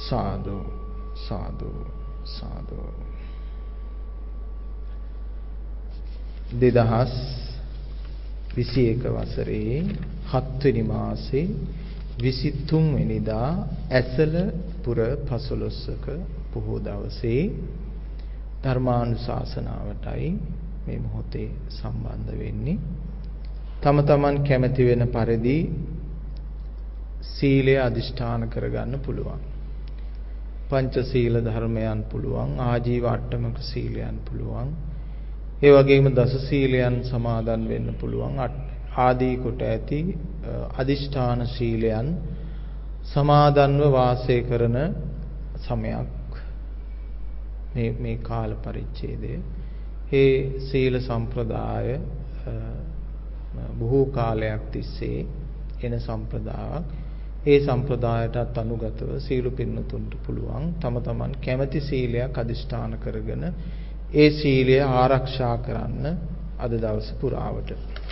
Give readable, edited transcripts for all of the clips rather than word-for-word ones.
සාදු සාදු සාදු 2021 වසරේ 7 වෙනි මාසේ 23 වෙනිදා ඇසළ පුර 15ක පොහොය දවසේ ධර්මානුශාසනාවටයි මේ මොහොතේ සම්බන්ධ වෙන්නේ. තම තමන් කැමති වෙන පරිදි සීලය අදිෂ්ඨාන කරගන්න පුළුවන්. පංච සීල ධර්මයන් පුළුවන්, ආජීව අට්ටමක සීලයන් පුළුවන්. ඒ වගේම දස සීලයන් සමාදන් වෙන්න පුළුවන්. ආදී කොට ඇති අදිෂ්ඨාන සීලයන් සමාදන්ව වාසය කරන සමයක් මේ කාල පරිච්ඡේදය. ඒ සීල සම්ප්‍රදාය බොහෝ කාලයක් තිස්සේ එන සම්ප්‍රදායක්. ඒ සම්ප්‍රදායටත් අනුගතව සීල පින්නතුන්ට පුළුවන් තම තමන් කැමැති සීලයක් අදිෂ්ඨාන කරගෙන ඒ සීලය ආරක්ෂා කරන්න අද දවස පුරාවට.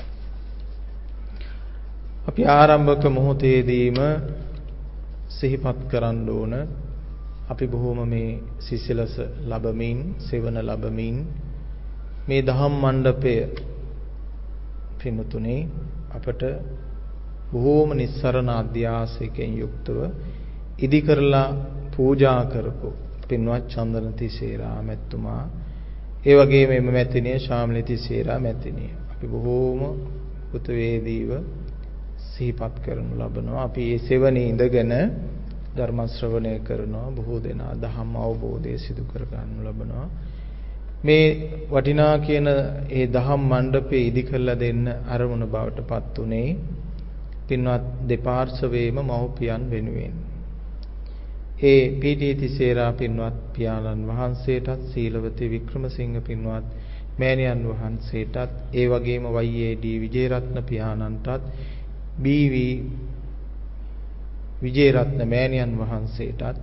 අපි ආරම්භක මොහොතේදීම සිහිපත් කරන්න ඕන අපි බොහොම මේ සිසිලස ලැබමින් සෙවණ ලැබමින් මේ දහම් මණ්ඩපය පින්තුනේ අපට බොහෝම නිස්සරණ අධ්‍යාසයෙන් යුක්තව ඉදි කරලා පූජා කරපු පින්වත් චන්දන තිසේරා මැතිතුමා, ඒ වගේම එම මැතිණිය ශාමලි තිසේරා මැතිණිය අපි බොහෝම උතුවේදීව සිහිපත් කරනු ලබනවා. අපි මේ සෙවණේ ඉඳගෙන ධර්ම ශ්‍රවණය කරනවා. බොහෝ දෙනා ධම්ම අවබෝධය සිදු කර ගන්නු ලබනවා. මේ වටිනා කියන ඒ දහම් මණ්ඩපේ ඉදි කරලා දෙන්න අරමුණ බවට පත් උනේ පින්වත් දෙපාර්ශවයේම මව්පියන් වෙනුවෙන්. ඒ පීටි තිසේරා පින්වත් පියාණන් වහන්සේටත් සීලවතී වික්‍රමසිංහ පින්වත් මෑණියන් වහන්සේටත් ඒ වගේම වයිඒඩී විජේරත්න පියාණන්ටත් බීවී විජේරත්න මෑණියන් වහන්සේටත්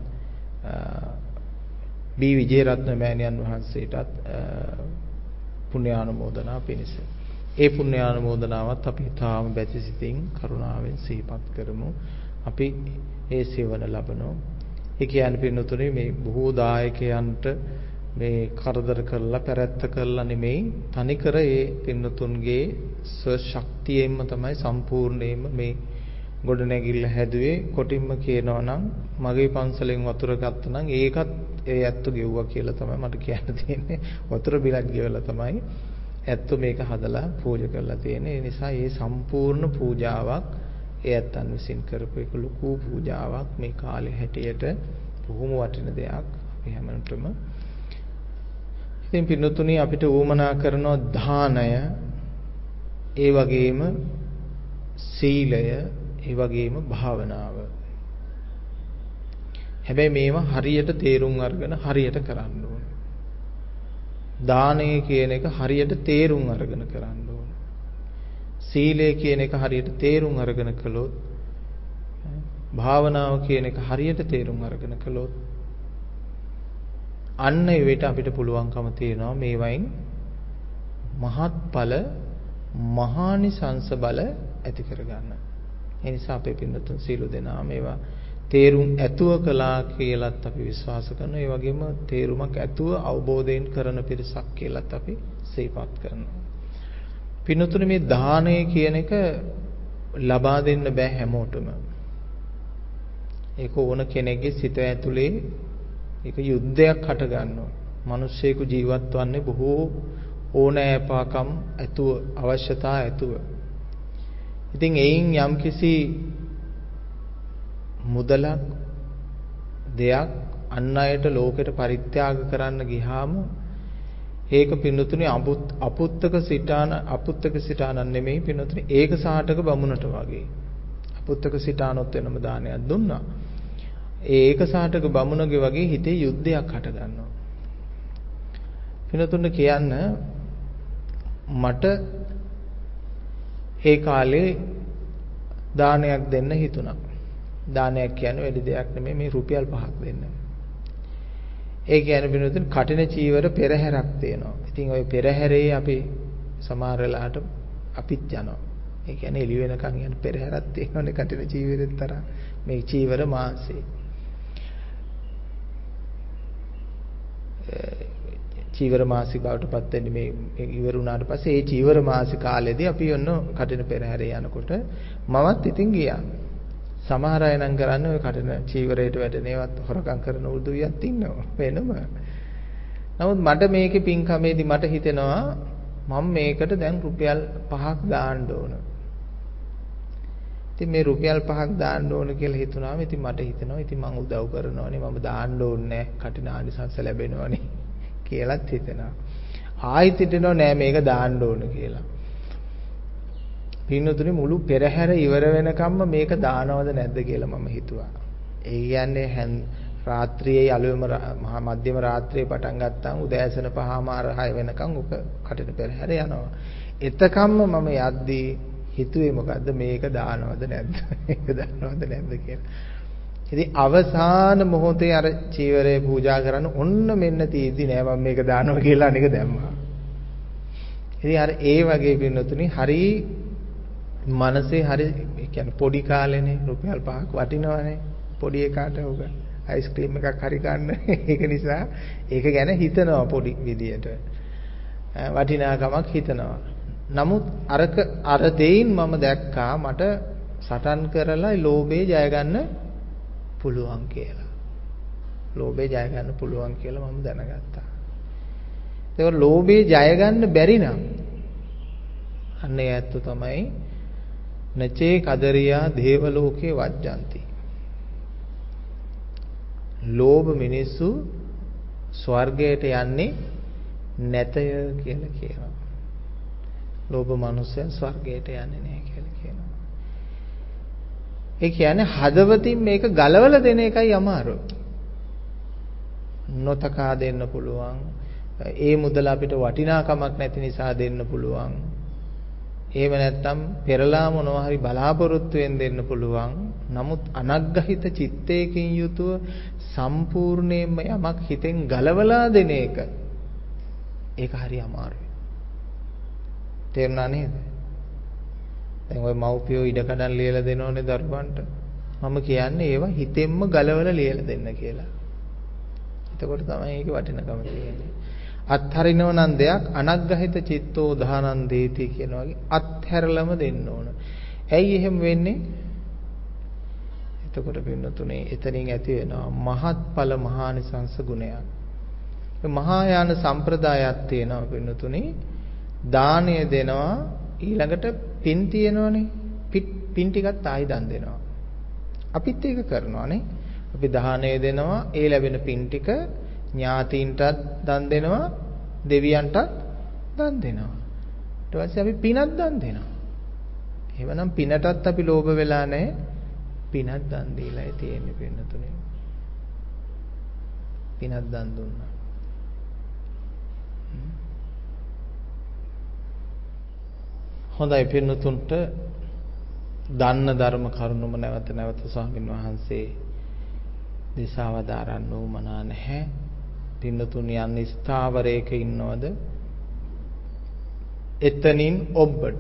බී විජේරත්න මෑණියන් වහන්සේටත් පුණ්‍යානුමෝදනා පිණිස. ඒ පුණ්‍යානුමෝදනාවත් අපි තාම බැතිසිතින් කරුණාවෙන් සිහිපත් කරමු. අපි ඒ සේවන ලබනවා. ඒ කියන්නේ පින්නතුනේ මේ බොහෝ දායකයන්ට මේ කරදර කරලා පැරැත්ත කරලා නෙමෙයි, තනිකර ඒ පින්නතුන්ගේ ස්වශක්තියෙන්ම තමයි සම්පූර්ණයෙන්ම මේ ගොඩනැගිල්ල හැදුවේ. කොටින්ම කියනවා නම් මගේ පන්සලෙන් වතුර ගත්තා නම් ඒකත් ඒ ඇත්තු ගෙව්වා කියලා තමයි මට කියන්න තියෙන්නේ. වතුර බිලක් ගෙවලා තමයි ඇත්තු මේක හදලා පූජා කරලා තියෙන්නේ. ඒ නිසා මේ සම්පූර්ණ පූජාවක් ඒ ඇත්තන් විසින් කරපු එක ලොකු පූජාවක්. මේ කාලේ හැටියට බොහොම වටින දෙයක් අපි හැමෝටම. ඉතින් පින්නතුණි අපිට උවමනා කරන දානය, ඒ වගේම සීලය, ඒ වගේම භාවනාව. හැබැයි මේවා හරියට තේරුම් අරගෙන හරියට කරන්න ඕන. දානය කියන එක හරියට තේරුම් අරගෙන කරන්න ඕන. සීලය කියන එක හරියට තේරුම් අරගෙන කළොත්, භාවනාව කියන එක හරියට තේරුම් අරගෙන කළොත් අන්න ඒ වෙට අපිට පුළුවන්කම තියෙනවා මේ වයින් මහත්ඵල මහානිසංස බල ඇති කරගන්න. ඒ නිසා අපේ පින්නතුන් සීල දෙනා මේවා තේරුම් ඇතුව කළා කියලාත් අපි විශ්වාස කරනවා. ඒ වගේම තේරුමක් ඇතුව අවබෝධයෙන් කරන පිරිසක් කියලාත් අපි සිහිපත් කරනවා. පින්නතුනේ මේ දානය කියන එක ලබා දෙන්න බෑ හැමෝටම. ඒක ඕන කෙනෙක්ගේ සිත ඇතුලේ ඒක යුද්ධයක් හට ගන්නවා. මිනිස්සෙකු ජීවත් වන්නේ බොහෝ ඕනෑපාකම් ඇතුව, අවශ්‍යතා ඇතුව. ඉතින් එයින් යම්කිසි මුදලක් දෙයක් අන් අයට ලෝකෙට පරිත්‍යාග කරන්න ගියාම ඒක පින්නතුනේ අපුත්තක සිතාන නෙමෙයි පින්නතුනේ ඒක සාටක බමුණට වගේ. අපුත්තක සිතානොත් වෙනම දානයක් දුන්නා. ඒක සාටක බමුණගේ වගේ හිතේ යුද්ධයක් හට ගන්නවා. පින්නතුන්ට කියන්න මට ඒ කාලේ දානයක් දෙන්න හිතුණා. දානයක් කියන්නේ වැඩි දෙයක් නෙමෙයි, මේ රුපියල් 5ක් දෙන්න. ඒ කියන්නේ පින්නතුන් කටින චීවර පෙරහැරක් තියෙනවා. ඉතින් ওই පෙරහැරේ අපි සමහර වෙලාවට අපිත් යනවා. ඒ කියන්නේ එළි වෙනකන් යන පෙරහැරක් තියෙනවනේ කටින චීවරෙත් තරම්. මේ චීවර මාසේ. චීවර මාසික බවට පත් වෙන්නේ මේ ඉවර වුණාට පස්සේ ඒ චීවර මාසික කාලෙදී අපි ඔන්න කටින පෙරහැරේ යනකොට මමත් ඉතින් ගියා. සමහර අය නම් කරන්නේ ඔය කටින චීවරයට වැටෙන ඒවත් හොරකම් කරන උදුවියක් ඉන්නවා වෙනම. නමුත් මට මේකේ පින්කමේදී මට හිතෙනවා මම මේකට දැන් රුපියල් 5ක් දාන්න ඕන. ඉතින් මේ රුපියල් 5ක් දාන්න ඕන කියලා හිතුනාම ඉතින් මට හිතෙනවා ඉතින් මම උදව් කරනවානේ මම දාන්න ඕනේ කටින ආනිසංස ලැබෙනවනේ කියලාත් හිතෙනවා. ආයෙත් හිතෙනවා නෑ මේක දාන්න ඕන කියලා. පින්නතුනේ මුළු පෙරහැර ඉවර වෙනකම්ම මේක දානවද නැද්ද කියලා මම හිතුවා. ඒ කියන්නේ රාත්‍රියේ අලුයම මධ්‍යම රාත්‍රියේ පටන් ගත්තාම උදෑසන 5:00 වෙනකම් ඔක කටින පෙරහැර යනවා. එතකම්ම මම යද්දී හිතුවේ මොකද්ද මේක දානවද නැද්ද මේක දානවද නැද්ද කියලා. ඉතින් අවසාන මොහොතේ අර චීවරය පූජා කරන්න ඔන්න මෙන්න තීදි නෑ මම මේක දානවා කියලා අනික දැම්මා. ඉතින් අර ඒ වගේ පින්නතුනි හරි මනසේ හරි කියන්නේ පොඩි කාලේනේ රුපියල් 5ක් වටිනවනේ පොඩි එකාට උග අයිස්ක්‍රීම් එකක් හරි ගන්න. ඒක නිසා ඒක ගැන හිතනවා පොඩි විදියට. වටිනාකමක් හිතනවා. නමුත් අර දෙයින් මම දැක්කා මට සටන් කරලා ලෝභේ ජය ගන්න පුළුවන් කියලා. ලෝභේ ජය ගන්න පුළුවන් කියලා මම දැනගත්තා. ඒක ලෝභේ ජය ගන්න බැරි නම් අන්න ඒ ඇත්ත තමයි නචේ කදරියා දේව ලෝකේ වජ්ජಂತಿ. ලෝභ මිනිස්සු ස්වර්ගයට යන්නේ නැතය කියලා කියනවා. ලෝභ මිනිස්සයන් ස්වර්ගයට යන්නේ නැහැ කියලා කියනවා. ඒ කියන්නේ හදවතින් මේක ගලවලා දෙන එකයි අමාරු. නොතකා දෙන්න පුළුවන්. ඒ මුදල අපිට වටිනාකමක් නැති නිසා දෙන්න පුළුවන්. එහෙම නැත්නම් පෙරලා මොනවා හරි බලාපොරොත්තුෙන් දෙන්න පුළුවන්. නමුත් අනග්‍රහිත චිත්තයකින් යුතුව සම්පූර්ණයෙන්ම යමක් හිතෙන් ගලවලා දෙන එක ඒක හරි අමාරුයි. තේරුණා නේද? දැන් ওই මව්පියෝ ඉඩකඩම් ලියලා දෙනෝනේ දරුවන්ට. මම කියන්නේ ඒවා හිතෙන්ම ගලවලා ලියලා දෙන්න කියලා. එතකොට තමයි ඒකේ වටිනකම තියෙන්නේ. අත්හරිනව නම් දෙයක් අනග්‍රහිත චිත්තෝ දානං දේති කියන වගේ අත්හැරලම දෙන්න ඕන. ඇයි එහෙම වෙන්නේ? එතකොට පින්නතුනේ එතනින් ඇති වෙනවා මහත්ඵල මහානිසංස ගුණයක්. මේ මහායාන සම්ප්‍රදායක් තියෙනවා පින්නතුනේ. දානය දෙනවා ඊළඟට පින් තියෙනවනේ. පින් ටිකත් ආයි දන් දෙනවා. අපිත් ඒක කරනවානේ. අපි දානය දෙනවා ඒ ලැබෙන පින් ටික ඥාතීන්ටත් දන් දෙනවා දෙවියන්ටත් දන් දෙනවා. ඊට පස්සේ අපි පිනක් දන් දෙනවා. එහෙමනම් පිනටත් අපි ලෝභ වෙලා නැහැ. පිනක් දන් දීලායි තියෙන්නේ පින්නතුනේ. පිනක් දන් දුන්නා. හොඳයි පින්නතුන්ට දන්න ධර්ම කරුණුම නැවත නැවත ස්වාමීන් වහන්සේ දිසාවදාරන්න උවමනා නැහැ. පින්නතුන් යන්නේ ස්ථාවරයක ඉන්නවද? එතනින් ඔබට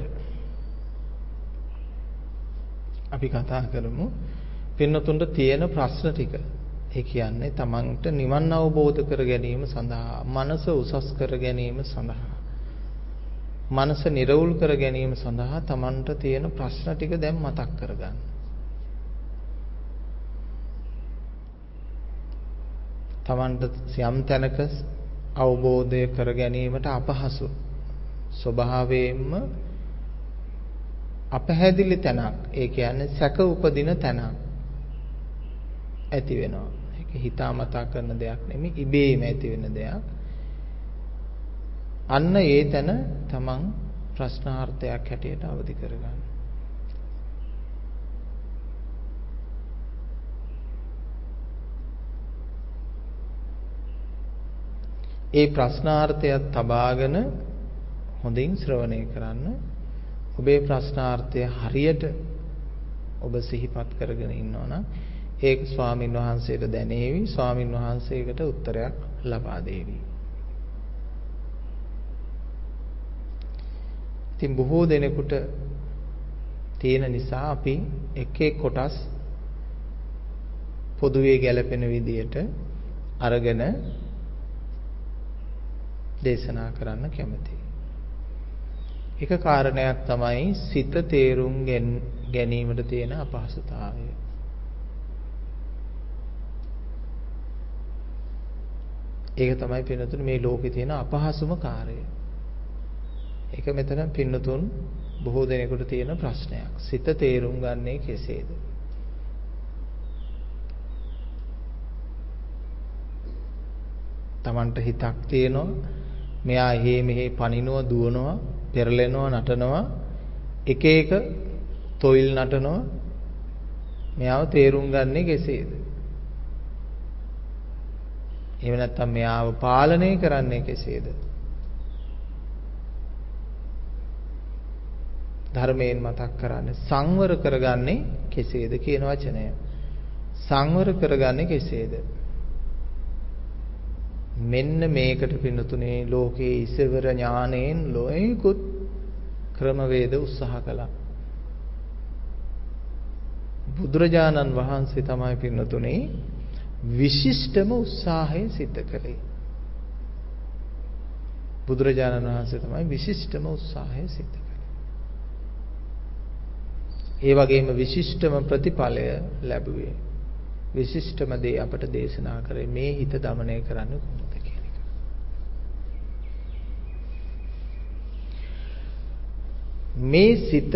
අපි කතා කරමු පින්නතුන්ට තියෙන ප්‍රශ්න ටික. ඒ කියන්නේ තමන්ට නිවන් අවබෝධ කර ගැනීම සඳහා, මනස උසස් කර ගැනීම සඳහා, මනස නිරවුල් කර ගැනීම සඳහා තමන්ට තියෙන ප්‍රශ්න ටික දැන් මතක් කරගන්න. තමන්ට යම් තැනක අවබෝධය කර ගැනීමට අපහසු ස්වභාවයෙන්ම අපහැදිලි තැනක්, ඒ කියන්නේ සැක උපදින තැනක් ඇති වෙනවා. ඒක හිතාමතා කරන දෙයක් නෙමෙයි, ඉබේම ඇති වෙන දෙයක්. අන්න ඒ තැන තමන් ප්‍රශ්නාර්ථයක් හැටියට අවදි කරගන්න. ඒ ප්‍රශ්නාර්ථයත් තබාගෙන හොඳින් ශ්‍රවණය කරන්න. ඔබේ ප්‍රශ්නාර්ථය හරියට ඔබ සිහිපත් කරගෙන ඉන්නවා නම් ඒක ස්වාමින් වහන්සේට දැනේවි. ස්වාමින් වහන්සේකට උත්තරයක් ලබා දෙවි. ඉතින් බොහෝ දෙනෙකුට තියෙන නිසා අපි එක එක කොටස් පොදුවේ ගැලපෙන විදියට අරගෙන දේශනා කරන්න කැමතියි. එක කාරණයක් තමයි සිත තේරුම් ගැනීමට තියෙන අපහසුතාවය. ඒක තමයි පින්නතුන් මේ ලෝකේ තියෙන අපහසුම කාර්යය. ඒක මෙතන පින්නතුන් බොහෝ දෙනෙකුට තියෙන ප්‍රශ්නයක්. සිත තේරුම් ගන්නේ කෙසේද? Tamanට හිතක් තියෙනවා. මෙයා එහෙ මෙහෙ පනිනවා, දුවනවා, පෙරලෙනවා, නටනවා, එක එක තොইল නටනවා. මෙයාව තේරුම් ගන්නේ කෙසේද? එහෙම නැත්නම් මෙයාව පාලනය කරන්නේ කෙසේද? ධර්මයෙන් මතක් කරන්නේ සංවර කරගන්නේ කෙසේද කියන වචනය. සංවර කරගන්නේ කෙසේද? මෙන්න මේකට පින්නතුනේ ලෝකයේ ඉසවර ඥාණයෙන් ලෝයිකුත් ක්‍රමවේද උත්සාහ කළා. බුදුරජාණන් වහන්සේ තමයි පින්නතුනේ විශිෂ්ටම උත්සාහය සිද්ධ කළේ. බුදුරජාණන් වහන්සේ තමයි විශිෂ්ටම උත්සාහය සිද්ධ කළේ. ඒ වගේම විශිෂ්ටම ප්‍රතිඵලය ලැබුවේ. විශිෂ්ටම දේ අපට දේශනා කරේ මේ හිත দমনය කරන්න කොහොමද කියන එක. මේ සිත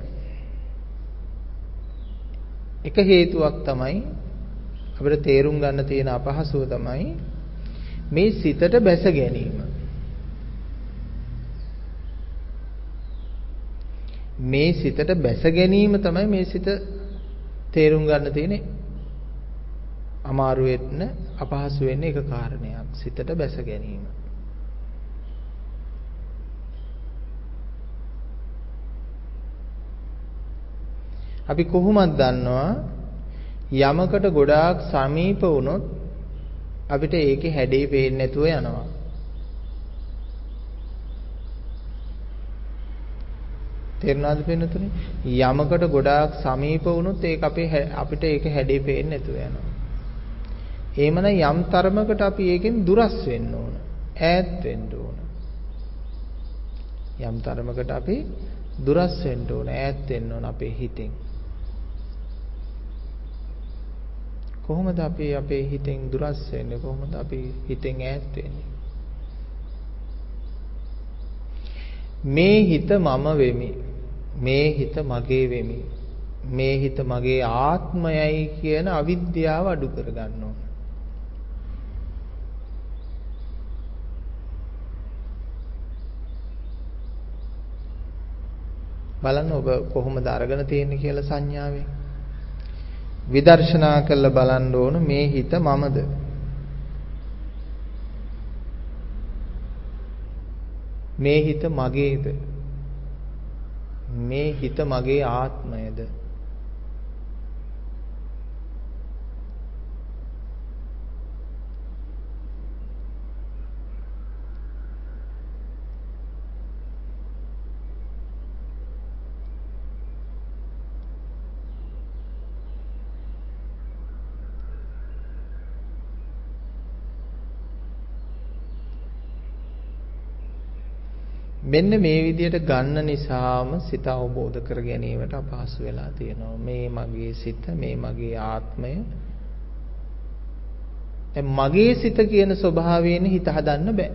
එක හේතුවක් තමයි අපිට තේරුම් ගන්න තියෙන අපහසුව තමයි මේ සිතට බැස ගැනීම. මේ සිතට බැස ගැනීම තමයි මේ සිත තේරුම් ගන්න තියෙන අමාරු වෙන්න අපහසු වෙන්න එක කාරණයක්. සිතට බැස ගැනීම. අපි කොහොමද දන්නවා යමකට ගොඩාක් සමීප වුණොත් අපිට ඒකේ හැඩේ පේන්නේ නැතුව යනවා. තේරුණාද පින්නතුනේ? යමකට ගොඩාක් සමීප වුණොත් ඒක අපිට ඒක හැඩේ පේන්නේ නැතුව යනවා. එහෙමනම් යම් තරමකට අපි ඒකෙන් දුරස් වෙන්න ඕන. ඈත් වෙන්න ඕන. යම් තරමකට අපි දුරස් වෙන්න ඕන. ඈත් වෙන්න ඕන අපේ හිතෙන්. කොහොමද අපි අපේ හිතෙන් දුරස් වෙන්නේ? කොහොමද අපි හිතෙන් ඈත් වෙන්නේ? මේ හිත මම වෙමි. මේ හිත මගේ වෙමි. මේ හිත මගේ ආත්මයයි කියන අවිද්‍යාව අඩු කරගන්න ඕන. බලන්න ඔබ කොහොමද අරගෙන තියෙන්නේ කියලා සංඥාවෙන්. විදර්ශනා කරලා බලන්න ඕන මේ හිත මමද? මේ හිත මගේද? මේ හිත මගේ ආත්මයද? මෙන්න මේ විදිහට ගන්න නිසාම සිත අවබෝධ කර ගැනීමට අපහසු වෙලා තියෙනවා. මේ මගේ සිත, මේ මගේ ආත්මය. දැන් මගේ සිත කියන ස්වභාවයෙන් හිත හදන්න බෑ.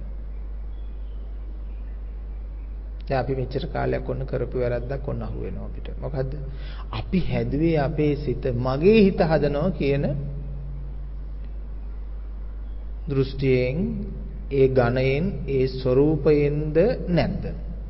දැන් අපි මෙච්චර කාලයක් ඔන්න කරපු වැරද්දක් ඔන්න අහු වෙනවා අපිට. මොකද්ද? අපි හැදුවේ අපේ සිත මගේ හිත හදනවා කියන දෘෂ්ටියෙන්, ඒ ඝණයෙන්, ඒ ස්වરૂපයෙන්ද නැද්ද?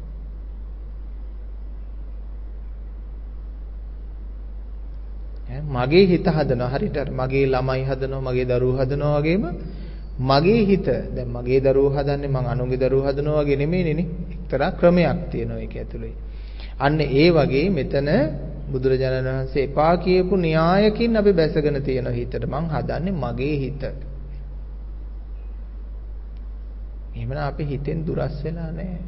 මගේ හිත හදනවා හරියට මගේ ළමයි හදනවා, මගේ දරුවෝ හදනවා වගේම මගේ හිත දැන් මගේ දරුවෝ හදන්නේ මං අනුන්ගේ දරුවෝ හදනවා වගේ නෙමෙයිනේ. එක්තරා ක්‍රමයක් තියෙනවා ඒක ඇතුලේ. අන්න ඒ වගේ මෙතන බුදුරජාණන් වහන්සේ එපා කියපු න්‍යායකින් අපි බැසගෙන තියෙන හිතට මං හදන්නේ මගේ හිත. එහෙමනම් අපි හිතෙන් දුරස් වෙලා නැහැ.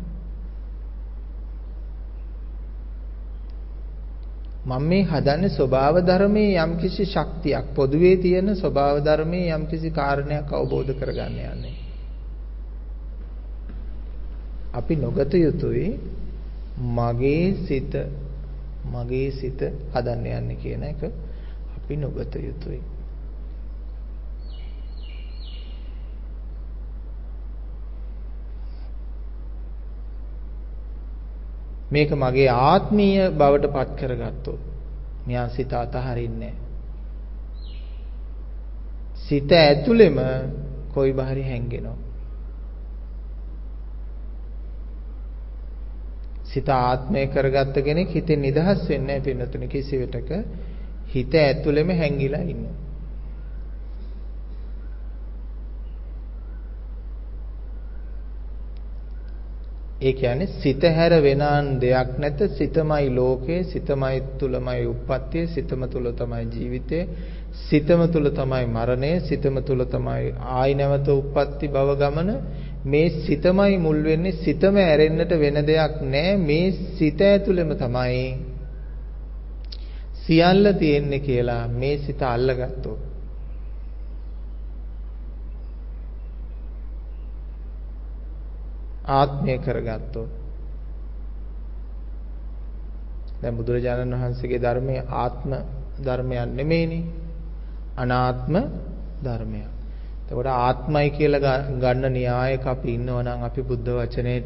මම මේ හදන්නේ ස්වභාව ධර්මයේ යම්කිසි ශක්තියක්, පොදුවේ තියෙන ස්වභාව ධර්මයේ යම්කිසි කාරණයක් අවබෝධ කරගන්න යන්නේ. අපි නොගත යුතුයි මගේ සිත හදන්න යන්නේ කියන එක අපි නොගත යුතුයි. මේක මගේ ආත්මීය බවට පත් කරගත්තොත් මෙයා සිත අතහරින්නේ සිත ඇතුළෙම කොයි බහරි හැංගෙනවා. සිත ආත්මය කරගත්ත කෙනෙක් හිතෙන් නිදහස් වෙන්නේ නැහැ පින්නතුනි කිසිවිටක හිත ඇතුළෙම හැංගිලා ඉන්නවා. ඒ කියන්නේ සිත හැර වෙනාන් දෙයක් නැත සිතමයි ලෝකේ සිතමයි තුලමයි උප්පත්තිය සිතම තුල තමයි ජීවිතේ සිතම තුල තමයි මරණය සිතම තුල තමයි ආයි නැවත උප්පත්ති භව ගමන මේ සිතමයි මුල් වෙන්නේ සිතම ඇරෙන්නට වෙන දෙයක් නැහැ මේ සිත ඇතුළෙම තමයි සියල්ල තියෙන්නේ කියලා මේ සිත අල්ලගත්තොත් ආත්මය කරගත්තොත් දැන් බුදුරජාණන් වහන්සේගේ ධර්මයේ ආත්ම ධර්මයක් නෙමෙයිනේ අනාත්ම ධර්මයක්. එතකොට ආත්මයි කියලා ගන්න න්‍යායක අපි ඉන්නවා නම් අපි බුද්ධ වචනේට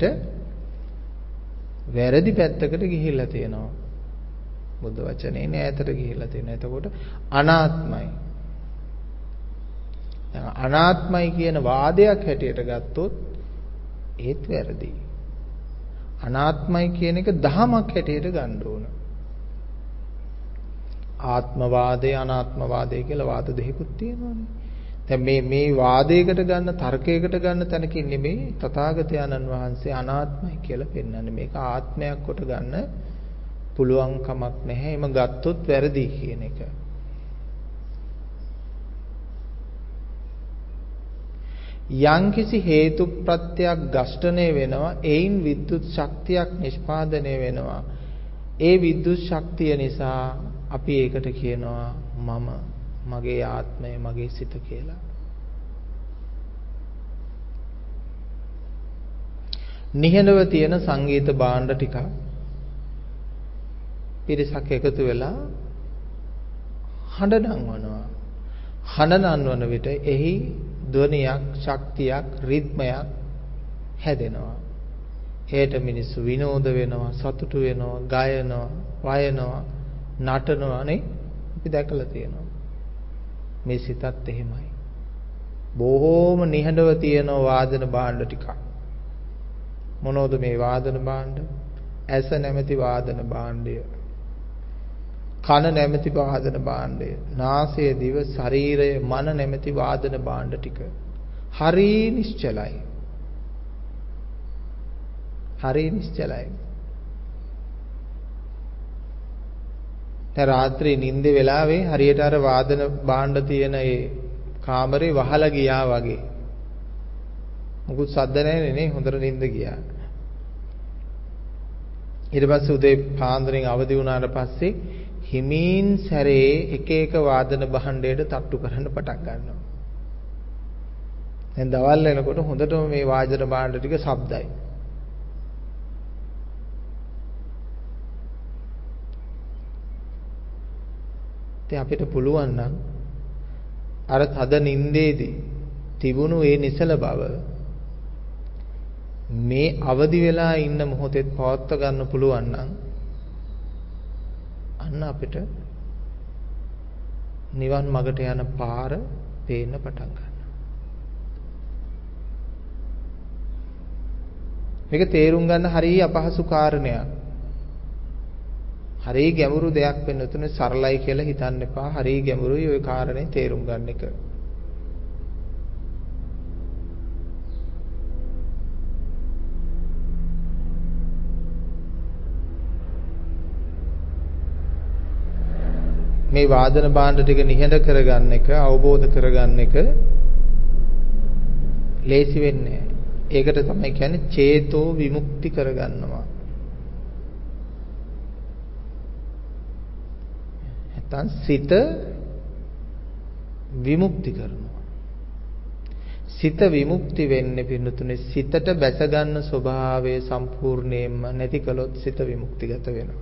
වැරදි පැත්තකට ගිහිල්ලා තියෙනවා. බුද්ධ වචනේ නෑතට ගිහිල්ලා තියෙනවා. එතකොට අනාත්මයි. දැන් අනාත්මයි කියන වාදයක් හැටියට ගත්තොත් ඒත් වැරදි. අනාත්මයි කියන එක දහමක් හැටියට ගන්න ඕන. ආත්මවාදය අනාත්මවාදය කියලා වාද දෙකකුත් තියෙනවානේ. දැන් මේ වාදයකට ගන්න තර්කයකට ගන්න තැනකින් නෙමෙයි තථාගතයන්න් වහන්සේ අනාත්මයි කියලා පෙන්වන්නේ. මේක ආත්මයක් කොට ගන්න පුළුවන් කමක් නැහැ. එම ගත්තොත් වැරදි කියන එක. යම්කිසි හේතු ප්‍රත්‍යක් ඝෂ්ඨණය වෙනවා එයින් විද්‍යුත් ශක්තියක් නිෂ්පාදනය වෙනවා ඒ විද්‍යුත් ශක්තිය නිසා අපි ඒකට කියනවා මම මගේ ආත්මය මගේ සිත කියලා. නිහඬව තියෙන සංගීත භාණ්ඩ ටික පිරිසක් එකතු වෙලා හඬ නංවනවා. හඬ නංවන විට එහි ධ්වනියක් ශක්තියක් රිද්මයක් හැදෙනවා. ඒට මිනිස්සු විනෝද වෙනවා සතුටු වෙනවා ගයනවා වයනවා නටනවා නේ අපි දැකලා තියෙනවා. මේ සිතත් එහෙමයි. බොහෝම නිහඬව තියෙන වාදන භාණ්ඩ ටිකක්. මොනෝද මේ වාදන භාණ්ඩ? ඇස නැමැති වාදන භාණ්ඩය. කන නැමැති වාදන භාණ්ඩය. නාසය දිව ශරීරය මන නැමැති වාදන භාණ්ඩ ටික. හරි නිශ්චලයි. හරි නිශ්චලයි. දැන් රාත්‍රී නිින්ද වෙලාවේ හරියට අර වාදන භාණ්ඩ තියෙන ඒ කාමරේ වහලා ගියා වගේ. මොකුත් සද්ද නැහැ නේ හොඳට නිින්ද ගියා. ඊට පස්සේ උදේ පාන්දරෙන් අවදි වුණාට පස්සේ හිමින් සැරේ එක එක වාදන භාණ්ඩයට තට්ටු කරන්න පටන් ගන්නවා. දැන් දවල් වෙනකොට හොඳටම මේ වාදන භාණ්ඩ ටික ශබ්දයි. ඉතින් අපිට පුළුවන් නම් අර තද නින්දේදී තිබුණු ඒ නිසල බව මේ අවදි වෙලා ඉන්න මොහොතේත් පවත්වා ගන්න පුළුවන් නම් අන්න අපිට නිවන් මගට යන පාර පේන්න පටන් ගන්නවා. මේක තේරුම් ගන්න හරිය අපහසු කාරණයක්. හරිය ගැඹුරු දෙයක් වෙන්න තුනේ සරලයි කියලා හිතන්න එපා. හරිය ගැඹුරුයි ওই කාරණේ තේරුම් ගන්න එක. මේ වාදන භාණ්ඩ ටික නිහඬ කරගන්න එක අවබෝධ කරගන්න එක ලේසි වෙන්නේ නැහැ. ඒකට තමයි කියන්නේ චේතෝ විමුක්ති කරගන්නවා. සිත විමුක්ති කරනවා. සිත විමුක්ති වෙන්නේ පින්නතුනේ සිතට බැස ගන්න ස්වභාවය සම්පූර්ණයෙන්ම නැති කළොත් සිත විමුක්තිගත වෙනවා.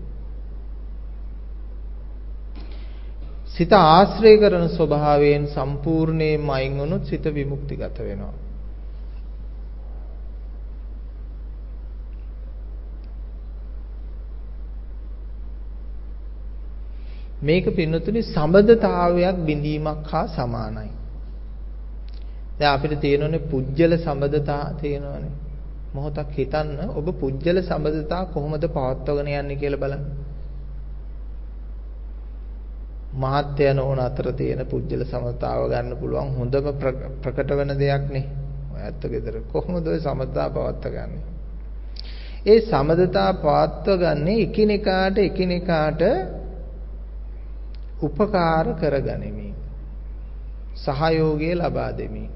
සිත ආශ්‍රය කරන ස්වභාවයෙන් සම්පූර්ණයෙන්ම අයින් වුණොත් සිත විමුක්තිගත වෙනවා. මේක පින්නතුනේ සම්බන්ධතාවයක් බිඳීමක් හා සමානයි. දැන් අපිට තියෙනනේ පුජ්‍යල සම්බන්ධතා තියෙනවනේ. මොහොතක් හිතන්න ඔබ පුජ්‍යල සම්බන්ධතා කොහොමද පවත්වාගෙන යන්නේ කියලා බලන්න. මහත්ය නෝන අතර තියෙන පුජ්‍යල සම්බන්ධතාව ගන්න පුළුවන් හොඳම ප්‍රකට වෙන දෙයක් නේ. ඔය ඇත්ත ගෙදර කොහොමද ඔය සම්බන්ධතා පවත්වාගන්නේ? ඒ සම්බන්ධතා පවත්වාගන්නේ එකිනෙකාට උපකාර කරගනිමින් සහයෝගය ලබා දෙමින්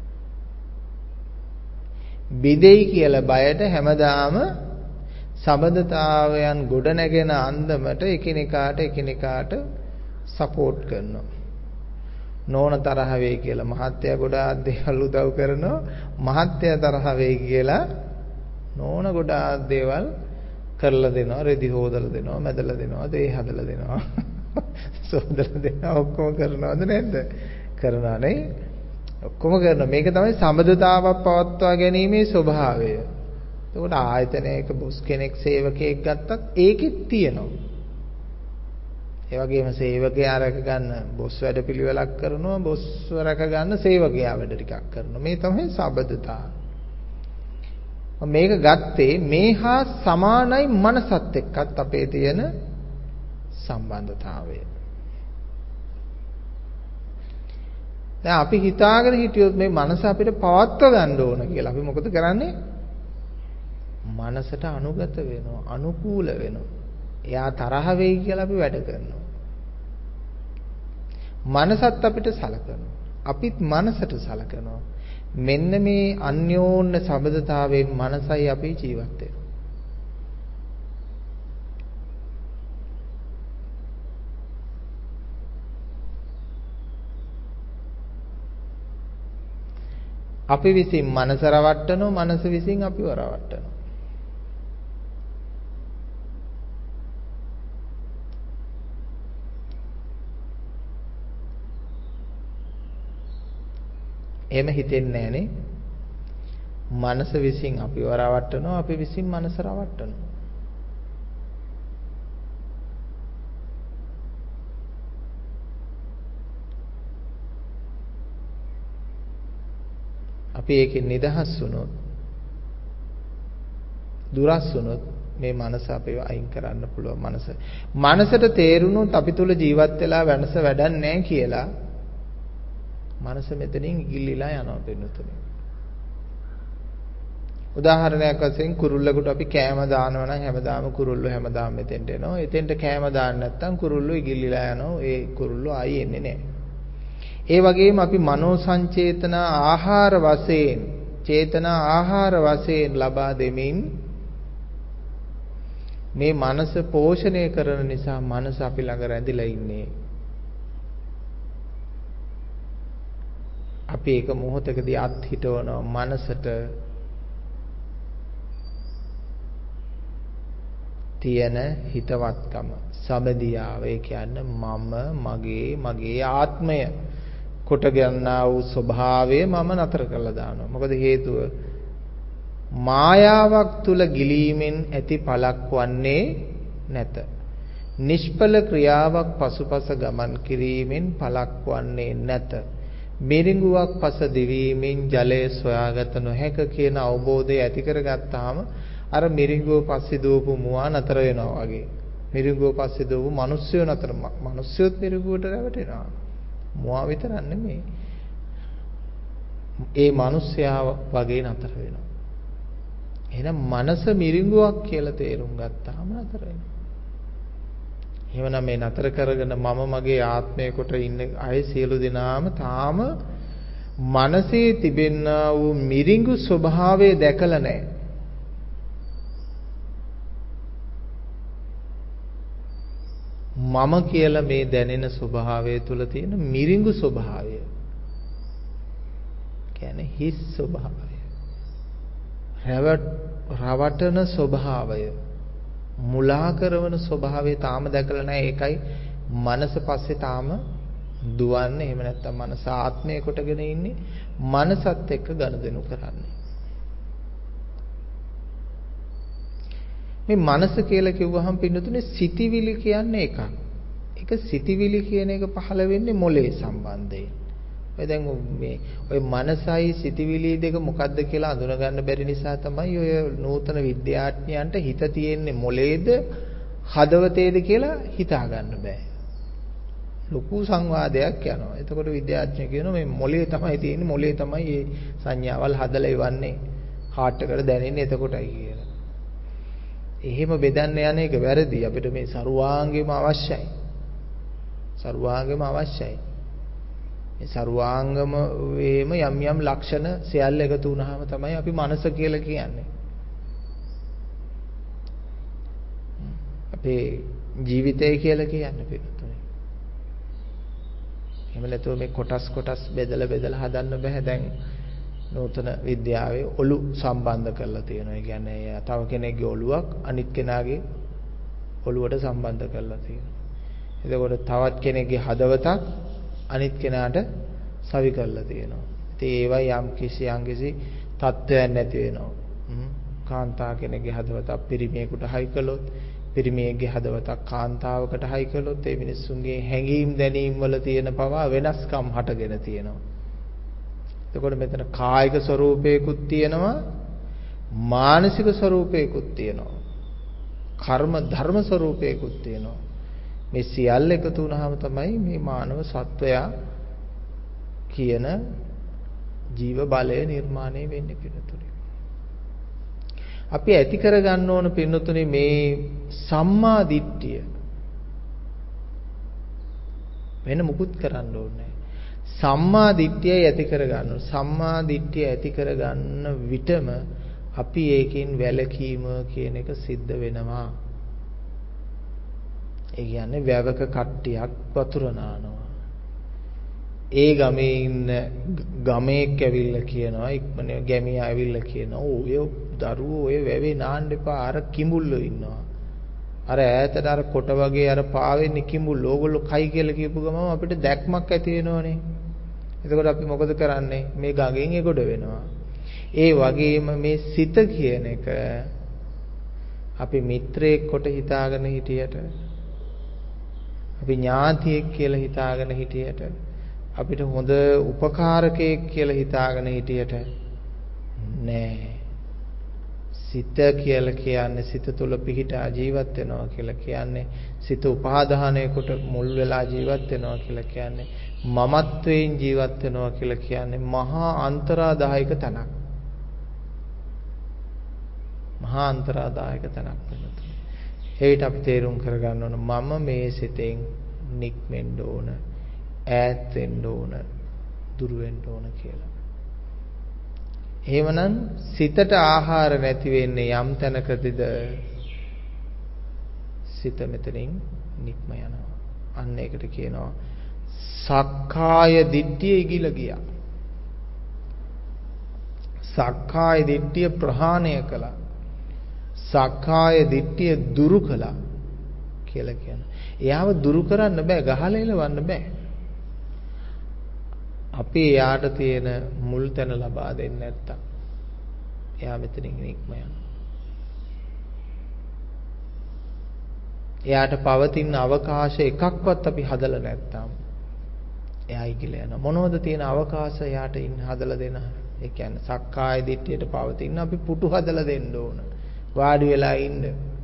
බිදෙයි කියලා බයට හැමදාම සම්බන්ධතාවයන් ගොඩ නැගෙන අන්දමට එකිනෙකාට සපෝට් කරනවා. නෝන තරහ වෙයි කියලා මහත්තයා ගොඩාක් දේවල් උදව් කරනවා. මහත්තයා තරහ වෙයි කියලා නෝන ගොඩාක් දේවල් කරලා දෙනවා. රෙදි හොදලා දෙනවා, මැදලා දෙනවා, දේ හදලා දෙනවා. සෝදලා දෙනවා ඔක්කොම කරනවද නැද්ද? කරනවා නේ. ඔක්කොම කරනවා. මේක තමයි සම්බන්ධතාවක් පවත්වා ගැනීමේ ස්වභාවය. එතකොට ආයතනයක බොස් කෙනෙක් සේවකයෙක් ගත්තත් ඒකෙත් තියෙනවා. ඒ වගේම සේවකයා රැක ගන්න බොස් වැඩ පිළිවෙලක් කරනවා, බොස්ව රැක ගන්න සේවකයා වැඩ ටිකක් කරනවා. මේ තමයි සම්බන්ධතාව. මේක ගත්තේ මේ හා සමානයි මනසත් එක්කත් අපේ තියෙන සම්බන්ධතාවය. දැන් අපි හිතාගෙන හිටියොත් මේ මනස අපිට පවත්ව ගන්න ඕන කියලා. අපි මොකද කරන්නේ? මනසට අනුගත වෙනවා, අනුකූල වෙනවා. එයා තරහ වෙයි කියලා අපි වැඩ කරනවා. මනසත් අපිට සලකනවා. අපිත් මනසට සලකනවා. මෙන්න මේ අන්‍යෝන්‍ය සම්බන්ධතාවයෙන් මනසයි අපි ජීවත් වෙන්නේ. අපි විසින් මනස රවට්ටනවා, මනස විසින් අපිව රවට්ටනවා. එහෙම හිතෙන්නේ නැහනේ. මනස විසින් අපිව රවට්ටනවා, අපි විසින් මනස රවට්ටනවා. අපි ඒකෙන් නිදහස් වුණොත්, දුරස් වුණොත් මේ මනස අපිව අයින් කරන්න පුළුවන්. මනසට තේරුණොත් අපි තුල ජීවත් වෙලා වෙනස වැඩක් නැහැ කියලා මනස මෙතනින් ඉගිල්ලිලා යනවා වෙනුතුනේ. උදාහරණයක් වශයෙන් කුරුල්ලෙකුට අපි කෑම දානවා නම් හැමදාම කුරුල්ලෝ හැමදාම මෙතෙන්ට එනවා. එතෙන්ට කෑම දාන්න නැත්නම් කුරුල්ලෝ ඉගිල්ලිලා යනවා. ඒ කුරුල්ලෝ ආයි එන්නේ නැහැ. ඒ වගේම අපි මනෝ සංචේතන ආහාර වශයෙන්, චේතනා ආහාර වශයෙන් ලබා දෙමින් මේ මනස පෝෂණය කරන නිසා මනස අපි ළඟ රැඳිලා ඉන්නේ. අපි එක මොහොතකදී අත් හිටවනවා මනසට තියෙන හිතවත්කම, සබදියාව. ඒ කියන්නේ මම, මගේ ආත්මය කොට ගන්නා වූ ස්වභාවය මම නතර කරලා දානවා. මොකද හේතුව මායාවක් තුල ගිලීමෙන් ඇති පළක් වන්නේ නැත. නිෂ්ඵල ක්‍රියාවක් පසුපස ගමන් කිරීමෙන් පළක් වන්නේ නැත. මිරිඟුවක් පස දිවීමෙන් ජලය සොයාගත නොහැක කියන අවබෝධය ඇති කරගත්තාම අර මිරිඟුව පස්සේ දෝපු මුවා නතර වෙනවා වගේ. මිරිඟුව පස්සේ දෝපු මිනිස්සු නතර, මිනිස්සුත් මිරිඟුවට රැවටෙනවා. මුවා විතරක් නෙමෙයි. ඒ මිනිස්යා වගේ නතර වෙනවා. එහෙනම් මනස මිරිඟුවක් කියලා තේරුම් ගත්තාම නතර වෙනවා. එහෙනම් මේ නතර කරගෙන මම මගේ ආත්මය කොට ඉන්න අය සියලු දෙනාම තාම මනසේ තිබෙනා වූ මිරිඟු ස්වභාවය දැකලා නැහැ. මම කියලා මේ දැනෙන ස්වභාවය තුල තියෙන මිරිඟු ස්වභාවය. කියන්නේ හිස් ස්වභාවය. රවටන ස්වභාවය. මුලා කරන ස්වභාවය තාම දැකලා නැහැ. ඒකයි මනස පස්සේ තාම දුවන්නේ. එහෙම නැත්නම් මනස ආත්මය කොටගෙන ඉන්නේ. මනසත් එක්ක ගනුදෙනු කරන්නේ. මේ මනස කියලා කිව්වහම පින්නතුනේ සිතිවිලි කියන්නේ එකක්. ඒක සිතිවිලි කියන එක පහළ වෙන්නේ මොලේ සම්බන්ධයෙන්. ඔය දැන් මේ ඔය මනසයි සිතිවිලි දෙක මොකද්ද කියලා අඳුනගන්න බැරි නිසා තමයි ඔය නූතන විද්‍යාඥයන්ට හිත තියෙන්නේ මොලේද හදවතේද කියලා හිතා ගන්න බෑ. ලොකු සංවාදයක් යනවා. එතකොට විද්‍යාඥයෝ කියනවා මේ මොලේ තමයි තියෙන්නේ, මොලේ තමයි මේ සංඥාවල් හදලා ඉවන්නේ. හાર્ට් එකට දැනෙන්නේ එතකොටයි කියලා. එහෙම බෙදන්න යන එක වැරදි. අපිට මේ සරුවාංගෙම අවශ්‍යයි. සරුවාංගෙම අවශ්‍යයි. මේ සරුවාංගම වේම යම් යම් ලක්ෂණ සියල්ල එකතු වුණාම තමයි අපි මනස කියලා කියන්නේ. අපේ ජීවිතය කියලා කියන්නේ පිටුතුනේ. එහෙම නැතුව මේ කොටස් බෙදලා හදන්න බෑ. දැන් නූතන විද්‍යාවේ ඔලු සම්බන්ධ කරලා තියෙනවා. ඒ කියන්නේ තව කෙනෙක්ගේ ඔලුවක් අනිත් කෙනාගේ ඔලුවට සම්බන්ධ කරලා තියෙනවා. එතකොට තවත් කෙනෙක්ගේ හදවතක් අනිත් කෙනාට සවි කරලා තියෙනවා. ඉතින් ඒවයි යම් කිසි තත්ත්වයක් නැති වෙනවා. කාන්තා කෙනෙක්ගේ හදවතක් පිරිමියෙකුට හයි කළොත්, පිරිමියෙක්ගේ හදවතක් කාන්තාවකට හයි කළොත් ඒ මිනිස්සුන්ගේ හැඟීම් දැනීම් වල තියෙන පවා වෙනස්කම් හටගෙන තියෙනවා. එතකොට මෙතන කායික ස්වરૂපයකුත් තියෙනවා, මානසික ස්වરૂපයකුත් තියෙනවා, කර්ම ධර්ම ස්වરૂපයකුත් තියෙනවා. මේ සියල්ල එකතු වුණාම තමයි මේ මානව සත්වයා කියන ජීව බලය නිර්මාණය වෙන්නේ පිටුතුනේ. අපි ඇති කරගන්න ඕන පිටුතුනේ මේ සම්මා දිට්ඨිය. වෙන මුකුත් කරන්න ඕනේ නැහැ. සම්මා දිට්ඨියයි ඇති කරගන්න ඕන. සම්මා දිට්ඨිය ඇති කරගන්න විටම අපි ඒකෙන් වැළකීම කියන එක සිද්ධ වෙනවා. ඒ කියන්නේ වැවක කට්ටියක් වතුර නානවා. ඒ ගමේ ඉන්න ගමේක් ඇවිල්ලා කියනවා, ඉක්මනේ ගැමියා ඇවිල්ලා කියනවා, ඔය දරුවෝ ඔය වැවේ නාන්න එපා, අර කිඹුල්ලෝ ඉන්නවා. අර ඈතට අර කොට වගේ අර පාවෙන්නේ කිඹුල්ලෝ. ඕගොල්ලෝ කයි කියලා කියපු ගමන් අපිට දැක්මක් ඇති වෙනවනේ. එතකොට අපි මොකද කරන්නේ? මේ ගඟෙන් එගොඩ වෙනවා. ඒ වගේම මේ සිත කියන එක අපි මිත්‍රයෙක් කොට හිතාගෙන හිටියට, අපි ඥාතියෙක් කියලා හිතාගෙන හිටියට, අපිට හොඳ උපකාරකයෙක් කියලා හිතාගෙන හිටියට නෑ. සිත කියලා කියන්නේ සිත තුළ පිහිටා ජීවත් වෙනවා කියලා කියන්නේ, සිත උපාදානය කොට මුල් වෙලා ජීවත් වෙනවා කියලා කියන්නේ, මමත්වයෙන් ජීවත් වෙනවා කියලා කියන්නේ මහා අන්තරාදායක තනක්. මහා අන්තරාදායක තනක් වෙනවා. ඒකට අපි තේරුම් කරගන්න ඕන මම මේ සිතෙන් නික්මෙන්න ඕන, ඈත් වෙන්න ඕන, දුර වෙන්න ඕන කියලා. එහෙමනම් සිතට ආහාර නැති වෙන්නේ යම් තැනකදීද සිත මෙතනින් නික්ම යනවා. අන්න ඒකට කියනවා සක්කාය දිට්ඨිය ඉගිල ගියා. සක්කාය දිට්ඨිය ප්‍රහාණය කළා. සක්කාය දිට්ඨිය දුරු කළා කියලා කියනවා. එයාව දුරු කරන්න බෑ, ගහලා එලවන්න බෑ. අපි එයාට තියෙන මුල් තැන ලබා දෙන්නේ නැත්තම් එයා මෙතනින් නික්ම යනවා. එයාට පවතින අවකාශ එකක්වත් අපි හදලා නැත්තම් එයා ඉගිල යනවා. මොනවද තියෙන අවකාශ එයාට ඉන්න හදලා දෙන? ඒ කියන්නේ සක්කාය දිට්ඨියට පවතින අපි පුටු හදලා දෙන්න ඕන. වාඩි වෙලා ඉන්න.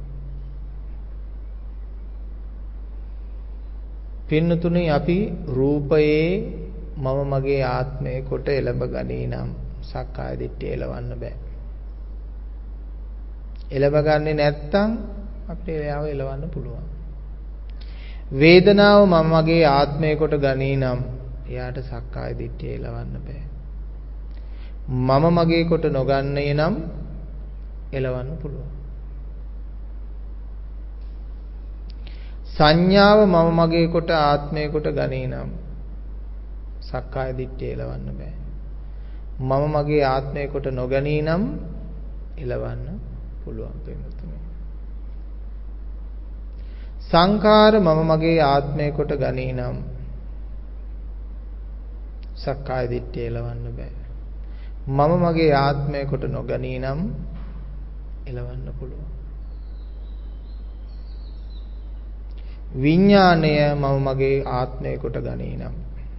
පින්නතුනේ අපි රූපයේ මම මගේ ආත්මය කොට එළඹ ගනී නම් සක්කාය දිට්ඨිය එලවන්න බෑ. එළඹ ගන්නේ නැත්තම් අපිට එයාව එලවන්න පුළුවන්. වේදනාව මම මගේ ආත්මය කොට ගනී නම් එයාට සක්කාය දිට්ඨිය එලවන්න බෑ. මම මගේ කොට නොගන්නේ නම් එලවන්න පුළුවන්. සංඥාව මම මගේ කොට ආත්මය කොට ගනී නම් සක්කාය දිට්ඨිය එලවන්න බෑ. මම මගේ ආත්මය කොට නොගනී නම් එලවන්න පුළුවන් වෙනතුනේ. සංඛාර මම මගේ ආත්මය කොට ගනී නම් සක්කාය දිට්ඨිය එලවන්න බෑ. මම මගේ ආත්මය කොට නොගනී නම් එලවන්න පුළුවන්. විඥාණය මම මගේ ආත්මය කොට ගනී නම්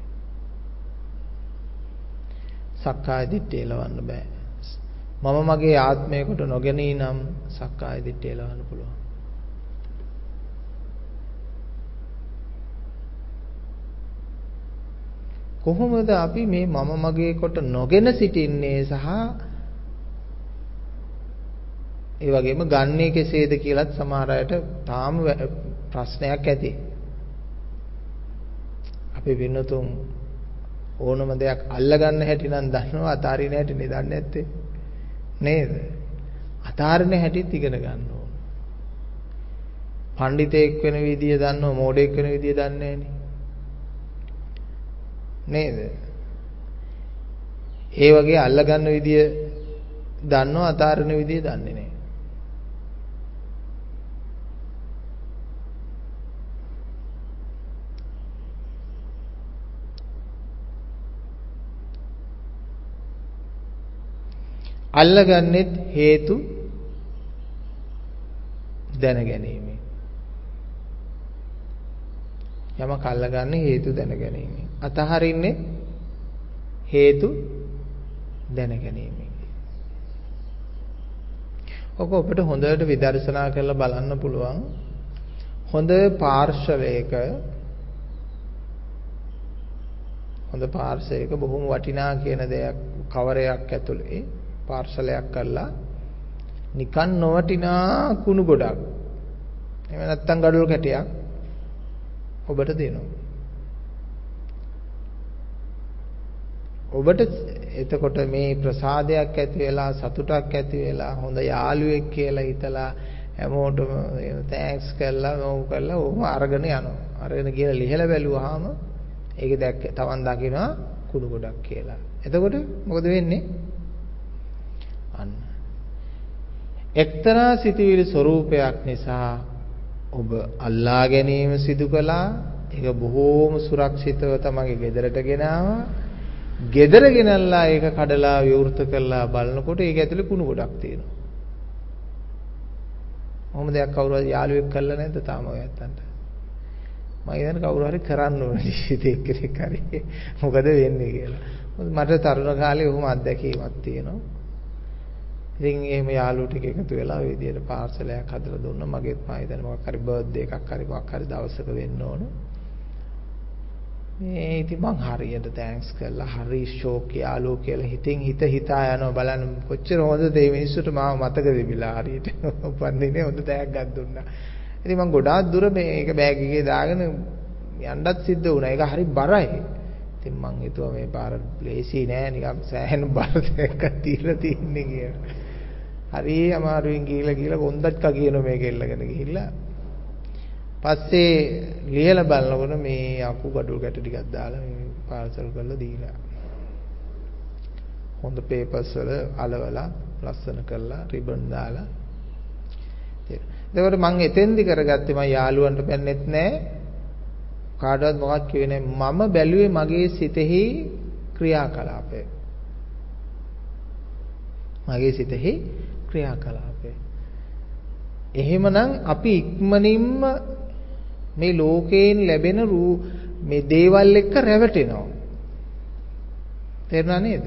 සක්කාය දිට්ඨිය එලවන්න බෑ. මම මගේ ආත්මය කොට නොගනී නම් සක්කාය දිට්ඨිය එලවන්න පුළුවන්. කොහොමද අපි මේ මම මගේ කොට නොගෙන සිටින්නේ සහ ඒ වගේම ගන්නේ කෙසේද කියලත් සමහර අයට තාම ප්‍රශ්නයක් ඇති. අපි වෙනතුන් ඕනම දෙයක් අල්ලගන්න හැටි නම් දන්නවා, අතාරින හැටි නේ දන්නේ නැත්තේ නේද? අතාරින හැටිත් ඉගෙන ගන්න ඕන. පඬිතෙක් වෙන විදිය දන්නව, මෝඩෙක් වෙන විදිය දන්නේ නේද? ඒ වගේ අල්ලගන්න විදිය දන්නව, අතාරින විදිය දන්නේ නැහැ. අල්ලගන්නෙත් හේතු දැන ගැනීම. යමක් අල්ලගන්නේ හේතු දැන ගැනීම. අතහරින්නේ හේතු දැන ගැනීම. ඔක ඔබට හොඳට විදර්ශනා කරලා බලන්න පුළුවන්. හොඳ පාර්ශවයක බොහොම වටිනා කියන දෙයක් කවරයක් ඇතුලේ පාර්සලයක් කරලා නිකන් නොවටිනා කුණු ගොඩක් එහෙම නැත්නම් ගඩොල් කැටයක් ඔබට දෙනවා. ඔබට එතකොට මේ ප්‍රසාදයක් ඇති වෙලා සතුටක් ඇති වෙලා හොඳ යාළුවෙක් කියලා හිතලා හැමෝටම තෑන්ක්ස් කරලා ඕක කරලා ඕම අරගෙන යනවා. අරගෙන ගිහලා ලිහලා බැලුවාම ඒක තවන් දකිනවා කුණු ගොඩක් කියලා. එතකොට මොකද වෙන්නේ? අන්න එක්තරා සිතුවිලි ස්වરૂපයක් නිසා ඔබ අල්ලා ගැනීම සිදු කළා. ඒක බොහෝම සුරක්ෂිතව තමගේ ගෙදරට ගෙනාවා. ගෙදර ගෙනල්ලා ඒක කඩලා විවෘත කරලා බලනකොට ඒක ඇතුලේ කුණු ගොඩක් තියෙනවා. මොහොම දෙයක් කවුරු හරි යාළුවෙක් කළා නැද්ද තාම ඔය ඇත්තන්ට? මම හිතන්නේ කවුරු හරි කරන්න ඕනේ ජීවිතේ කෙනෙක් හරි. මොකද වෙන්නේ කියලා. මට තරුණ කාලේ ඔහොම අත්දැකීමක් තියෙනවා. ඉතින් එහෙම යාළුවෝ ටික එකතු වෙලා ওই විදියට පාර්සලයක් හදලා දුන්නා. මගේත් මම හිතන්නේ මොකක් හරි බර්ත්ඩේ එකක් හරි මොකක් හරි දවසක වෙන්න ඕන. මේ ඉතින් මං හරියට තෑන්ක්ස් කරලා හරි ෂෝක් යාළුවෝ කියලා හිතා යනවා බලන්න කොච්චර හොඳද මේ මිනිස්සුන්ට මාව මතක දෙවිලා හරියට උපන්දිනේ හොඳ තෑග්ගක් දුන්නා. ඉතින් මං ගොඩාක් දුර මේක බෑග් එකේ දාගෙන යන්නත් සිද්ධ වුණා. ඒක හරි බරයි. ඉතින් මං හිතුවා මේ පාර ලේසි නෑ නිකන් සෑහෙන බර දෙකක් තියලා තින්නේ කියලා. හරි අමාරුවෙන් ගිහිලා කොන්දච්ක කියන මේක එල්ලගෙන ගිහිල්ලා පස්සේ ලියලා බලනකොට මේ අකු ගඩොල් ගැට ටිකක් දාලා මේ පාර්සල් කරලා දීලා හොඳ පේපර්ස් වල අලවලා ලස්සන කරලා රිබන් දාලා එතකොට මම එතෙන්දි කරගත්තේ මම යාළුවන්ට බැන්නෙත් නෑ කාටවත් මොකක් කිව්වේ නෑ මම බැලුවේ මගේ සිතෙහි ක්‍රියාකලාපය එහෙමනම් අපි ඉක්මනින්ම මේ ලෝකයෙන් ලැබෙන මේ දේවල් එක්ක රැවටෙනවා. තේරුණා නේද?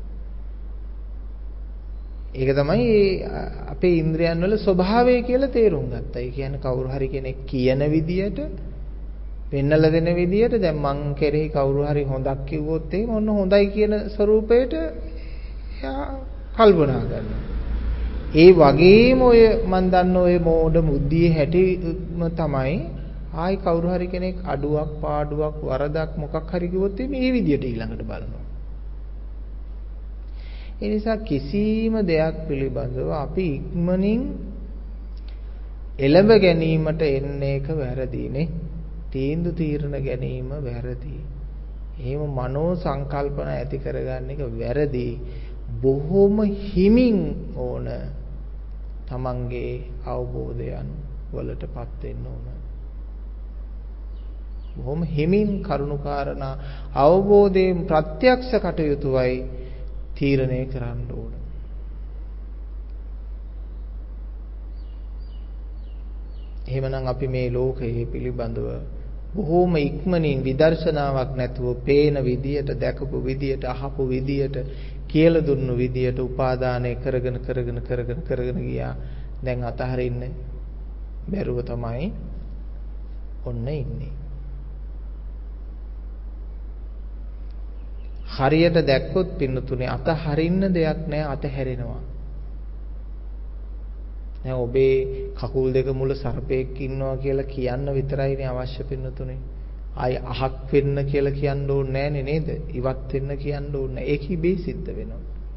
ඒක තමයි අපේ ඉන්ද්‍රයන් වල ස්වභාවය කියලා තේරුම් ගත්තා. ඒ කියන්නේ කවුරු හරි කෙනෙක් කියන විදියට පෙන්නලා දෙන විදියට දැන් මං කෙරෙහි කවුරු හරි හොඳක් කිව්වොත් එහෙම ඔන්න හොඳයි කියන ස්වරූපයට එයා කල්පනා කරනවා. ඒ වගේම ඔය මන් දන්න ඔය මෝඩ මුද්දියේ හැටිම තමයි ආයි කවුරු හරි කෙනෙක් අඩුවක් පාඩුවක් වරදක් මොකක් හරි කිව්වොත් මේ විදියට ඊළඟට බලනවා. ඒ නිසා කිසිම දෙයක් පිළිබඳව අපි ඉක්මනින් එළඹ ගැනීමට එන්න එක වැරදිනේ. තීන්දුව තීරණ ගැනීම වැරදි. එහෙම මනෝ සංකල්පන ඇති කරගන්න එක වැරදි. බොහොම හිමින් ඕන තමන්ගේ අවබෝධයන් වලටපත් වෙන්න ඕන. බොහොම හිමින් කරුණාකාරණා අවබෝධයෙන් ප්‍රත්‍යක්ෂ කටයුතුවයි තීරණය කරන්න ඕන. එහෙමනම් අපි මේ ලෝකයේ පිළිබඳව බොහෝම ඉක්මනින් විදර්ශනාවක් නැතුව පේන විදියට, දැකපු විදියට, අහපු විදියට, කියලා දුන්නු විදියට උපාදානය කරගෙන ගියා. දැන් අතහරින්න බැරුව තමයි ඔන්න ඉන්නේ. හරියට දැක්කොත් පින්නතුනේ අතහරින්න දෙයක් නැහැ, අතහැරෙනවා. දැන් ඔබේ කකුල් දෙක මුල සර්පෙක් ඉන්නවා කියලා කියන්න විතරයිනේ අවශ්‍ය පින්නතුනේ. ආයි අහක් වෙන්න කියලා කියන්න ඕනේ නෑනේ නේද? ඉවත් වෙන්න කියන්න ඕනේ. ඒක ඉබේ සිද්ධ වෙනවා.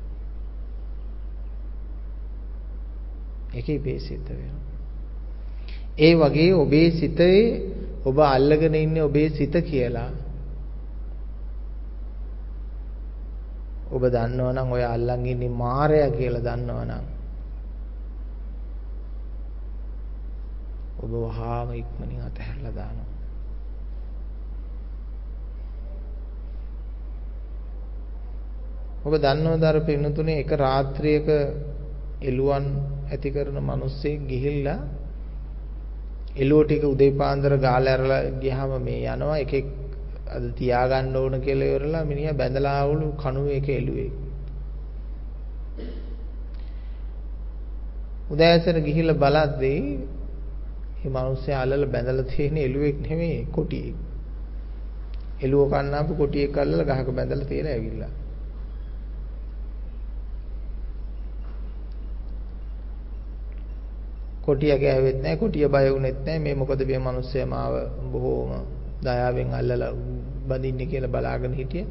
ඒක ඉබේ සිද්ධ වෙනවා. ඒ වගේ ඔබේ සිතේ ඔබ අල්ලගෙන ඉන්නේ ඔබේ සිත කියලා. ඔබ දන්නවනම් ඔය අල්ලන් ඉන්නේ මායя කියලා දන්නවනම් ඔබ වහාම ඉක්මනින් අතහැරලා දානවා. ඔබ දන්නවද අර පින්නතුනේ එක රාත්‍රියක එළුවන් ඇති කරන මිනිස්සෙක් ගිහිල්ලා එළුව ටික උදේ පාන්දර ගාලා ඇරලා ගියාම මේ යනවා එකෙක් අද තියාගන්න ඕන කියලා ඉවරලා මිනිහා බැඳලා ආවලු කණුවේ එක එළුවේ. උදෑසන ගිහිල්ලා බලද්දී මේ මිනිස්සයා අල්ලලා බැඳලා තියෙන එළුවෙක් නෙමෙයි කොටියෙක්. එළුව කන්නාපු කොටියෙක් අල්ලලා ගහක බැඳලා තියලා ඇවිල්ලා. කොටිය ගෑවෙත් නැහැ, කොටිය බය වුනෙත් නැහැ. මේ මොකද මේ මිනිස්සයා මාව බොහෝම දයාවෙන් අල්ලලා බඳින්නේ කියලා බලාගෙන හිටියා.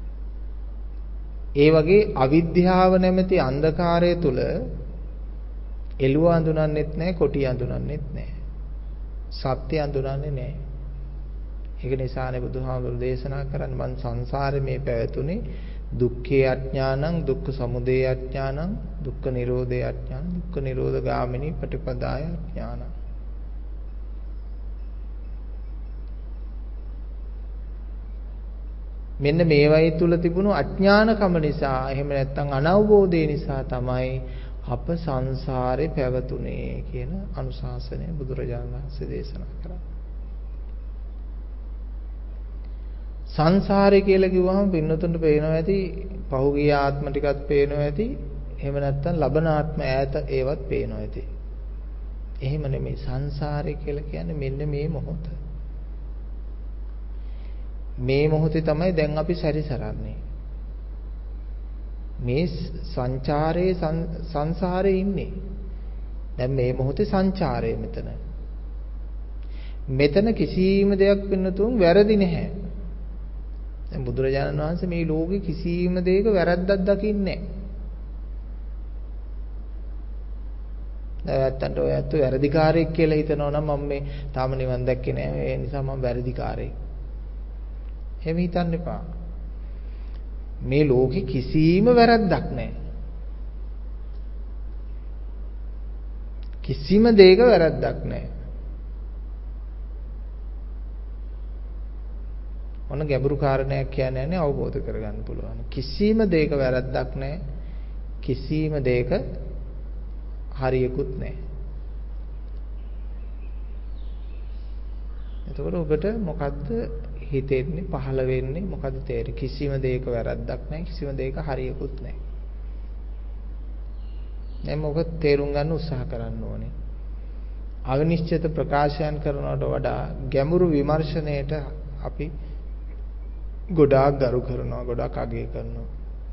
ඒ වගේ අවිද්‍යාව නැමැති අන්ධකාරය තුල එළුව අඳුනන්නෙත් නැහැ, කොටිය අඳුනන්නෙත් නැහැ. සත්‍ය අඳුනන්නේ නැහැ. ඒක නිසානේ බුදුහාමුදුරු දේශනා කරන්නේ මං සංසාරේ මේ පැවතුනේ දුක්ඛේ අඥානං, දුක්ඛ සමුදය අඥානං, දුක්ඛ නිරෝධේ අඥානං, දුක්ඛ නිරෝධ ගාමිනී පටිපදාය අඥානං. මෙන්න මේවයි තුල තිබුණු අඥානකම නිසා, එහෙම නැත්නම් අනවබෝධය නිසා තමයි අප සංසාරේ පැවතුනේ කියන අනුශාසනය බුදුරජාණන් වහන්සේ දේශනා කරා. සංසාරේ කියලා කිව්වම පින්නතුන්ට පේනවා ඇති, පහුගිය ආත්ම ටිකත් පේනවා ඇති, එහෙම නැත්නම් ලබන ආත්ම ඈත ඒවත් පේනවා ඇති. එහෙම නෙමෙයි සංසාරේ කියලා කියන්නේ මෙන්න මේ මොහොත. මේ මොහොතේ තමයි දැන් අපි සැරිසරන්නේ. මේ සංචාරයේ සංසාරේ ඉන්නේ. දැන් මේ මොහොතේ සංචාරය මෙතන. මෙතන කිසිම දෙයක් වෙනතුන් වැරදි නැහැ. දැන් බුදුරජාණන් වහන්සේ මේ ලෝකේ කිසිම දෙයක වැරද්දක් දකින්නේ නැහැ. නැත්තන්ට ඔය ඇත්ත වැරදිකාරයෙක් කියලා හිතනවා නම් මම මේ තාම නිවන් දැක්කේ නැහැ. ඒ නිසා මම වැරදිකාරයෙක්. එහෙම හිතන්න එපා. මේ ලෝකේ කිසිම වැරද්දක් නැහැ. කිසිම දෙයක වැරද්දක් නැහැ. ඔන්න ගැඹුරු කාරණයක් කියන්නේ නැහැ අවබෝධ කරගන්න පුළුවන්. කිසිම දෙයක වැරද්දක් නැහැ. කිසිම දෙයක හරියකුත් නැහැ. එතකොට ඔබට මොකද්ද හිතෙන්නේ, පහළ වෙන්නේ, මොකද්ද තේරෙන්නේ? කිසිම දෙයක වැරද්දක් නැහැ, කිසිම දෙයක හරියකුත් නැහැ. දැන් මොකද තේරුම් ගන්න උත්සාහ කරන්න ඕනේ. අවිනිශ්චිත ප්‍රකාශයන් කරනවට වඩා ගැඹුරු විමර්ශනයට අපි ගොඩාක් ගරු කරනවා, ගොඩාක් අගය කරනවා.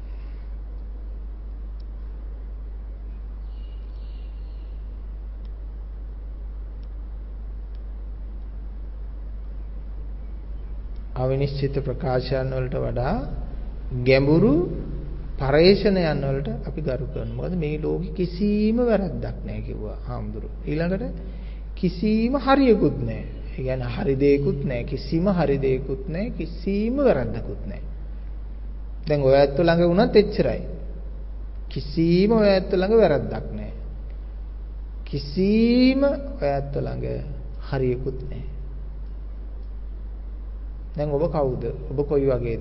අවිනිශ්චිත ප්‍රකාශයන් වලට වඩා ගැඹුරු පරේෂණයන් වලට අපි ගරු කරනවා. මොකද මේ ලෝකෙ කිසිම වැරද්දක් නැහැ කිව්වා හාමුදුරුවෝ. ඊළඟට කිසිම හරියකුත් නැහැ. ඒ කියන්නේ හරි දෙයක්වත් නැහැ. කිසිම හරි දෙයක්වත් නැහැ. කිසිම වැරද්දකුත් නැහැ. දැන් ඔය ඇත්ත ළඟ වුණත් එච්චරයි. කිසිම ඔය ඇත්ත ළඟ වැරද්දක් නැහැ. කිසිම ඔය ඇත්ත ළඟ හරියකුත් නැහැ. දැන් ඔබ කවුද? ඔබ කොයි වගේද?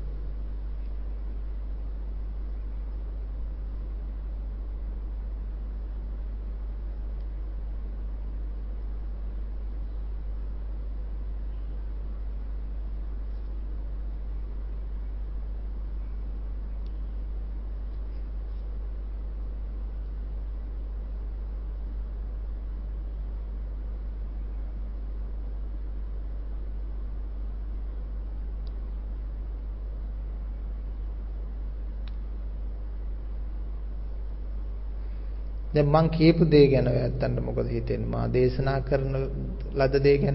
දැන් මං කියපු දේ ගැන ඔයත්තන්ට මොකද හිතෙන්නේ? මා දේශනා කරන ලද දේ ගැන.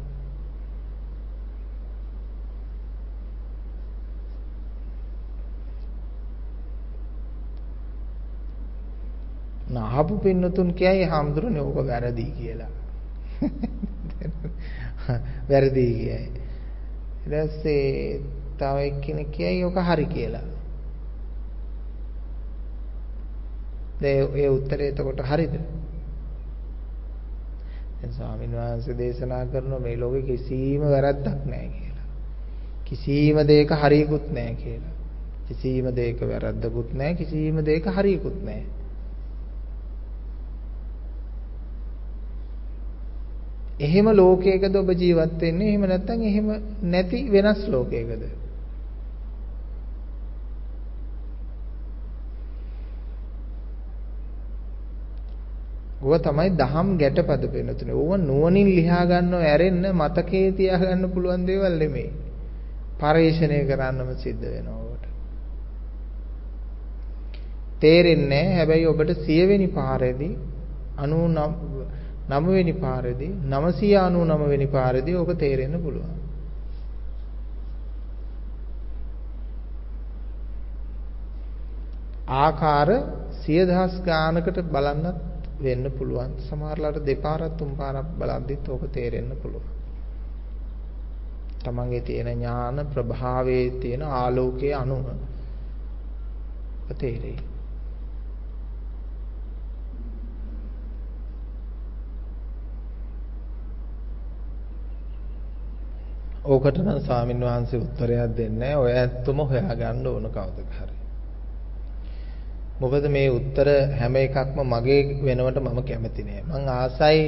නහපු පින්නතුන් කියයි හාමුදුරනේ ඕක වැරදි කියලා. වැරදි කියයි. ඊට පස්සේ තව එක්කෙනෙක් කියයි ඕක හරි කියලා. ඒ උත්තරේ එතකොට හරිද? දැන් ස්වාමීන් වහන්සේ දේශනා කරන මේ ලෝකේ කිසිම වැරද්දක් නැහැ කියලා. කිසිම දෙයක හරියකුත් නැහැ කියලා. කිසිම දෙයක වැරද්දකුත් නැහැ. කිසිම දෙයක හරියකුත් නැහැ. එහෙම ලෝකයකද ඔබ ජීවත් වෙන්නේ? එහෙම නැත්නම් එහෙම නැති වෙනස් ලෝකයකද? ඕවා තමයි දහම් ගැටපද වෙනතුනේ. ඕවා නුවණින් ලියා ගන්නව ඇරෙන්න මතකයේ තියා ගන්න පුළුවන් දේවල් නෙමෙයි. පරිශ්‍රණය කරන්නම සිද්ධ වෙනවා ඔකට. තේරෙන්නේ නැහැ. හැබැයි ඔබට 100 වෙනි පාරේදී 99 වෙනි පාරේදී 999 වෙනි පාරේදී ඔබ තේරෙන්න පුළුවන්. ආකාර 100,000 ගානකට බලන්නත් වෙන්න පුළුවන්. සමහරලාට දෙපාරක් තුන් පාරක් බලද්දිත් ඕක තේරෙන්න පුළුවන්. තමන්ගේ තියෙන ඥාන ප්‍රභාවයේ තියෙන ආලෝකයේ අනුව තේරෙයි. ඕකට නම් ස්වාමීන් වහන්සේ උත්තරයක් දෙන්නේ නැහැ. ඔය ඇත්තම හොයාගන්න ඕන කවුදක හරි. මොකද මේ උත්තර හැම එකක්ම මගේ වෙනවට මම කැමති නෑ. මං ආසයි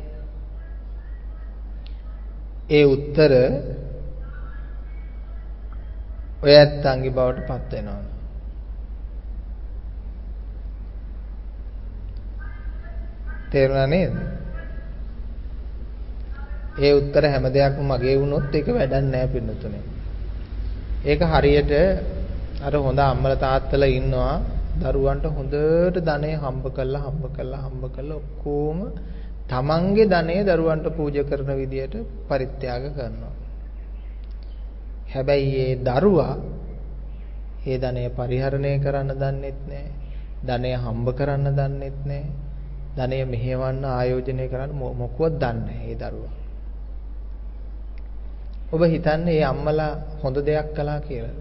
ඒ උත්තර ඔය ඇත්තන්ගේ බවට පත් වෙනවා. තේරුණා නේද? ඒ උත්තර හැම දෙයක්ම මගේ වුණොත් ඒක වැඩක් නෑ පින්නතුනේ. ඒක හරියට අර හොඳ අම්මලා තාත්තලා ඉන්නවා දරුවන්ට හොඳට ධනෙ හම්බ කරලා ඔක්කොම තමන්ගේ ධනෙ දරුවන්ට පූජා කරන විදියට පරිත්‍යාග කරනවා. හැබැයි ඒ දරුවා ඒ ධනෙ පරිහරණය කරන්න දන්නෙත් නැහැ. ධනෙ හම්බ කරන්න දන්නෙත් නැහැ. ධනෙ මෙහෙවන්න ආයෝජනය කරන්න මොකවත් දන්නේ නැහැ ඒ දරුවා. ඔබ හිතන්නේ මේ අම්මලා හොඳ දෙයක් කළා කියලාද?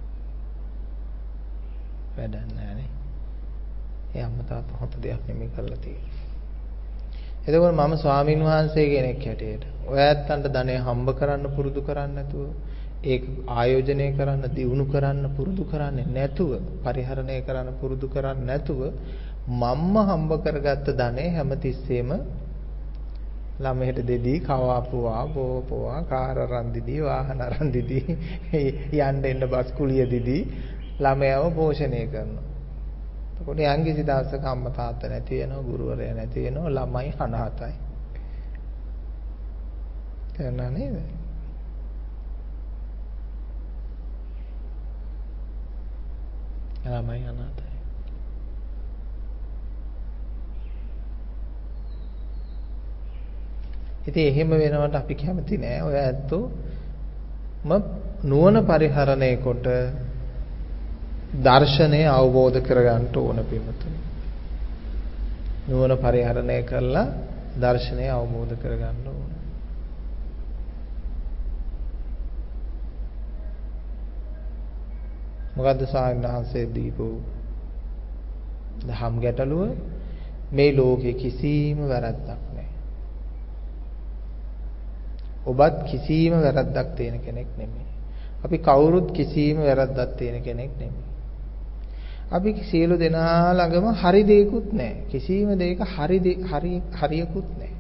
වැඩක් නැහැ නේ. ඒ අම්මා තාත්තා හොඳ දෙයක් නෙමෙයි කරලා තියෙන්නේ. එතකොට මම ස්වාමින් වහන්සේ කෙනෙක් හැටියට ඔය ඇත්තන්ට ධනෙ හම්බ කරන්න පුරුදු කරන්නේ නැතුව ඒක ආයෝජනය කරන්න දියුණු කරන්න පුරුදු කරන්නේ නැතුව පරිහරණය කරන්න පුරුදු කරන්නේ නැතුව මම්ම හම්බ කරගත්ත ධනෙ හැමතිස්සෙම ළමයට දෙදී කවාපුවා බෝපුවා කාර් අරන් දිදී වාහන අරන් දිදී යන්න එන්න බස් කුලිය දිදී ළමයාව පෝෂණය කරනවා. එතකොට යම් කිසි දවසක අම්මා තාත්තා නැති වෙනවා, ගුරුවරයා නැති වෙනවා, ළමයි අනාථයි. තේරුණා නේද? ළමයි අනාථයි. ඉතින් එහෙම වෙනවට අපි කැමති නෑ. ඔය ඇත්තෝම නුවණ පරිහරණය කොට දර්ශනය අවබෝධ කරගන්න ඕන පිටුතුනි. නුවණ පරිහරණය කරලා දර්ශනය අවබෝධ කරගන්න ඕන. මොකද්ද සායනහන්සේ දීපු දහම් ගැටලුව? මේ ලෝකේ කිසිම වැරද්දක් නැහැ. ඔබත් කිසිම වැරද්දක් තියෙන කෙනෙක් නෙමෙයි. අපි කවුරුත් කිසිම වැරද්දක් තියෙන කෙනෙක් නෙමෙයි. අපි සියලු දෙනා ළඟම හරි දෙයක්වත් නැහැ. කිසිම දෙයක හරියකුත් නැහැ.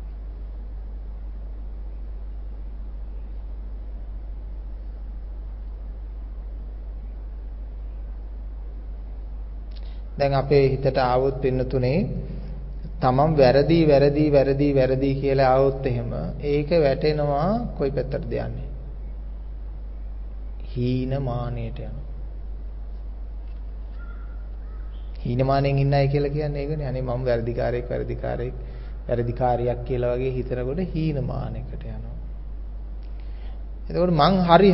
දැන් අපේ හිතට ආවොත් පින්නතුනේ තමන් වැරදි කියලා ආවොත් එහෙම ඒක වැටෙනවා කොයි පැත්තටද යන්නේ? හීනමානයට යනවා. හීනමානෙන් ඉන්නයි කියලා කියන්නේ ඒකනේ. අනේ මම වැරදිකාරියක් කියලා වගේ හිතනකොට හීනමානයකට යනවා. එතකොට මං හරි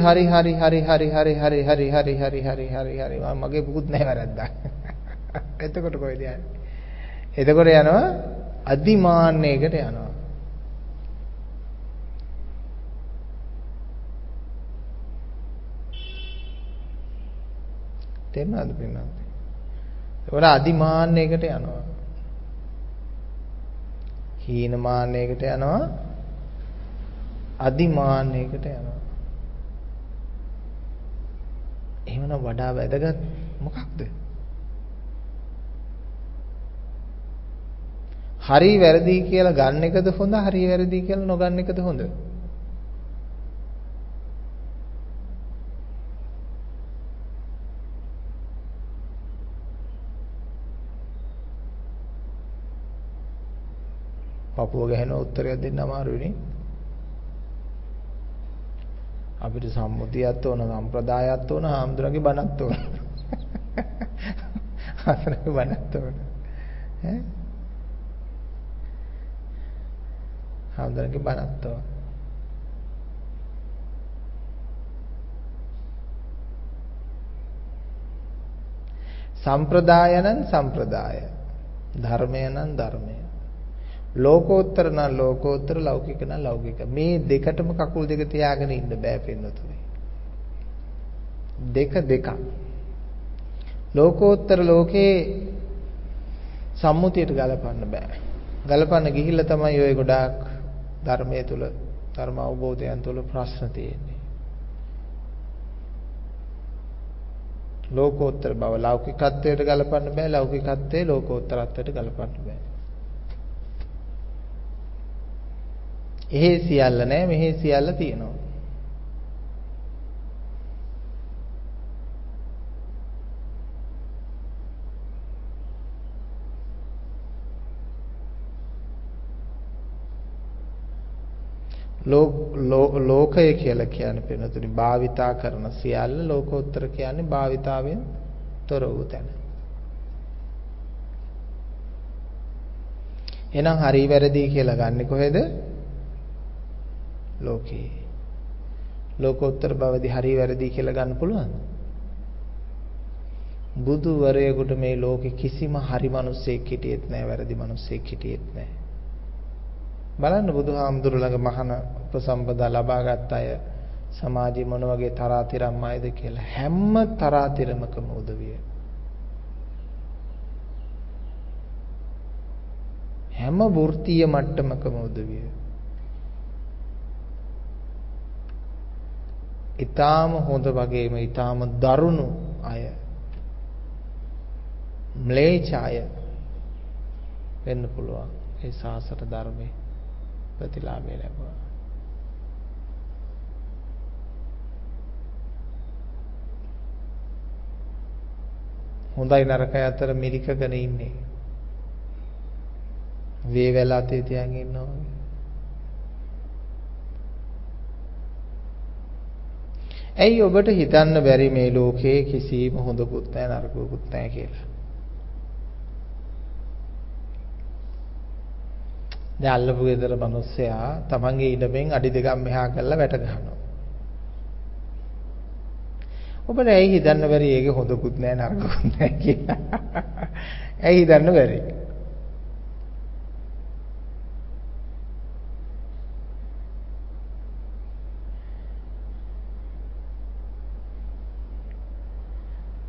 මගේ පුකුත් නැහැ වැරද්දක්. එතකොට කොහෙද යන්නේ? එතකොට යනවා අදිමාන්නයකට යනවා. තේරුණාද පින්නත්? ඒකට අදිමාන්නයකට යනවා. හීනමාන්නයකට යනවා. අදිමාන්නයකට යනවා. එහෙමනම් වඩා වැදගත් මොකක්ද? හරි වැරදි කියලා ගන්න එකද හොඳ? හරි වැරදි කියලා නොගන්න එකද හොඳ? පපුව ගහන උත්තරයක් දෙන්න අමාරුයි නේ. අපිට සම්මුතියක් ඕන, සම්ප්‍රදායක් ඕන, හාමුදුරන්ගේ බණක් ඕන. හාමුදුරන්ගේ බණක් ඕන. ඈ? හාමුදුරන්ගේ බණක් ඕන. සම්ප්‍රදාය නම් සම්ප්‍රදාය. ධර්මය නම් ධර්මය. ලෝකෝත්තර නම් ලෝකෝත්තර, ලෞකික නම් ලෞකික. මේ දෙකටම කකුල් දෙක තියාගෙන ඉන්න බෑ පින්නතුනේ. දෙක. ලෝකෝත්තර ලෝකේ සම්මුතියට ගලපන්න බෑ. ගලපන්න ගිහිල්ලා තමයි ඔය ගොඩාක් ධර්මයේ තුල, ධර්ම අවබෝධයන් තුල ප්‍රශ්න තියෙන්නේ. ලෝකෝත්තර බව ලෞකිකත්වයට ගලපන්න බෑ, ලෞකිකත්වයේ ලෝකෝත්තරත්වයට ගලපන්න බෑ. එහෙ සියල්ල නැහැ, මෙහෙ සියල්ල තියෙනවා. ලෝකය කියලා කියන්නේ වෙනතුනි භාවිතා කරන සියල්ල, ලෝකෝත්තර කියන්නේ භාවිතාවෙන් තොර වූ තැන. එහෙනම් හරි වැරදි කියලා ගන්නෙ කොහෙද? ලෝකේ. ලෝකෝත්තර බවදී හරි වැරදි කියලා ගන්න පුළුවන්ද? බුදුවරයෙකුට මේ ලෝකේ කිසිම හරි මිනිසෙක් හිටියෙත් නැහැ, වැරදි මිනිසෙක් හිටියෙත් නැහැ. බලන්න බුදුහාමුදුරු ළඟ මහාන උපසම්පදා ලබාගත් අය සමාජයේ මොන වගේ තරාතිරම් අයද කියලා. හැම තරාතිරමකම උදවිය. හැම වෘත්තීය මට්ටමකම උදවිය. ඊටාම හොඳ වගේම ඊටාම දරුණු අය, ම්ලේච්ඡ අය වෙන්න පුළුවන්. ඒ සාසන ධර්මයේ ප්‍රතිලාභය ලැබුවා. හොඳයි නරකයි අතර මිරිකගෙන ඉන්නේ. වේවැල අතේ තියන් ඉන්නවා. ඇයි ඔබට හිතන්න බැරි මේ ලෝකේ කිසිම හොඳකුත් නැහැ නරකකුත් නැහැ කියලා? දැන් අල්ලපු ගෙදර මිනිස්සයා තමන්ගේ ඉඩමෙන් අඩි දෙකක් මෙහා කරලා වැට ගන්නවා. ඔබට ඇයි හිතන්න බැරි ඒකේ හොඳකුත් නැහැ නරකකුත් නැහැ කියලා? ඇයි හිතන්න බැරි?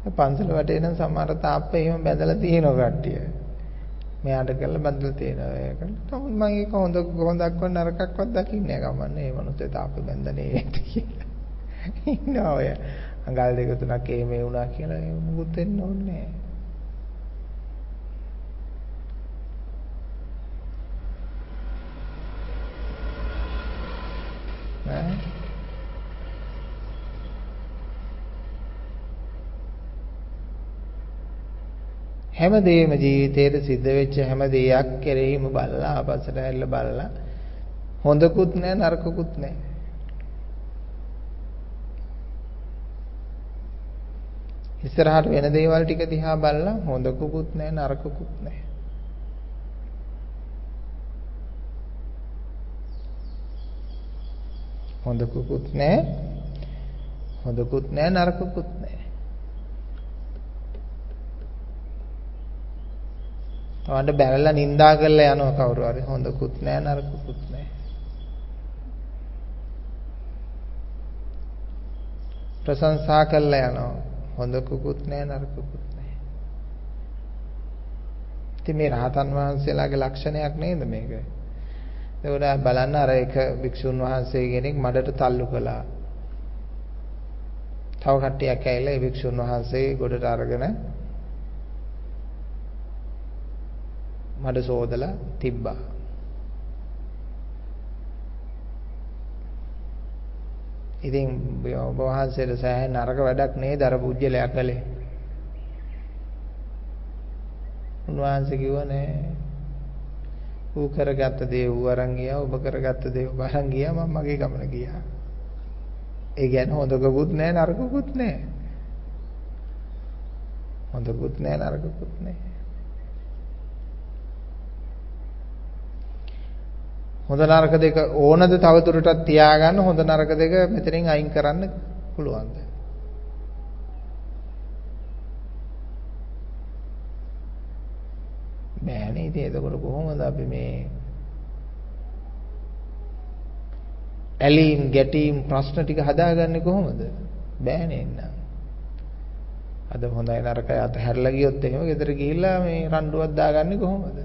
පන්සල වටේ නම් සමහර තාප්පේ එහෙම බැඳලා තියෙනවා කට්ටිය. මෙයාට කියලා බැඳලා තියෙනවා. ඒකට නමුත් මම ඒක හොඳක්වත් නරකක්වත් දකින්නේ නැහැ ගමන්නේ. මේ මොනොතේ තාප්පේ බැඳන්නේ නැති කියලා. ඉන්නවා ඔය. අඟල් දෙක තුනක් එහෙම වුණා කියලා මුකුත් වෙන්න ඕනේ නැහැ. හැමදේම ජීවිතේට සිද්ධ වෙච්ච හැම දෙයක් කෙරෙහිම බලලා ආපස්සට ඇල්ල බලලා හොඳකුත් නැහැ නරකකුත් නැහැ. ඉස්සරහට වෙන දේවල් ටික දිහා බලලා හොඳකුත් නැහැ නරකකුත් නැහැ. හොඳකුත් නැහැ නරකකුත් නැහැ. තවන්න බැලලා නිඳා කරලා යනවා කවුරු හරි හොඳකුත් නැහැ නරකකුත් නැහැ. ප්‍රශංසා කරලා යනවා හොඳකුත් නැහැ නරකකුත් නැහැ. ඉතින් මේ රහතන් වහන්සේලාගේ ලක්ෂණයක් නේද මේක? ඒකට බලන්න අර එක භික්ෂුන් වහන්සේ කෙනෙක් මඩට තල්ලු කළා. තව කට්ටියක් ඇවිල්ලා ඒ භික්ෂුන් වහන්සේ ගොඩට අරගෙන මඩ සෝදලා තිබ්බා. ඉතින් ඔබ වහන්සේට සෑහෙන නරක වැඩක් නේද අර පුජ්‍යලයා කළේ? උන්වහන්සේ කිව්වා නෑ. ඌ කරගත්ත දේ ඌ අරන් ගියා, ඔබ කරගත්ත දේ ඔබ අරන් ගියා, මම මගේ ගමන ගියා. ඒ කියන්නේ හොඳකුත් නෑ නරකකුත් නෑ. හොඳකුත් නෑ නරකකුත් නෑ. හොඳ නරක දෙක ඕනද තවදුරටත් තියාගන්න? හොඳ නරක දෙක මෙතනින් අයින් කරන්න පුළුවන්ද? බෑනේ. ඉතින් එතකොට කොහොමද අපි මේ ඇලීම් ගැටීම් ප්‍රශ්න ටික හදාගන්නේ කොහොමද? බෑනේ නේද? අද හොඳයි නරකයි අතහැරලා ගියොත් එහෙම ගෙදර ගිහිල්ලා මේ රණ්ඩුවක් දාගන්නේ කොහොමද?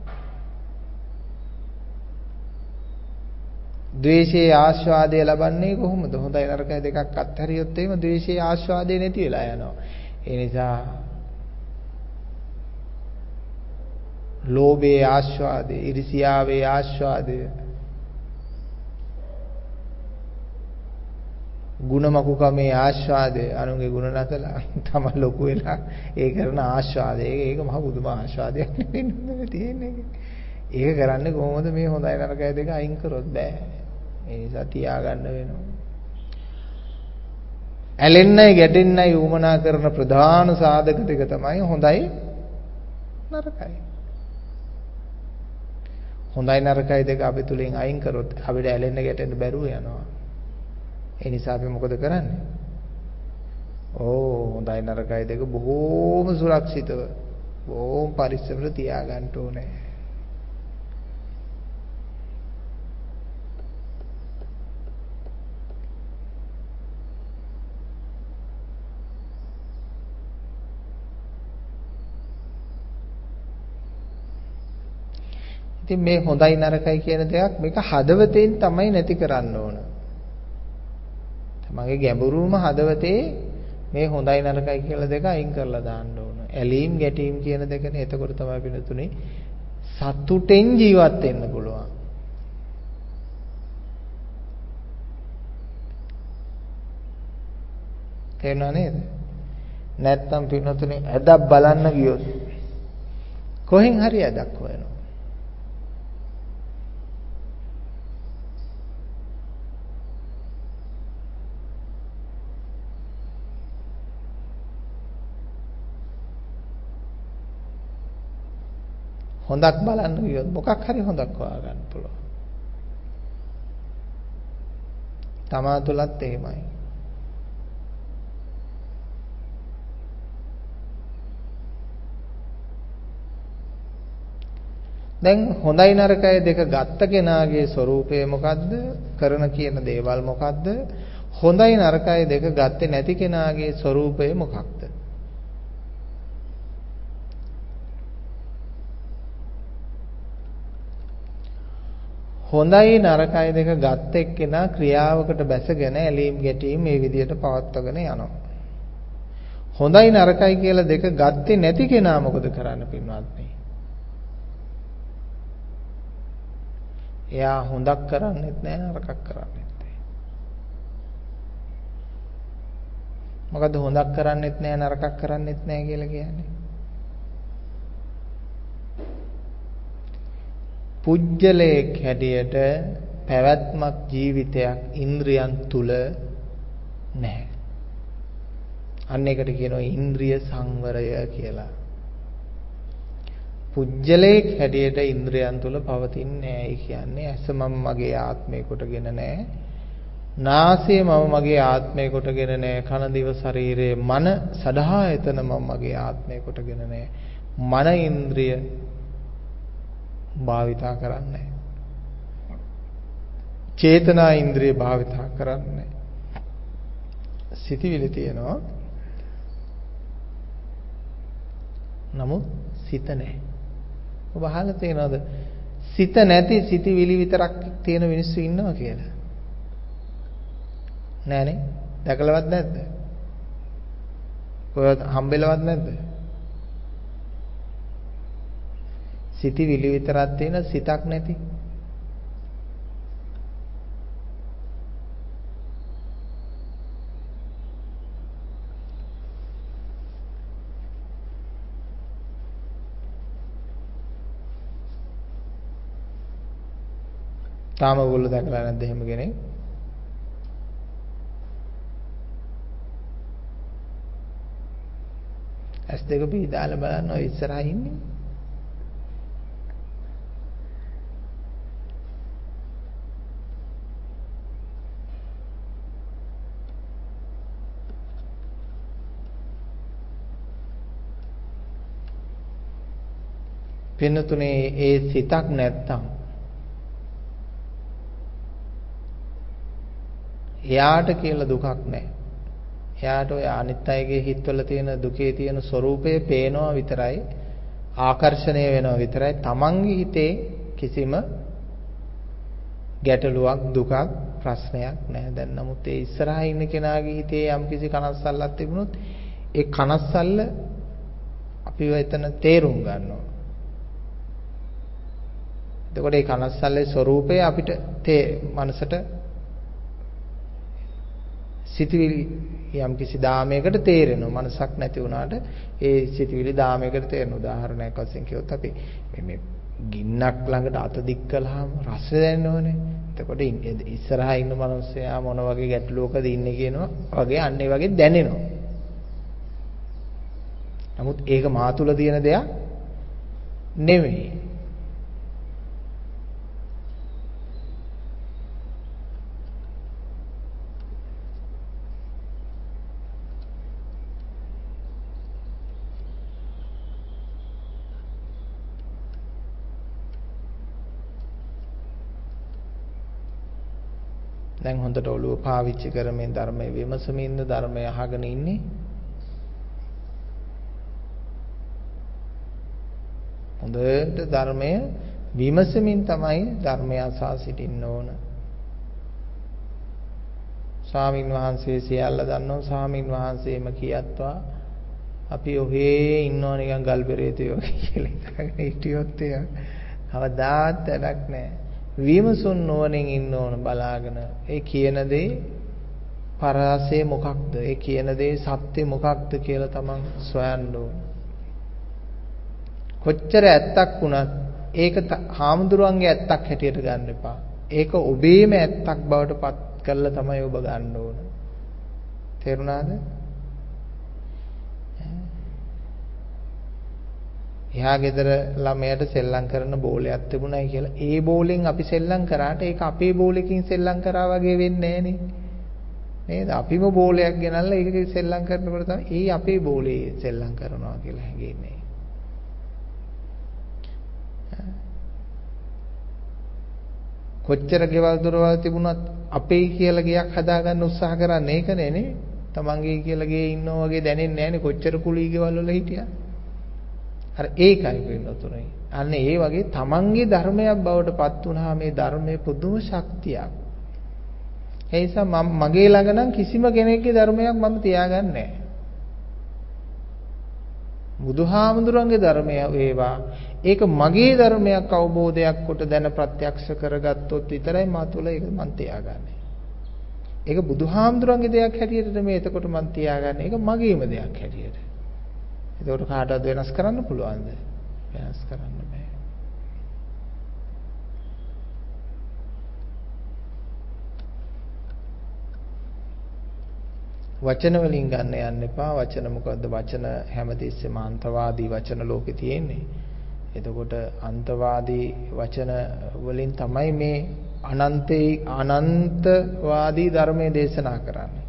ද්වේෂයේ ආස්වාදය ලබන්නේ කොහොමද? හොඳයි නරකයි දෙකක් අත්හැරියොත් එහෙම ද්වේෂයේ ආස්වාදය නැති වෙලා යනවා. ඒ නිසා ලෝභයේ ආස්වාදය, iriසියාවේ ආස්වාදය, ගුණමකුකමේ ආස්වාදය, අනුන්ගේ ගුණ නැතලා තමයි ලොකු වෙලා ඒ කරන ආස්වාදය. ඒක මහ බුදුම ආස්වාදයක් නෙවෙයි තියෙන්නේ. ඒක කරන්නේ කොහොමද? මේ හොඳයි නරකයි දෙක අයින් කරොත් බෑ. ඒ නිසා තියාගන්න වෙනවා. ඇලෙන්නයි ගැටෙන්නයි උමනා කරන ප්‍රධාන සාධක දෙක තමයි හොඳයි නරකයි. හොඳයි නරකයි දෙක අපි තුලින් අයින් කරොත් අපිට ඇලෙන්න ගැටෙන්න බැරුව යනවා. ඒ නිසා අපි මොකද කරන්නේ? හොඳයි නරකයි දෙක බොහෝම සුරක්ෂිතව බොහෝම පරිස්සමට තියාගන්න ඕනේ. ඉතින් මේ හොඳයි නරකයි කියන දෙයක් මේක හදවතෙන් තමයි නැති කරන්න ඕන. තමගේ ගැඹුරුම හදවතේ මේ හොඳයි නරකයි කියලා දෙක අයින් කරලා දාන්න ඕන. ඇලීම් ගැටීම් කියන දෙකනේ. එතකොට තමයි පිළිතුනේ සතුටෙන් ජීවත් වෙන්න පුළුවන්. තේරුණා නේද? නැත්තම් පිළිතුනේ ඇදක් බලන්න ගියොත් කොහෙන් හරි ඇදක් හොයනවා. හොඳක් බලන්න ගියොත් මොකක් හරි හොඳක් හොයාගන්න පුළුවන්. තමා තුලත් එහෙමයි. දැන් හොඳයි නරකයි දෙක ගත්ත කෙනාගේ ස්වરૂපය මොකද්ද? කරන කියන දේවල් මොකද්ද? හොඳයි නරකයි දෙක ගත්තේ නැති කෙනාගේ ස්වરૂපය මොකක්ද? හොඳයි නරකයි දෙක ගත්ත එක්කෙනා ක්‍රියාවකට බැසගෙන ඇලීම් ගැටීම් මේ විදිහට පවත්වාගෙන යනවා. හොඳයි නරකයි කියලා දෙක ගත්තේ නැති කෙනා මොකද කරන්න පින්වත්නි? එයා හොඳක් කරන්නේත් නැහැ නරකක් කරන්නේත් නැහැ. මොකද හොඳක් කරන්නේත් නැහැ නරකක් කරන්නේත් නැහැ කියලා කියන්නේ? පුජ්‍යලයක් හැටියට පැවැත්මක් ජීවිතයක් ඉන්ද්‍රියන් තුල නැහැ. අන්න ඒකට කියනවා ඉන්ද්‍රිය සංවරය කියලා. පුජ්‍යලයක් හැටියට ඉන්ද්‍රියන් තුල පවතින්නේ නැහැ. ඒ කියන්නේ ඇස මම මගේ ආත්මය කොටගෙන නැහැ. නාසය මම මගේ ආත්මය කොටගෙන නැහැ. කන දිව ශරීරය මන සදහායතන මම මගේ ආත්මය කොටගෙන නැහැ. මන ඉන්ද්‍රිය භාවිතා කරන්නේ. චේතනා ඉන්ද්‍රිය භාවිතා කරන්නේ. සිතිවිලි තියෙනවා. නමුත් සිත නැහැ. ඔබ අහලා තියෙනවද? සිත නැති සිතිවිලි විතරක් තියෙන මිනිස්සු ඉන්නවා කියලා. නෑනේ. දැකලවත් නැද්ද? කොහෙවත් හම්බෙලවත් නැද්ද? සිතිවිලි විතරක් තියෙන සිතක් නැති. තාම ඔයගොල්ලෝ දැකලා නැද්ද එහෙම කෙනෙක්? ඇස් දෙක පිහදාලා බලන්න ඔය ඉස්සරහා ඉන්නේ. පින්නතුනේ ඒ සිතක් නැත්තම් එයාට කියලා දුකක් නැහැ. එයාට ඔය අනිත් අයගේ හිතවල තියෙන දුකේ තියෙන ස්වરૂපය පේනවා විතරයි, ආකර්ෂණය වෙනවා විතරයි. තමන්ගේ හිතේ කිසිම ගැටලුවක් දුකක් ප්‍රශ්නයක් නැහැ. දැන් නමුත් ඒ ඉස්සරහා ඉන්න කෙනාගේ හිතේ යම්කිසි කනස්සල්ලක් තිබුණොත් ඒ කනස්සල්ල අපිව එතන තේරුම් ගන්නවා. එතකොට ඒ කනස්සල්ලේ ස්වરૂපය අපිට මනසට සිතවිලි යම්කිසි දාමයකට තේරෙනවා. මනසක් නැති වුණාට ඒ සිතවිලි දාමයකට තේරෙන උදාහරණයක් වශයෙන් කිව්වොත් අපි මේ ගින්නක් ළඟට අත දික් කළාම රස දැනෙනවනේ. එතකොට ඉස්සරහා ඉන්න මිනිස්සයා මොන වගේ ගැටලුවකද ඉන්නේ කියනවා වගේ අන්න ඒ වගේ දැනෙනවා. නමුත් ඒක මා තුල තියෙන දෙයක් නෙමෙයි. දැන් හොඳට ඔළුව පාවිච්චි කරමින් ධර්මයේ විමසමින් ධර්මය අහගෙන ඉන්නේ. හොඳට ධර්මය විමසමින් තමයි ධර්මය අසා සිටින්න ඕන. ස්වාමින් වහන්සේ සියල්ල දන්නවා. ස්වාමින් වහන්සේම කියත්වා අපි ඔහේ ඉන්නව නිකන් ගල් පෙරේතයෝ කියලා හිතාගෙන හිටියොත් ඒක කවදාවත් වැඩක් නැහැ. විමසුන් නොවනින් ඉන්න ඕන බලාගෙන. ඒ කියන දේ පරාසය මොකක්ද? ඒ කියන දේ සත්‍ය මොකක්ද කියලා තමන් සොයන්න ඕන. කොච්චර ඇත්තක් වුණත් ඒක හාමුදුරුවන්ගේ ඇත්තක් හැටියට ගන්න එපා. ඒක ඔබේම ඇත්තක් බවට පත් කරලා තමයි ඔබ ගන්න ඕන. තේරුණාද? එහා ගෙදර ළමයට සෙල්ලම් කරන බෝලයක් තිබුණයි කියලා ඒ බෝලෙන් අපි සෙල්ලම් කරාට ඒක අපේ බෝලකින් සෙල්ලම් කරා වගේ වෙන්නේ නැහනේ. නේද? අපිම බෝලයක් ගෙනල්ලා ඒක සෙල්ලම් කරනකොට තමයි ඒ අපේ බෝලේ සෙල්ලම් කරනවා කියලා හැඟෙන්නේ. කොච්චර ගෙවල් දොරවල් තිබුණත් අපේ කියලා ගයක් හදාගන්න උත්සාහ කරන්නේ ඒකනේ නේ. තමන්ගේ කියලා ගේ ඉන්නෝ වගේ දැනෙන්නේ නැහනේ. කොච්චර කුලී ගෙවල් වල හිටියා. අර ඒකයි පින්නතුනේ. අන්න ඒ වගේ තමන්ගේ ධර්මයක් බවට පත් වුණා මේ ධර්මයේ පුදුම ශක්තියක්. ඒ නිසා මගේ ළඟ නම් කිසිම කෙනෙක්ගේ ධර්මයක් මම තියාගන්නේ නැහැ. බුදුහාමුදුරන්ගේ ධර්මය වේවා ඒක මගේ ධර්මයක් අවබෝධයක් කොට දැන ප්‍රත්‍යක්ෂ කරගත්තොත් විතරයි මා තුළ ඒක මන් තියාගන්නේ. ඒක බුදුහාමුදුරන්ගේ දෙයක් හැටියට මේ එතකොට මන් තියාගන්නේ. ඒක මගේම දෙයක් හැටියට. ඒකට කාටවත් වෙනස් කරන්න පුළුවන්ද? වෙනස් කරන්න බෑ. වචන වලින් ගන්න යන්න එපා. වචන මොකද්ද? වචන හැමතිස්සෙම අන්තවාදී වචන ලෝකේ තියෙන්නේ. එතකොට අන්තවාදී වචන වලින් තමයි මේ අනන්තවාදී ධර්මයේ දේශනා කරන්නේ.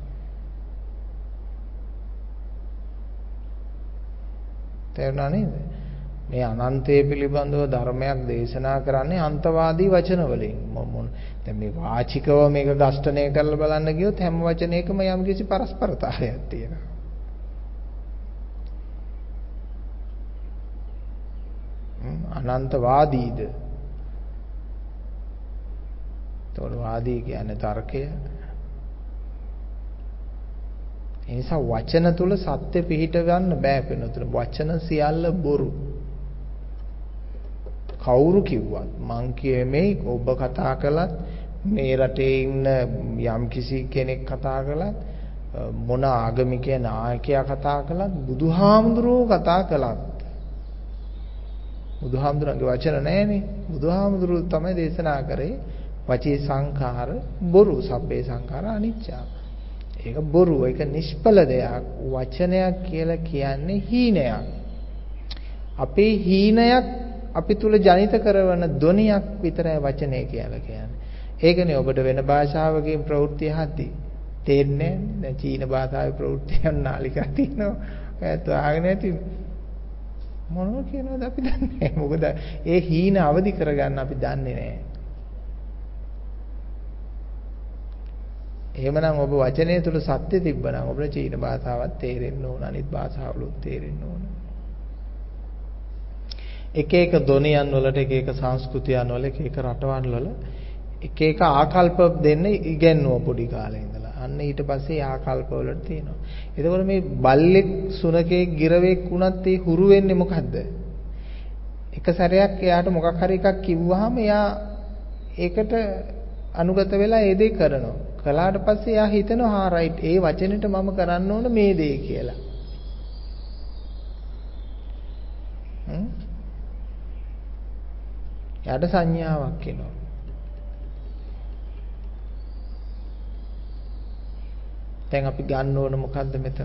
තේරුණා නේද? මේ අනන්තය පිළිබඳව ධර්මයක් දේශනා කරන්නේ අන්තවාදී වචන වලින්. දැන් මේ වාචිකව මේක ගස්ඨණය කරලා බලන්න ගියොත් හැම වචනයකම යම්කිසි පරස්පරතාවයක් තියෙනවා. අනන්තවාදීද? ඒතකොට වාදී කියන්නේ තර්කය. ඒ නිසා වචන තුල සත්‍ය පිහිට ගන්න බෑ වෙනතුන. වචන සියල්ල බොරු. කවුරු කිව්වත් මං කියමේ ඔබ කතා කළත් මේ රටේ ඉන්න යම්කිසි කෙනෙක් කතා කළත් මොන ආගමික නායකයා කතා කළත් බුදුහාමුදුරුවෝ කතා කළත් බුදුහාමුදුරන්ගේ වචන නැහැනේ. බුදුහාමුදුරුවෝ තමයි දේශනා කරේ වචී සංඛාර බොරු සබ්බේ සංඛාර අනිච්චා. ඒක බොරු. ඒක නිෂ්ඵල දෙයක්. වචනයක් කියලා කියන්නේ හීනයක්. අපේ හීනයක් අපි තුල ජනිත කරන ධ්වනියක් විතරයි වචනය කියලා කියන්නේ. ඒකනේ ඔබට වෙන භාෂාවකින් ප්‍රවෘත්ති අහද්දී තේරෙන්නේ නැහැ. දැන් චීන භාෂාවේ ප්‍රවෘත්තියන් නාලිකා තියෙනවා. ඒත් ආගෙන ඇති මොනවා කියනවද අපි දන්නේ නැහැ. මොකද ඒ හීන අවදි කරගන්න අපි දන්නේ නැහැ. එහෙමනම් ඔබ වචනය තුල සත්‍ය තිබ්බනම් ඔබට චීන භාෂාවත් තේරෙන්න ඕන, අනිත් භාෂාවලුත් තේරෙන්න ඕන. එක එක ධ්වනියන් වලට එක එක සංස්කෘතියන් වල එක එක රටවල් වල එක එක ආකල්ප දෙන්න ඉගෙනුවා පොඩි කාලේ ඉඳලා. අන්න ඊට පස්සේ ආකල්ප වලට තියෙනවා. එතකොට මේ බල්ලෙක් සුනකෙක් ගිරවෙක් වුණත් ඒ හුරු වෙන්නේ මොකද්ද? එක සැරයක් එයාට මොකක් හරි එකක් කිව්වහම එයා ඒකට අනුගත වෙලා ඒ දේ කරනවා. කළාට පස්සේ එයා හිතනවා හා රයිට් ඒ වචනෙට මම කරන්න ඕන මේ දේ කියලා. එයාට සංඥාවක් එනවා. දැන් අපි ගන්න ඕන මොකද්ද මෙතන?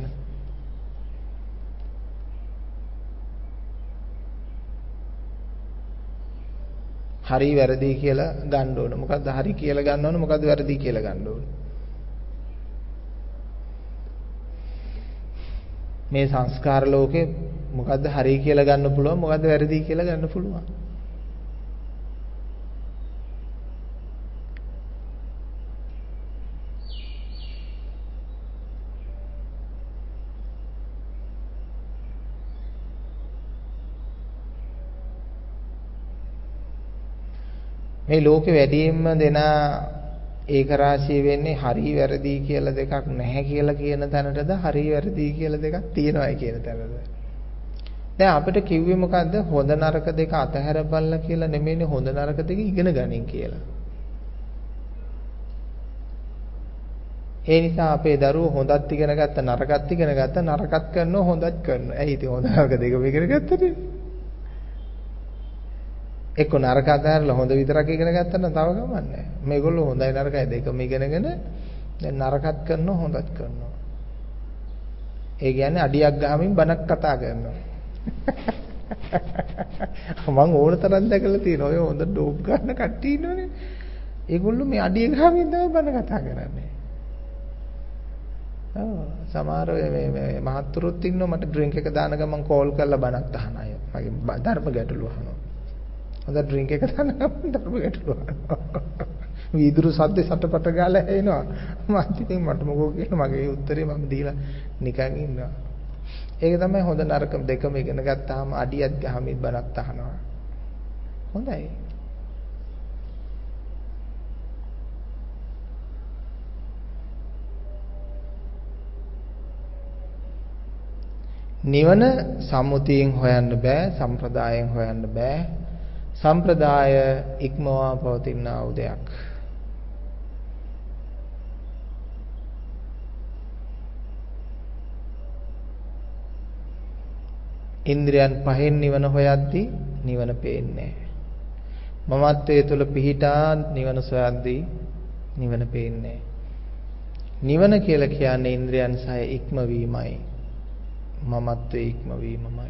හරි වැරදි කියලා ගන්න ඕන. මොකද්ද හරි කියලා ගන්න ඕන? මොකද්ද වැරදි කියලා ගන්න ඕන? මේ සංස්කාර ලෝකේ මොකද්ද හරි කියලා ගන්න පුළුවන්? මොකද්ද වැරදි කියලා ගන්න පුළුවන්? මේ ලෝකෙ වැඩියෙන්ම දෙනා ඒක රාශිය වෙන්නේ හරි වැරදි කියලා දෙකක් නැහැ කියලා කියන තැනටද හරි වැරදි කියලා දෙකක් තියෙනවායි කියන තැනද? දැන් අපිට කිව්වේ මොකද්ද? හොඳ නරක දෙක අතහැර බලලා කියලා නෙමෙයිනේ හොඳ නරක දෙක ඉගෙන ගනින් කියලා. ඒ නිසා අපේ දරුවෝ හොඳත් ඉගෙන ගත්ත නරකත් ඉගෙන ගත්ත නරකත් කරනවා හොඳත් කරනවා. ඇයි ඉතින් හොඳ නරක දෙකම ඉගෙන ගත්තනේ? එක්ක නරක අතහැරලා හොඳ විතරක් ඉගෙන ගත්තා නම් තව ගමන් නැහැ. මේගොල්ලෝ හොඳයි නරකයි දෙකම ඉගෙනගෙන දැන් නරකත් කරනවා හොඳත් කරනවා. ඒ කියන්නේ අඩියක් ගහමින් බණක් කතා කරනවා. මම ඕන තරම් දැකලා තියෙනවා. ඔය හොඳ ඩෝප් ගන්න කට්ටිය ඉන්නෝනේ. ඒගොල්ලෝ මේ අඩිය ගහමින් තමයි බණ කතා කරන්නේ. ඔව් සමහර මේ මහත්තුරුත් ඉන්නවා මට ඩ්‍රින්ක් එක දාන ගමන් කෝල් කරලා බණක් අහන අය. මගේ ධර්ම ගැටලුව අහනවා. හොඳ ඩ්‍රින්ක් එක දාන ගමන් ධර්ම ගැටලුව අහනවා. වීදුරු සද්ද සටපට ගාලා එනවා. මම ඉතින් මට මොකෝ කියන මගේ උත්තරේ මම දීලා නිකන් ඉන්නවා. ඒක තමයි හොඳ නරක දෙකම ඉගෙන ගත්තාම අඩියක් ගහමින් බණක් අහනවා. හොඳයි. නිවන සම්මුතියෙන් හොයන්න බෑ, සම්ප්‍රදායෙන් හොයන්න බෑ. සම්ප්‍රදාය ඉක්මවා පවතින උදයක්. ඉන්ද්‍රයන් පහෙන් නිවන හොයද්දී නිවන පේන්නේ නැහැ. මමත්වයේ තුල පිහිටා නිවන සොයද්දී නිවන පේන්නේ නැහැ. නිවන කියලා කියන්නේ ඉන්ද්‍රයන් සහ ඉක්මවීමයි. මමත්වයේ ඉක්මවීමමයි.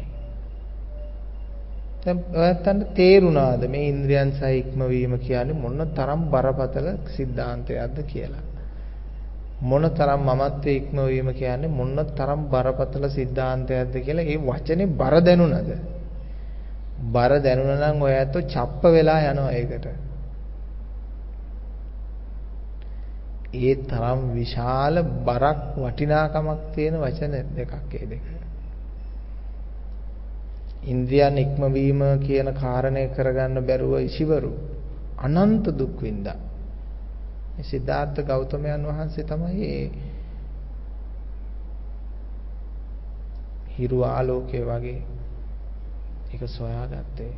දැන් ඔයයන්ට තේරුණාද මේ ඉන්ද්‍රයන් සහ ඉක්මවීම කියන්නේ මොන තරම් බරපතල સિદ્ધාන්තයක්ද කියලා? මොන තරම් මමත්වයේ ඉක්මවීම කියන්නේ මොන තරම් බරපතල સિદ્ધාන්තයක්ද කියලා ඒ වචනේ බර දැනුණද? බර දැනුණා නම් ඔයයන්ට චප්ප වෙලා යනවා ඒකට. ඒ තරම් විශාල බරක් වටිනාකමක් තියෙන වචන දෙකක් ඒ දෙක. ඉන්ද්‍රියන් ඉක්මවීම කියන කාරණය කරගන්න බැරුව ඉසිවරු අනන්ත දුක් විඳා. මේ සිද්ධාර්ථ ගෞතමයන් වහන්සේ තමයි ඒ හිරු ආලෝකයේ වගේ ඒක සොයාගත්තේ.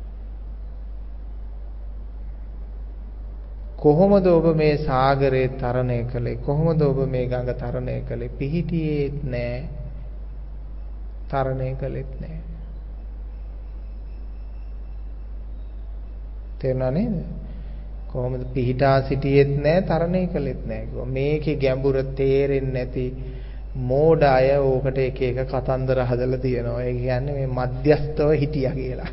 කොහොමද ඔබ මේ සාගරේ තරණය කළේ? කොහොමද ඔබ මේ ගඟ තරණය කළේ? පිහිටියේත් නැහැ, තරණය කළෙත් නැහැ. තේරුණා නේද? කොහොමද පිහිටා සිටියෙත් නැහැ, තරණය කළෙත් නැහැ. මේකේ ගැඹුර තේරෙන්නේ නැති මෝඩ අය ඕකට එක එක කතන්දර හදලා තියෙනවා. ඒ කියන්නේ මේ මධ්‍යස්තව හිටියා කියලා.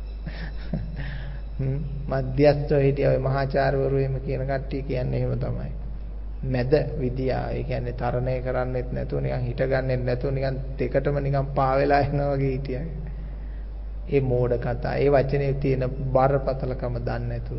මධ්‍යස්තව හිටියා ඔය මහාචාර්යවරු එහෙම කියන කට්ටිය කියන්නේ එහෙම තමයි. මැද විදියා. ඒ කියන්නේ තරණය කරන්නෙත් නැතුව නිකන් හිටගන්නෙත් නැතුව නිකන් දෙකටම නිකන් පා වෙලා යනවා වගේ හිටියා. ඒ මෝඩ කතා. ඒ වචනේ තියෙන බරපතලකම දන්නේ නැතුව.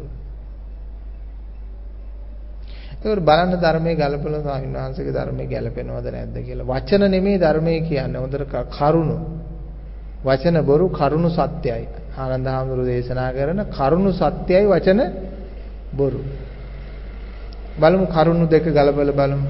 ඒකවල බලන්න ධර්මයේ ගලපලා ස්වාමීන් වහන්සේගේ ධර්මයේ ගැලපෙනවද නැද්ද කියලා. වචන නෙමෙයි ධර්මයේ කියන්නේ. හොඳට කරුණු. වචන බොරු කරුණු සත්‍යයි. ආනන්ද හාමුදුරුවෝ දේශනා කරන කරුණු සත්‍යයි වචන බොරු. බලමු කරුණු දෙක ගලපලා බලමු.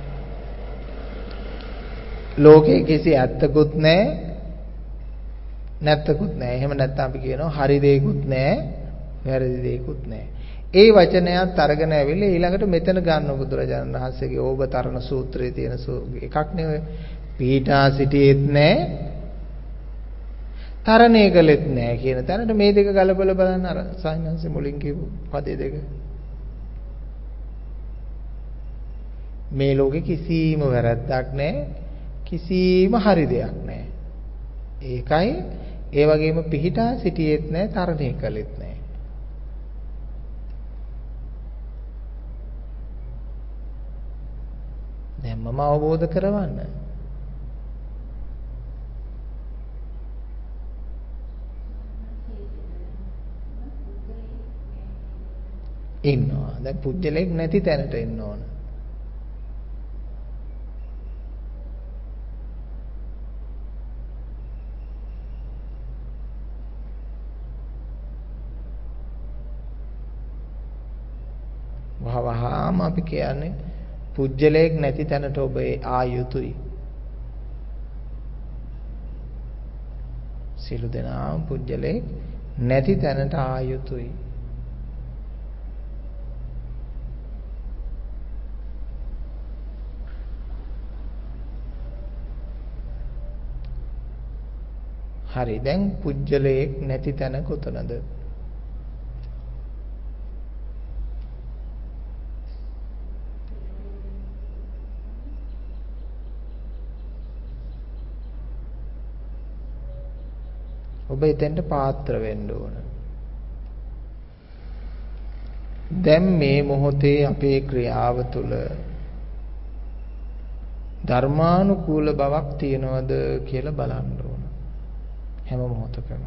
ලෝකේ කිසි ඇත්තකුත් නැහැ, නැත්තකුත් නැහැ. එහෙම නැත්නම් අපි කියනවා හරි දෙයක්කුත් නැහැ, වැරදි දෙයක්කුත් නැහැ. ඒ වචනයත් අරගෙන ඇවිල්ලා ඊළඟට මෙතන ගන්න බුදුරජාණන් වහන්සේගේ ඕබතරණ සූත්‍රයේ තියෙන එකක් නේ. පීඨා සිටියෙත් නැහැ, තරණය කළෙත් නැහැ කියන තැනට මේ දෙක ගලපලා බලන්න අර සාහිණන්සේ මුලින් කියපු පදේ දෙක. මේ ලෝකේ කිසිම වැරැද්දක් නැහැ, කිසිම හරි දෙයක් නැහැ. ඒකයි ඒ වගේම පිහිටා සිටියෙත් නැහැ, තරණය කළෙත් නැහැ. දැන් මම අවබෝධ කරවන්න. ඉන්නවා. දැන් පුජ්‍යලෙක් නැති තැනට එන්න ඕන. වහවහාම අපි කියන්නේ පුජ්‍යලෙක් නැති තැනට ඔබ ආ යුතුයි. සියලු දෙනාම පුජ්‍යලෙක් නැති තැනට ආ යුතුයි. හරි දැන් පුජ්‍යලයක් නැති තැන කොතනද? ඔබ එතෙන්ට පාත්‍ර වෙන්න ඕන. දැන් මේ මොහොතේ අපේ ක්‍රියාව තුළ ධර්මානුකූල බවක් තියනවද කියලා බලන්න ඕන. හැම මොහොතකම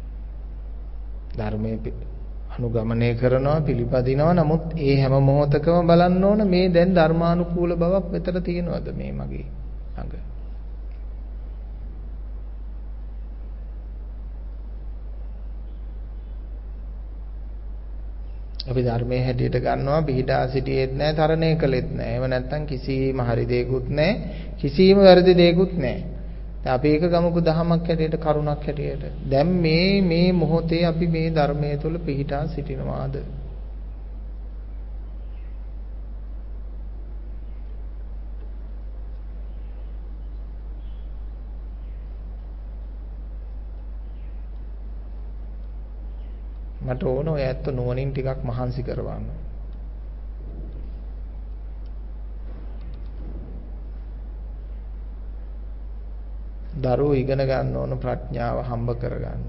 ධර්මයේ අනුගමනය කරනවා, පිළිපදිනවා. නමුත් ඒ හැම මොහොතකම බලන්න ඕන මේ දැන් ධර්මානුකූල බවක් මෙතන තියනවද මේ මගේ ළඟ. අපි ධර්මයේ හැටියට ගන්නවා පිහිටා සිටියෙත් නැහැ තරණය කළෙත් නැහැ. එහෙම නැත්නම් කිසිම හරි දෙයක්වත් නැහැ. කිසිම වැරදි දෙයක්වත් නැහැ. දැන් අපි ඒක ගමුකෝ දහමක් හැටියට කරුණක් හැටියට. දැන් මේ මොහොතේ අපි මේ ධර්මයේ තුල පිහිටා සිටිනවාද? මට ඕන ඔය ඇත්ත නුවණින් ටිකක් මහන්සි කරවන්න. දරුවෝ ඉගෙන ගන්න ඕන ප්‍රඥාව හම්බ කරගන්න.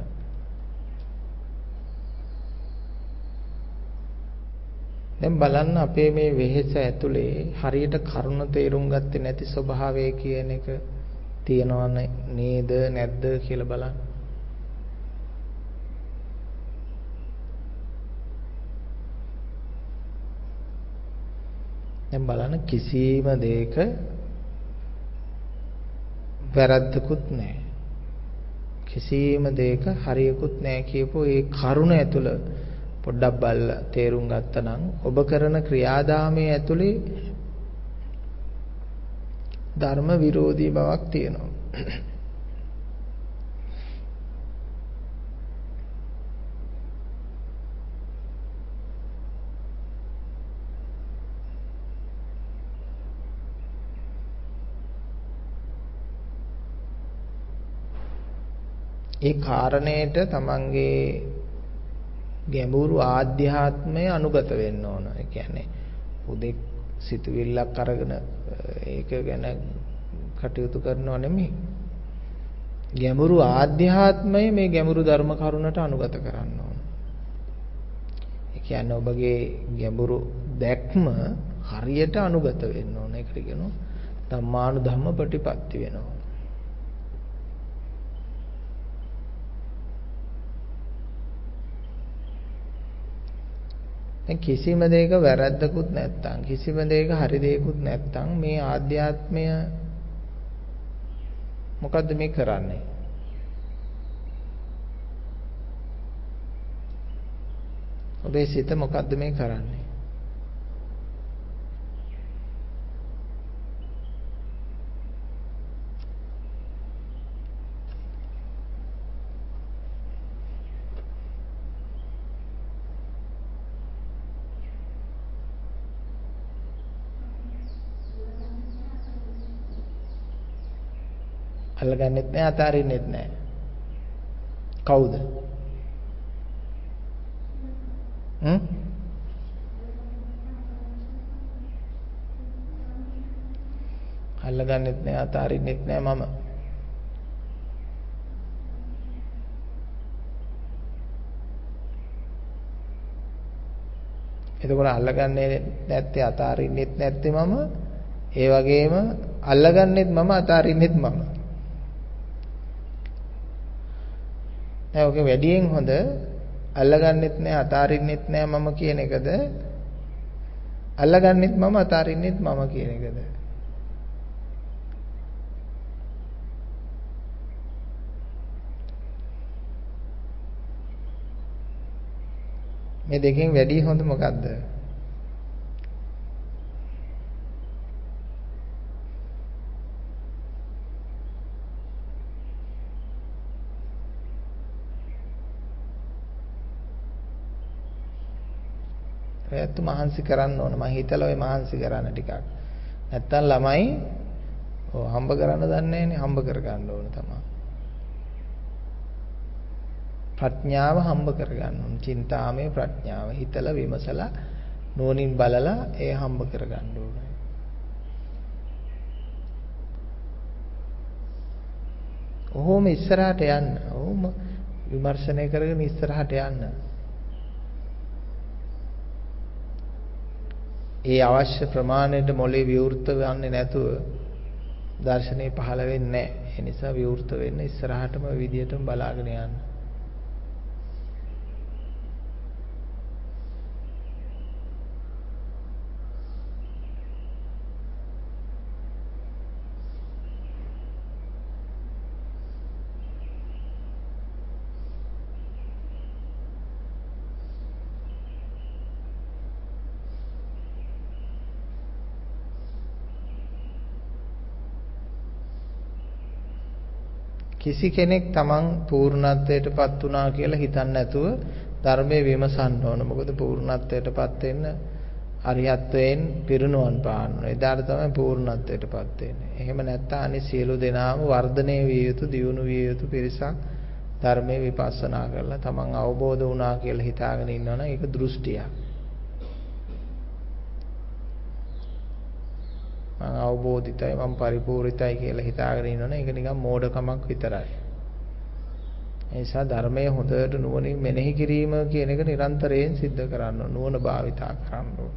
දැන් බලන්න අපේ මේ වෙහෙස ඇතුලේ හරියට කරුණ තේරුම් ගත්තේ නැති ස්වභාවය කියන එක තියනව නේද නැද්ද කියලා බලන්න. දැන් බලන්න කිසිම දෙයක වැරද්දකුත් නැහැ. කිසිම දෙයක හරියකුත් නැහැ කියපෝ ඒ කරුණ ඇතුළ පොඩ්ඩක් බලලා තේරුම් ගත්තා නම් ඔබ කරන ක්‍රියාදාමයේ ඇතුලේ ධර්ම විරෝධී බවක් තියෙනවා. ඒ කාරණේට තමන්ගේ ගැඹුරු ආධ්‍යාත්මය අනුගත වෙන්න ඕන. ඒ කියන්නේ උදේ සිතුවිල්ලක් අරගෙන ඒක ගැන කටයුතු කරනව නෙමෙයි. ගැඹුරු ආධ්‍යාත්මය මේ ගැඹුරු ධර්ම කරුණට අනුගත කරන්න ඕන. ඒ කියන්නේ ඔබගේ ගැඹුරු දැක්ම හරියට අනුගත වෙන්න ඕන. ඒකට කියනවා ධම්මානුධම්ම ප්‍රතිපත්ති වෙනවා. දැන් කිසිම දෙයක වැරද්දකුත් නැත්තම් කිසිම දෙයක හරි දෙයක්කුත් නැත්තම් මේ ආධ්‍යාත්මය මොකද්ද මේ කරන්නේ? ඔබේ සිත මොකද්ද මේ කරන්නේ? අල්ලගන්නෙත් නැහැ අතාරින්නෙත් නැහැ. කවුද? අල්ලගන්නෙත් නැහැ අතාරින්නෙත් නැහැ මම. එතකොට අල්ලගන්නේ නැත්තේ අතාරින්නෙත් නැත්තේ මම. ඒ වගේම අල්ලගන්නෙත් මම අතාරින්නෙත් මම. දැන් ඔක වැඩියෙන් හොඳ අල්ලගන්නෙත් නෑ අතාරින්නෙත් නෑ මම කියන එකද අල්ලගන්නෙත් මම අතාරින්නෙත් මම කියන එකද? මේ දෙකෙන් වැඩි හොඳ මොකද්ද? ඒත් මහන්සි කරන්න ඕන. මම හිතලා ඔය මහන්සි කරන්න ටිකක්. නැත්තම් ළමයි හම්බ කරන්න දන්නේ නැහැනේ. හම්බ කර ගන්න ඕන තමයි. ප්‍රඥාව හම්බ කර ගන්න ඕන. චින්තාමය ප්‍රඥාව. හිතලා විමසලා නුවණින් බලලා ඒ හම්බ කර ගන්න ඕනේ. ඔහොම ඉස්සරහට යන්න. ඔහොම විමර්ශනය කරගෙන ඉස්සරහට යන්න. ඒ අවශ්‍ය ප්‍රමාණයට මොලේ විවෘත වෙන්නේ නැතුව දර්ශනේ පහළ වෙන්නේ නැහැ. ඒ නිසා විවෘත වෙන්න ඉස්සරහටම විදියටම බලාගෙන යන්න. කිසි කෙනෙක් තමන් පූර්ණත්වයටපත් වුණා කියලා හිතන්නේ නැතුව ධර්මයේ විමසන්න ඕන. මොකද පූර්ණත්වයටපත් වෙන්න අරිහත්වයෙන් පිරිනුවන් පාන්න. එදාට තමයි පූර්ණත්වයටපත් වෙන්නේ. එහෙම නැත්නම් අනිත් සියලු දෙනාම වර්ධනය විය යුතු, දියුණු විය යුතු පිරිසක් ධර්මයේ විපස්සනා කරලා තමන් අවබෝධ වුණා කියලා හිතාගෙන ඉන්නවනම් ඒක දෘෂ්ටියක්. මම අවබෝධිතයි මම පරිපූර්ණිතයි කියලා හිතාගෙන ඉන්නවනේ ඒක නිකන් මෝඩකමක් විතරයි. ඒ නිසා ධර්මයේ හොඳට නුවණින් මෙනෙහි කිරීම කියන එක නිරන්තරයෙන් සිද්ධ කරන්න ඕන. නුවණ භාවිතා කරන්න ඕන.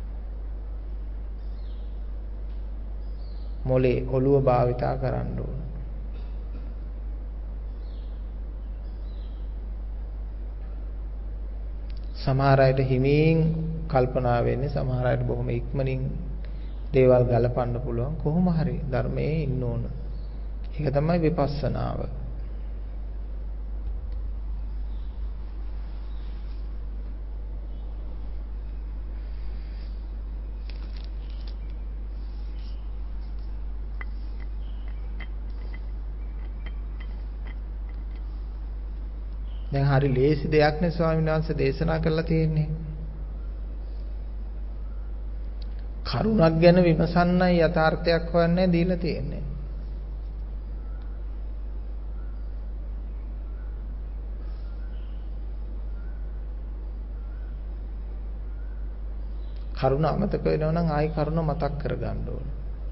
මොලේ ඔළුව භාවිතා කරන්න ඕන. සමහර අයට හිමින් කල්පනා වෙන්නේ, සමහර අයට බොහොම ඉක්මනින් දේවල් ගලපන්න පුළුවන්. කොහොම හරි ධර්මයේ ඉන්න ඕන. ඒක තමයි විපස්සනාව. දැන් හරි ලේසි දෙයක් නේ ස්වාමීන් වහන්සේ දේශනා කරලා තියෙන්නේ. කරුණක් ගැන විමසන්නයි යථාර්ථයක් හොයන්නේ දීලා තියෙන්නේ. කරුණ අමතක වෙනවා නම් ආයි කරුණ මතක් කරගන්න ඕන.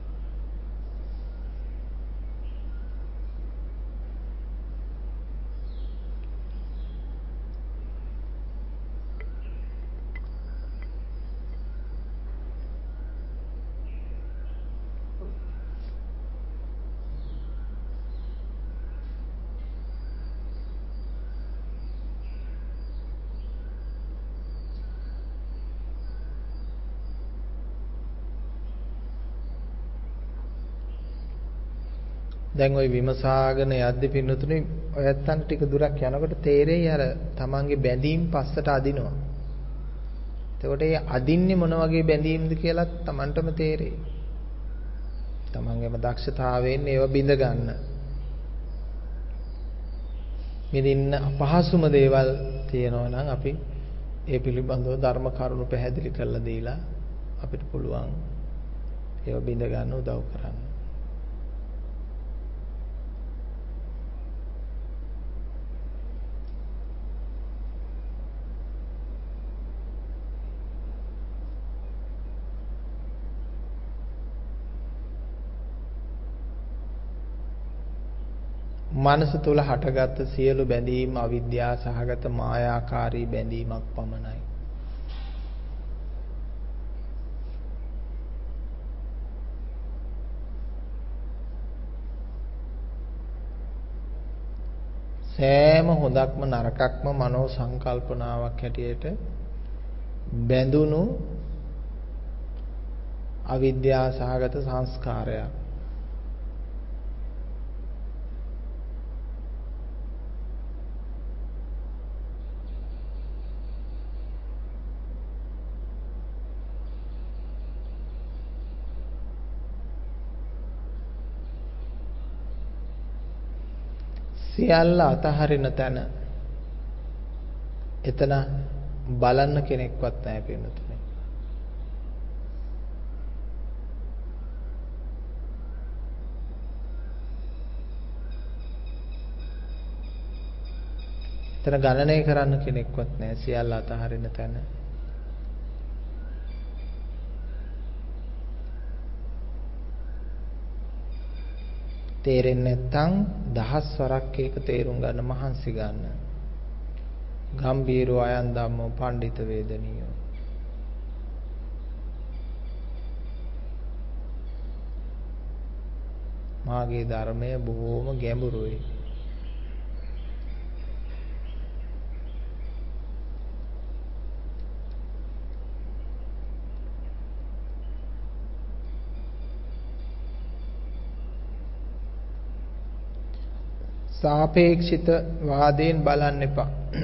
දැන් ওই විමසාගෙන යද්දි පින්නතුනේ ඔයත්තන් ටික දුරක් යනකොට තේරෙයි අර තමන්ගේ බැඳීම් පස්සට අදිනවා. එතකොට ඒ අදින්නේ මොන වගේ බැඳීම්ද කියලා තමන්ටම තේරෙයි. තමන්ගේම දක්ෂතාවයෙන් ඒව බිඳ ගන්න. මෙදින්න අපහසුම දේවල් තියෙනවා නම් අපි ඒ පිළිබඳව ධර්ම කරුණු පැහැදිලි කරලා දීලා අපිට පුළුවන් ඒව බිඳ ගන්න උදව් කරන්න. මනස තුල හටගත් සියලු බැඳීම් අවිද්‍යා සහගත මායාකාරී බැඳීමක් පමණයි. සෑම හොඳක්ම නරකක්ම මනෝ සංකල්පනාවක් හැටියට බැඳුණු අවිද්‍යා සහගත සංස්කාරයක්. සියල්ල අතහරින තැන එතන බලන්න කෙනෙක්වත් නැහැ පින්නතුනේ. එතන ගණනය කරන්න කෙනෙක්වත් නැහැ සියල්ල අතහරින තැන. තේරෙන්නේ නැත්නම් දහස් වරක් ඒක තේරුම් ගන්න මහන්සි ගන්න. ගම්බීරෝ අයන් ධම්මෝ පණ්ඩිත වේදනියෝ. මාගේ ධර්මය බොහෝම ගැඹුරුයි. සාපේක්ෂිත වාදයෙන් බලන්න එපා.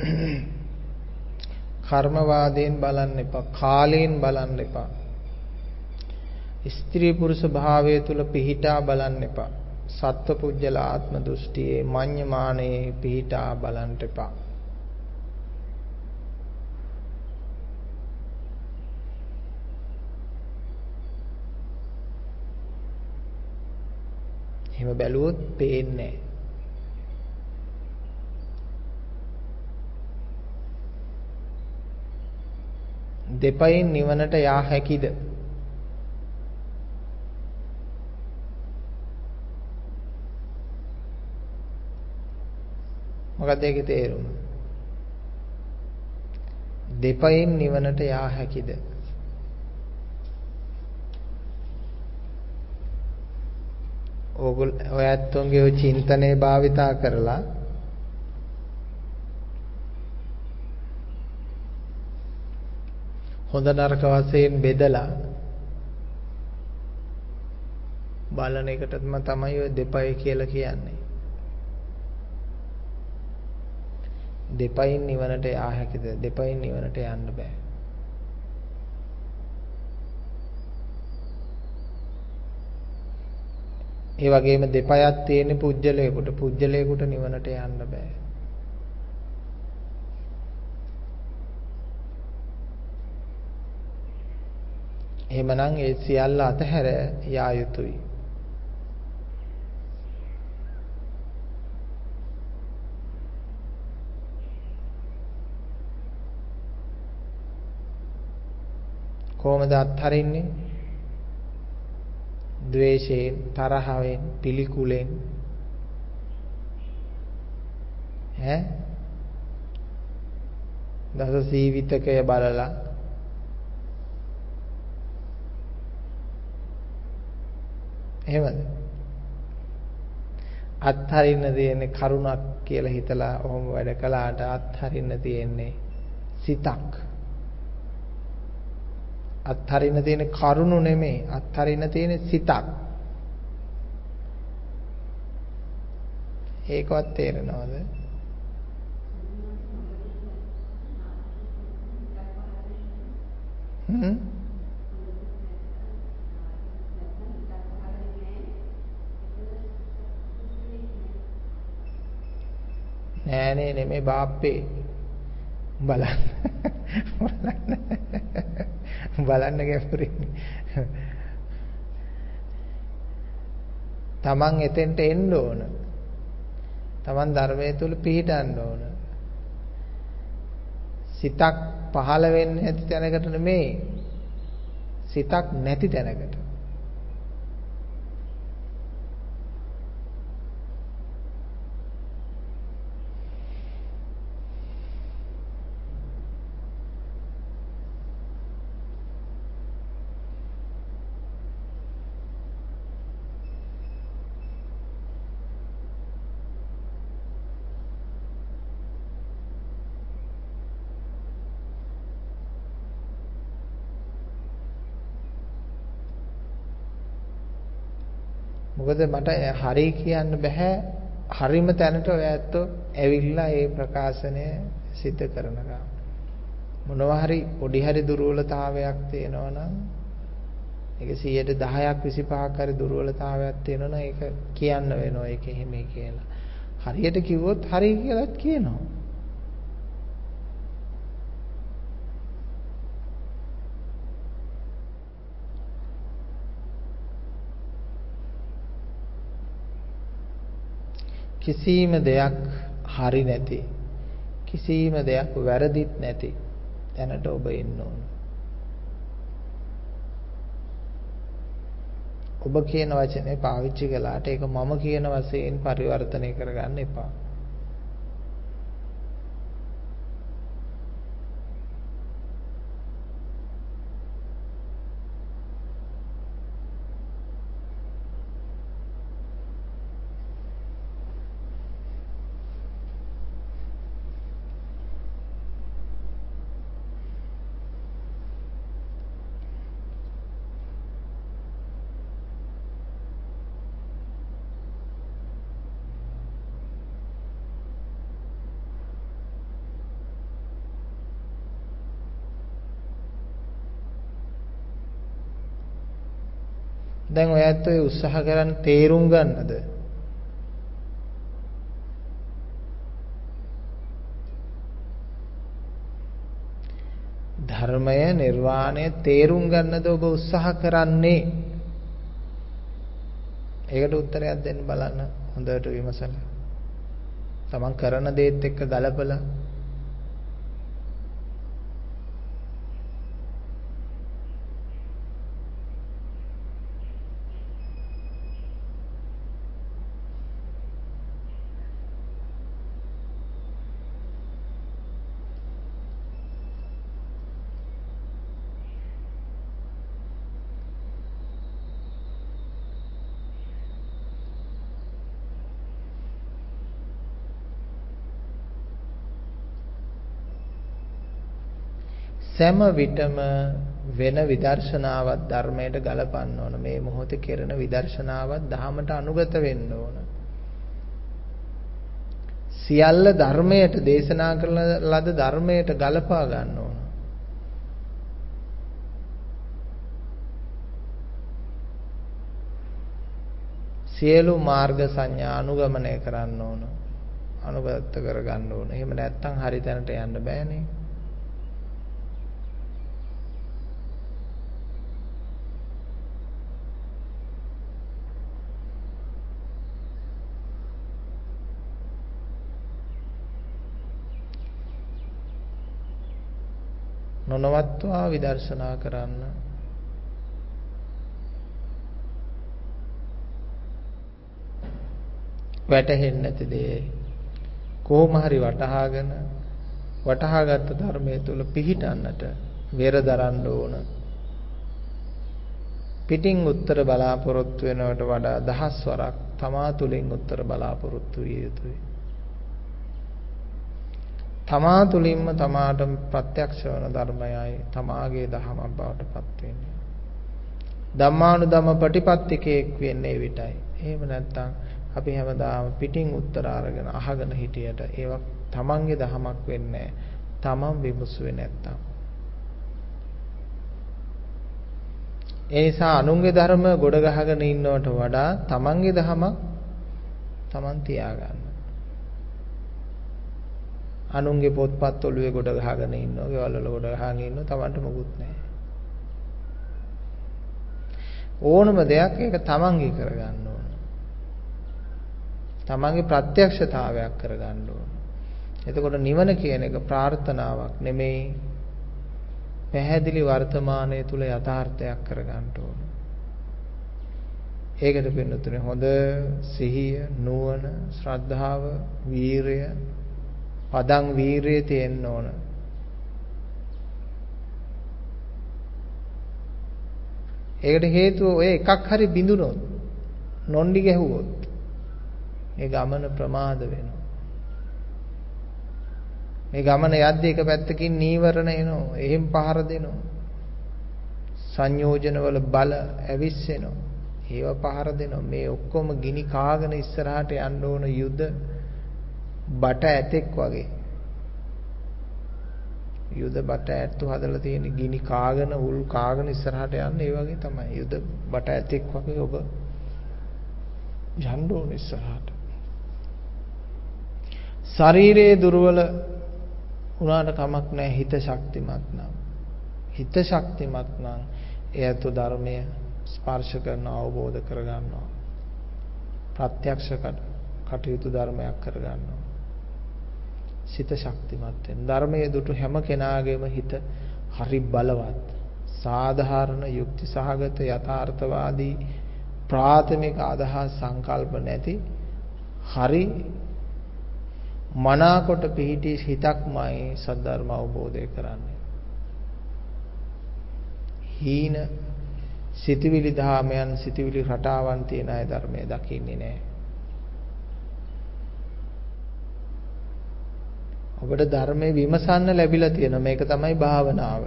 කර්ම වාදයෙන් බලන්න එපා. කාලයෙන් බලන්න එපා. ස්ත්‍රී පුරුෂ භාවය තුල පිහිටා බලන්න එපා. සත්පුජ්‍යල ආත්ම දෘෂ්ටියේ මඤ්ඤමානයේ පිහිටා බලන්ට එපා. එහෙම බැලුවොත් පේන්නේ නැහැ. දෙපයින් නිවනට යා හැකිද? මොකද ඒකේ තේරුම? දෙපයින් නිවනට යා හැකිද? ඔය ඇත්තොන්ගේ ඔය චින්තනය භාවිතා කරලා හොඳ නරක වශයෙන් බෙදලා බලන එකටම තමයි ඔය දෙපය කියලා කියන්නේ. දෙපයින් නිවනට යා හැකිද? දෙපයින් නිවනට යන්න බෑ. ඒ වගේම දෙපයක් තියෙන පුජ්‍යලයකට නිවනට යන්න බෑ. එහෙමනම් ඒ සියල්ල අතහැර යා යුතුයි. කොහොමද අත්හරින්නේ? ද්වේෂයෙන්, තරහවෙන්, පිළිකුලෙන් දස සීවිතකය බලලා එහෙමද? අත්හරින්න තියෙන්නේ කරුණක් කියලා හිතලා ඔහොම වැඩ කළාට අත්හරින්න තියෙන්නේ සිතක්. අත්හරින්න තියෙන කරුණු නෙමෙයි, අත්හරින්න තියෙන සිතක්. ඒකවත් තේරෙනවද? නෑනේ නෙමෙයි බාප්පේ. බලන්න ගැඹුරින්. තමන් එතෙන්ට එන්න ඕන. තමන් ධර්මයේ තුල පිහිටන්න ඕන. සිතක් පහළ වෙන්නේ නැති තැනකට නෙමෙයි. සිතක් නැති තැනකට. මොකද මට හරි කියන්න බෑ. හරිම තැනට ඔය ඇත්තෝ ඇවිල්ලා ඒ ප්‍රකාශනය සිද්ධ කරනවා. මොනවා හරි පොඩි හරි දුර්වලතාවයක් තියෙනවා නම් ඒක 10%ක් 25%ක් හරි දුර්වලතාවයක් තියෙනවා නම් ඒක කියන්න වෙනවා. ඒක එහෙමයි කියලා. හරියට කිව්වොත් හරි කියලාත් කියනවා. කිසිම දෙයක් හරි නැති, කිසිම දෙයක් වැරදිත් නැති තැනට ඔබ එන්න ඕන. ඔබ කියන වචනේ පාවිච්චි කළාට ඒක මම කියන වශයෙන් පරිවර්තනය කරගන්න එපා. දැන් ඔය ඇත්තෝ උත්සාහ කරන් තේරුම් ගන්නද? ධර්මය නිර්වාණය තේරුම් ගන්නද ඔබ උත්සාහ කරන්නේ? ඒකට උත්තරයක් දෙන්න බලන්න හොඳට විමසලා. තමන් කරන දේත් එක්ක ගලපලා. සෑම විටම වෙන විදර්ශනාවක් ධර්මයට ගලපන්න ඕන. මේ මොහොතේ කෙරෙන විදර්ශනාවක් ධහමට අනුගත වෙන්න ඕන. සියල්ල ධර්මයට දේශනා කරන ලද ධර්මයට ගලපා ගන්න ඕන. සියලු මාර්ග සංඥා අනුගමනය කරන්න ඕන. අනුගත කර ගන්න ඕන. එහෙම නැත්නම් හරි තැනට යන්න බෑනේ. නොනවත්වා විදර්ශනා කරන්න. වැටහෙන්නේ නැති දේ කොහොම හරි වටහාගත් ධර්මයේ තුල පිහිටන්නට වෙර දරන්න ඕන. පිටින් උත්තර බලාපොරොත්තු වෙනවට වඩා දහස් වරක් තමා තුලින් උත්තර බලාපොරොත්තු විය යුතුයි. තමා තුලින්ම තමාට ප්‍රත්‍යක්ෂ වන ධර්මයයි තමාගේ දහමක් බවට පත් වෙන්නේ. ධම්මානුධම්ම ප්‍රතිපත්තිකයෙක් වෙන්නේ විතයි. එහෙම නැත්නම් අපි හැමදාම පිටින් උත්තර අරගෙන අහගෙන හිටියට ඒවා තමන්ගේ දහමක් වෙන්නේ නැහැ. තමන් විමසුවේ නැත්තම්. ඒ නිසා අනුන්ගේ ධර්ම ගොඩ ගහගෙන ඉන්නවට වඩා තමන්ගේ දහමක් තමන් තියාගන්න. අනුන්ගේ පොත්පත් ඔළුවේ ගොඩ ගහගෙන ඉන්නවා, ගෙවල් වල ගොඩ ගහගෙන ඉන්නවා, තමන්ට මොකුත් නැහැ. ඕනම දෙයක් ඒක තමන්ගේ කරගන්න ඕන. තමන්ගේ ප්‍රත්‍යක්ෂතාවයක් කරගන්න ඕන. එතකොට නිවන කියන එක ප්‍රාර්ථනාවක් නෙමෙයි, පැහැදිලි වර්තමානයේ තුල යථාර්ථයක් කරගන්න ඕන. ඒකට පින්නතුනේ හොඳ සිහිය, නුවණ, ශ්‍රද්ධාව, වීරය, පදං වීරය තියෙන්න ඕන. ඒකට හේතුව ඔය එකක් හරි බිඳුනොත්, නොන්ඩි ගැහුවොත් මේ ගමන ප්‍රමාද වෙනවා. මේ ගමන යද්දී එක පැත්තකින් නීවරණ එනවා, එහෙම් පහර දෙනවා. සංයෝජන වල බල ඇවිස්සෙනවා. ඒව පහර දෙනවා. මේ ඔක්කොම ගිනි කාගෙන ඉස්සරහට යන්න ඕන යුද බට ඇතෙක් වගේ. යුද බට ඇත්තු හදලා තියෙන ගිනි කාගෙන උල් කාගෙන ඉස්සරහට යන්න ඒ වගේ තමයි. යුද බට ඇතෙක් වගේ ඔබ යන්න ඕන ඉස්සරහට. ශරීරයේ දුර්වල උනාට කමක් නැහැ, හිත ශක්තිමත් නම්. හිත ශක්තිමත් නම් එයත් ධර්මය ස්පර්ශ කරන අවබෝධ කර ගන්නවා. ප්‍රත්‍යක්ෂ කටයුතු ධර්මයක් කර ගන්නවා. සිත ශක්තිමත් වෙන. ධර්මයේ දුටු හැම කෙනාගේම හිත හරි බලවත්, සාධාරණ, යුක්ති සහගත, යථාර්ථවාදී, ප්‍රාථමික අදහස් සංකල්ප නැති හරි මනාකොට පිහිටි හිතක්මයි සද්ධර්ම අවබෝධය කරන්නේ. හීන සිතවිලි ධාමයන්, සිතවිලි රටාවන් තියෙන අය ධර්මයේ දකින්නේ නැහැ. ඔබට ධර්මයේ විමසන්න ලැබිලා තියෙන මේක තමයි භාවනාව.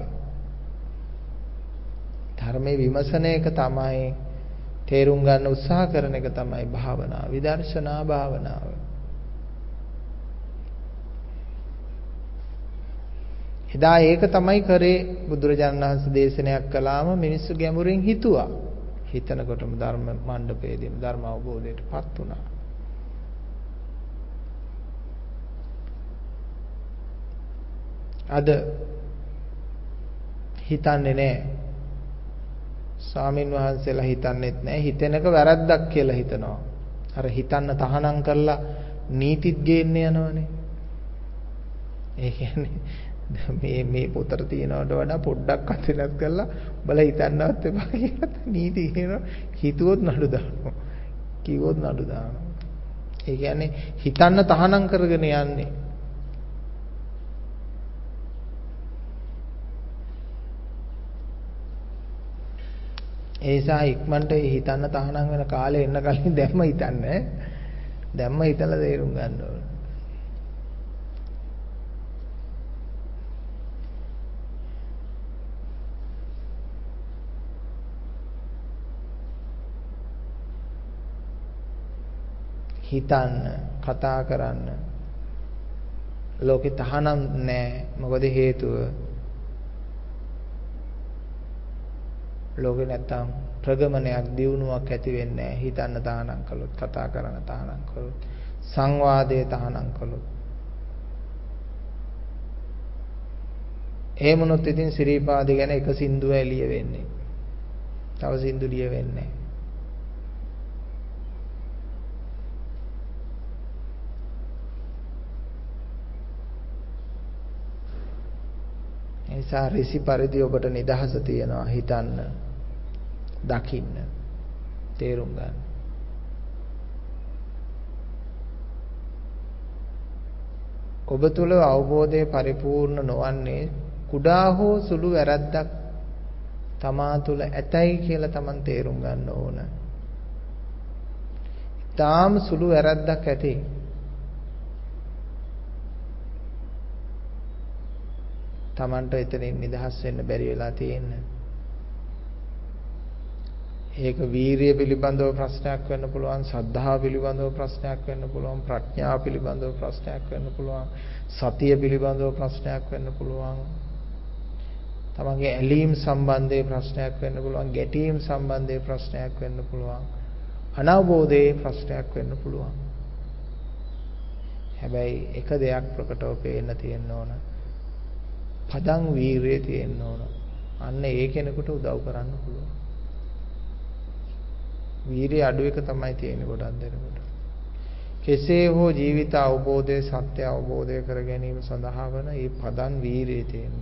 ධර්මයේ විමසන එක තමයි, තේරුම් ගන්න උත්සාහ කරන එක තමයි භාවනාව. විදර්ශනා භාවනාව. එදා ඒක තමයි කරේ. බුදුරජාණන් වහන්සේ දේශනයක් කළාම මිනිස්සු ගැඹුරින් හිතුවා. හිතනකොටම ධර්ම මණ්ඩපයේදීම ධර්ම අවබෝධයටපත් වුණා. අද හිතන්නේ නැහැ. ස්වාමින් වහන්සේලා හිතන්නේත් නැහැ. හිතෙනක වැරද්දක් කියලා හිතනවා. අර හිතන්න තහනම් කරලා නීතිත් ගේන්න යනවනේ. ඒ කියන්නේ මේ පොතට තියනවට වඩා පොඩ්ඩක් අතලත් කරලා බල හිතන්නවත් එපා කියලා නීති කියනවා. හිතුවොත් නඩු දානවා. කිව්වොත් නඩු දානවා. ඒ කියන්නේ හිතන්න තහනම් කරගෙන යන්නේ. ඒ නිසා ඉක්මනට හිතන්න තහනම් වෙන කාලේ එන්න කලින් දැම්ම හිතන්නේ. දැම්ම හිතලා තේරුම් ගන්න ඕන. හිතන්න, කතා කරන්න. ලෝකේ තහනම් නැහැ. මොකද හේතුව? ලෝකේ නැත්තම් ප්‍රගමනයක් දියුණුවක් ඇති වෙන්නේ නැහැ. හිතන්න තහනම් කළොත්, කතා කරන්න තහනම් කළොත්, සංවාදයේ තහනම් කළොත්. එහෙමනොත් ඉතින් සිරීපාද ගැන එක සින්දුව එළිය වෙන්නේ. තව සින්දු ලිය වෙන්නේ නැහැ. නිසා ඍෂි පරිදි ඔබට නිදහස තියෙනවා හිතන්න, දකින්න, තේරුම් ගන්න. ඔබ තුල අවබෝධය පරිපූර්ණ නොවන්නේ කුඩා හෝ සුළු වැරද්දක් තමා තුල ඇතයි කියලා Taman තේරුම් ගන්න ඕන. තාම සුළු වැරද්දක් ඇති. Tamanට එතනින් නිදහස් වෙන්න බැරි වෙලා තියෙන්නේ. ඒක වීරිය පිළිබඳව ප්‍රශ්නයක් වෙන්න පුළුවන්, ශ්‍රද්ධාව පිළිබඳව ප්‍රශ්නයක් වෙන්න පුළුවන්, ප්‍රඥාව පිළිබඳව ප්‍රශ්නයක් වෙන්න පුළුවන්, සතිය පිළිබඳව ප්‍රශ්නයක් වෙන්න පුළුවන්. තමන්ගේ ඇලීම් සම්බන්ධයේ ප්‍රශ්නයක් වෙන්න පුළුවන්, ගැටීම් සම්බන්ධයේ ප්‍රශ්නයක් වෙන්න පුළුවන්, අනවබෝධයේ ප්‍රශ්නයක් වෙන්න පුළුවන්. හැබැයි එක දෙයක් ප්‍රකටව පේන්න තියෙන්න ඕන. පදං වීරිය තියෙන්න ඕන. අන්න ඒ කෙනෙකුට උදව් කරන්න පුළුවන්. වීරිය අඩු එක තමයි තියෙන්නේ ගොඩක් දෙනකොට. කෙසේ හෝ ජීවිත අවබෝධයේ සත්‍ය අවබෝධය කර ගැනීම සඳහා වන මේ පදං වීරිය තියෙන්න.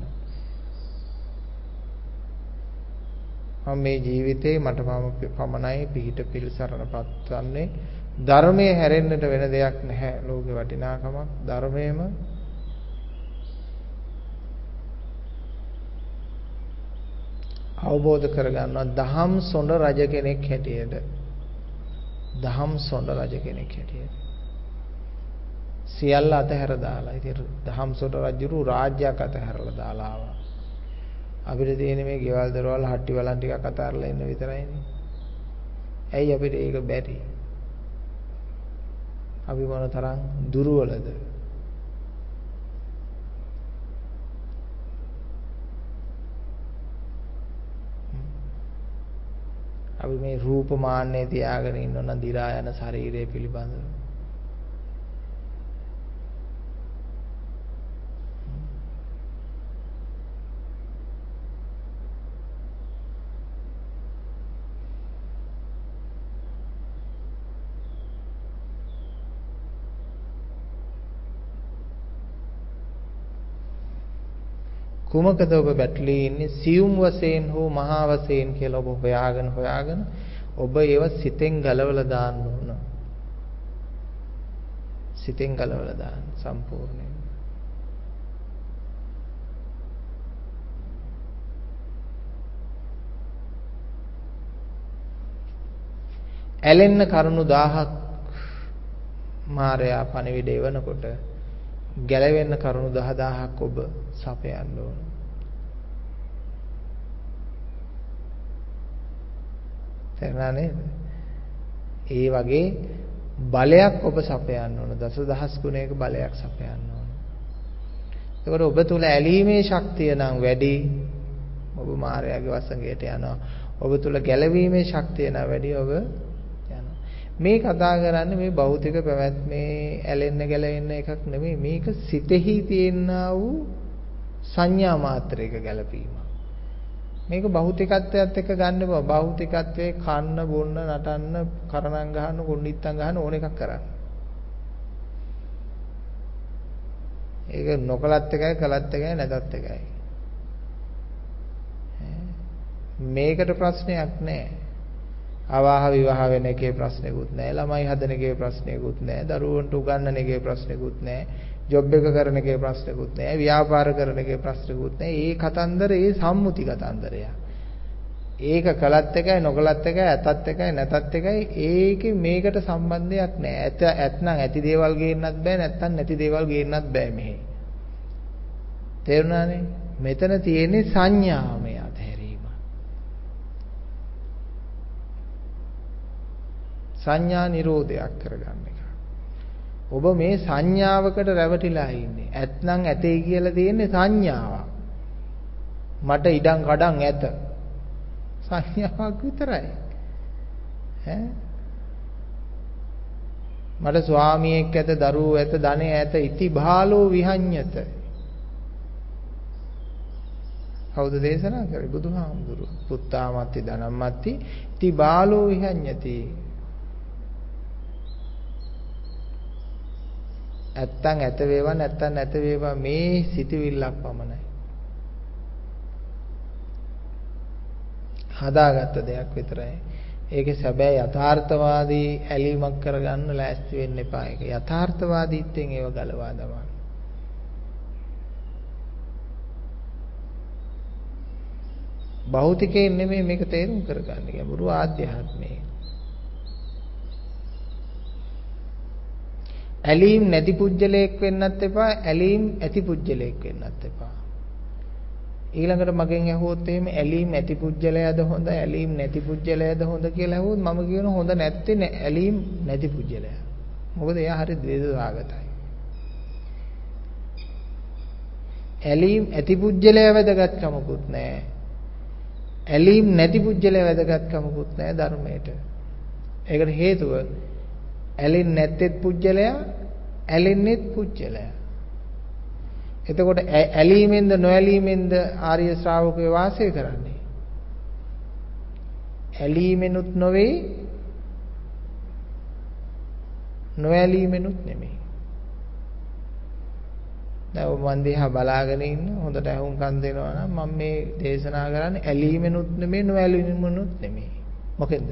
මම මේ ජීවිතේ මට පමණයි පිහිට පිළිසරණපත් වන්නේ. ධර්මයේ හැරෙන්නට වෙන දෙයක් නැහැ. ලෝකේ වටිනාකමක් ධර්මයේම අවබෝධ කරගන්නවා. දහම් සොඬ රජ කෙනෙක් හැටියට. දහම් සොඬ රජ කෙනෙක් හැටියට. සියල්ල අතහැර දාලා. ඉතින් දහම් සොඬ රජුරු රාජ්‍යයක් අතහැරලා දාලා ආවා. අපිට තියෙන මේ ගෙවල් දරවල් හට්ටි වලන් ටිකක් අතහැරලා ඉන්න විතරයිනේ. ඇයි අපිට ඒක බැරි? අපි මොන තරම් දුර්වලද? අපි මේ රූප මාන්නය තියාගෙන ඉන්නොන දි รา යන ශරීරය පිළිබඳව. කුමකද ඔබ බැටලී ඉන්නේ? සියුම් වශයෙන් හෝ මහා වශයෙන් කියලා ඔබ හොයාගෙන ඔබ ඒව සිතෙන් ගලවලා දාන්න ඕන. සිතෙන් ගලවලා දාන්න සම්පූර්ණයෙන්. ඇලෙන්න කරුණු 1000ක් මායя පණිවිඩ එවනකොට ගැලවෙන්න කරුණු 10000ක් ඔබ සපයන්න ඕන. තේරුණා නේද? ඒ වගේ බලයක් ඔබ සපයන්න ඕන. දසදහස් ගුණයක බලයක් සපයන්න ඕන. එතකොට ඔබ තුල ඇලීමේ ශක්තිය නම් වැඩි. ඔබ මායාවේ වසඟයට යනවා. ඔබ තුල ගැලවීමේ ශක්තිය නම් වැඩි. ඔබ මේ කතා කරන්නේ මේ භෞතික පැවැත්මේ ඇලෙන්න ගැලෙන්න එකක් නෙමෙයි. මේක සිතෙහි තියෙනා වූ සංඥා මාත්‍රයක ගැලපීමක්. මේක භෞතිකත්වයට එක්ක ගන්න බෑ. භෞතිකත්වයේ කන්න බොන්න නටන්න කරණම් ගහන්න කුණ්ඩිත්තම් ගහන්න ඕන එකක් කරන්න. ඒක නොකලත් එකයි කලත් එකයි නැතත් එකයි. මේකට ප්‍රශ්නයක් නැහැ. අවාහ විවාහ වෙන එකේ ප්‍රශ්නකුත් නැහැ. ළමයි හදන එකේ ප්‍රශ්නකුත් නැහැ. දරුවන්ට උගන්වන එකේ ප්‍රශ්නකුත් නැහැ. ජොබ් එක කරන එකේ ප්‍රශ්නකුත් නැහැ. ව්‍යාපාර කරන එකේ ප්‍රශ්නකුත් නැහැ. ඒ කතන්දර ඒ සම්මුති කතන්දරය. ඒක කලත් එකයි නොකලත් එකයි ඇතත් එකයි නැතත් එකයි ඒකේ මේකට සම්බන්ධයක් නැහැ. ඇත්නම් ඇති දේවල් ගේන්නත් බෑ නැත්නම් නැති දේවල් ගේන්නත් බෑ මෙහි. තේරුණානේ? මෙතන තියෙන්නේ සංඥාමය අතහැරීම. සංඥා නිරෝධයක් කරගන්න එක. ඔබ මේ සංඥාවකට රැවටිලා ඉන්නේ. ඇත්නම් ඇතේ කියලා තියෙන්නේ සංඥාවක්. මට ඉඩම් කඩම් ඇත. සංඥාවක් විතරයි. මට ස්වාමියෙක් ඇත, දරුවෝ ඇත, ධනෙ ඇත, ඉති බාලෝ විහඤ්ඤත. කවුද දේශනා කරේ? බුදුහාමුදුරුවෝ. පුත්තාමත්ති ධනම්මත්ති ඉති බාලෝ විහඤ්ඤති. ඇත්තන් ඇත වේවා නැත්තන් නැත වේවා මේ සිතවිල්ලක් පමණයි. හදාගත්ත දෙයක් විතරයි. ඒකේ සැබෑ යථාර්ථවාදී ඇලීමක් කරගන්න ලෑස්ති වෙන්න එපා. ඒක යථාර්ථවාදීත්වයෙන් ඒව ගලවා දමන්න. භෞතිකයෙන් නෙමෙයි මේක තේරුම් කරගන්න. ගැඹුරු ආධ්‍යාත්මයේ. ඇලීම් නැති පුජ්‍යලයක් වෙන්නත් එපා, ඇලීම් ඇති පුජ්‍යලයක් වෙන්නත් එපා. ඊළඟට මගෙන් ඇහුවොත් එහෙම ඇලීම් ඇති පුජ්‍යලයද හොඳ, ඇලීම් නැති පුජ්‍යලයද හොඳ කියලා ඇහුවොත් මම කියනවා හොඳ නැත්තේ ඇලීම් නැති පුජ්‍යලය. මොකද එයා හරි ද්වේෂාගතයි. ඇලීම් ඇති පුජ්‍යලය වැදගත්කමකුත් නැහැ. ඇලීම් නැති පුජ්‍යලය වැදගත්කමකුත් නැහැ ධර්මයට. ඒකට හේතුව ඇලෙන්නේ නැත්තේත් පුජ්‍යලයා, ඇලෙන්නේත් පුජ්‍යලයා. එතකොට ඇලීමෙන්ද නොඇලීමෙන්ද ආර්ය ශ්‍රාවකයෝ වාසය කරන්නේ? ඇලීමෙනුත් නොවේ, නොඇලීමෙනුත් නෙමෙයි. දැන් මම දිහා බලාගෙන ඉන්න හොඳට අහුම්කම් දෙනවා නම් මම මේ දේශනා කරන්නේ ඇලීමෙනුත් නෙමෙයි, නොඇලීමෙනුත් නෙමෙයි. මොකෙන්ද?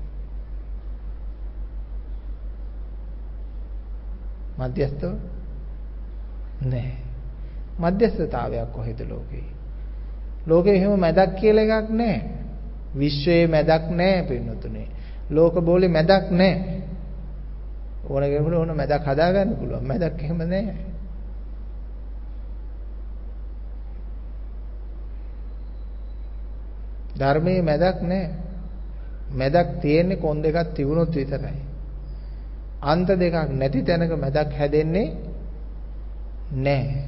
මධ්‍යස්ථව නැහැ. මධ්‍යස්ථතාවයක් කොහෙද ලෝකේ? ලෝකේ එහෙම මැදක් කියලා එකක් නැහැ. විශ්වයේ මැදක් නැහැ පින්නතුනේ. ලෝක බෝලේ මැදක් නැහැ. ඕන කෙනෙකුට ඕන මැදක් හදාගන්න පුළුවන්. මැදක් එහෙම නැහැ. ධර්මයේ මැදක් නැහැ. මැදක් තියෙන්නේ කොන් දෙකක් තිබුණොත් විතරයි. අන්ත දෙකක් නැති තැනක මැදක් හැදෙන්නේ නැහැ.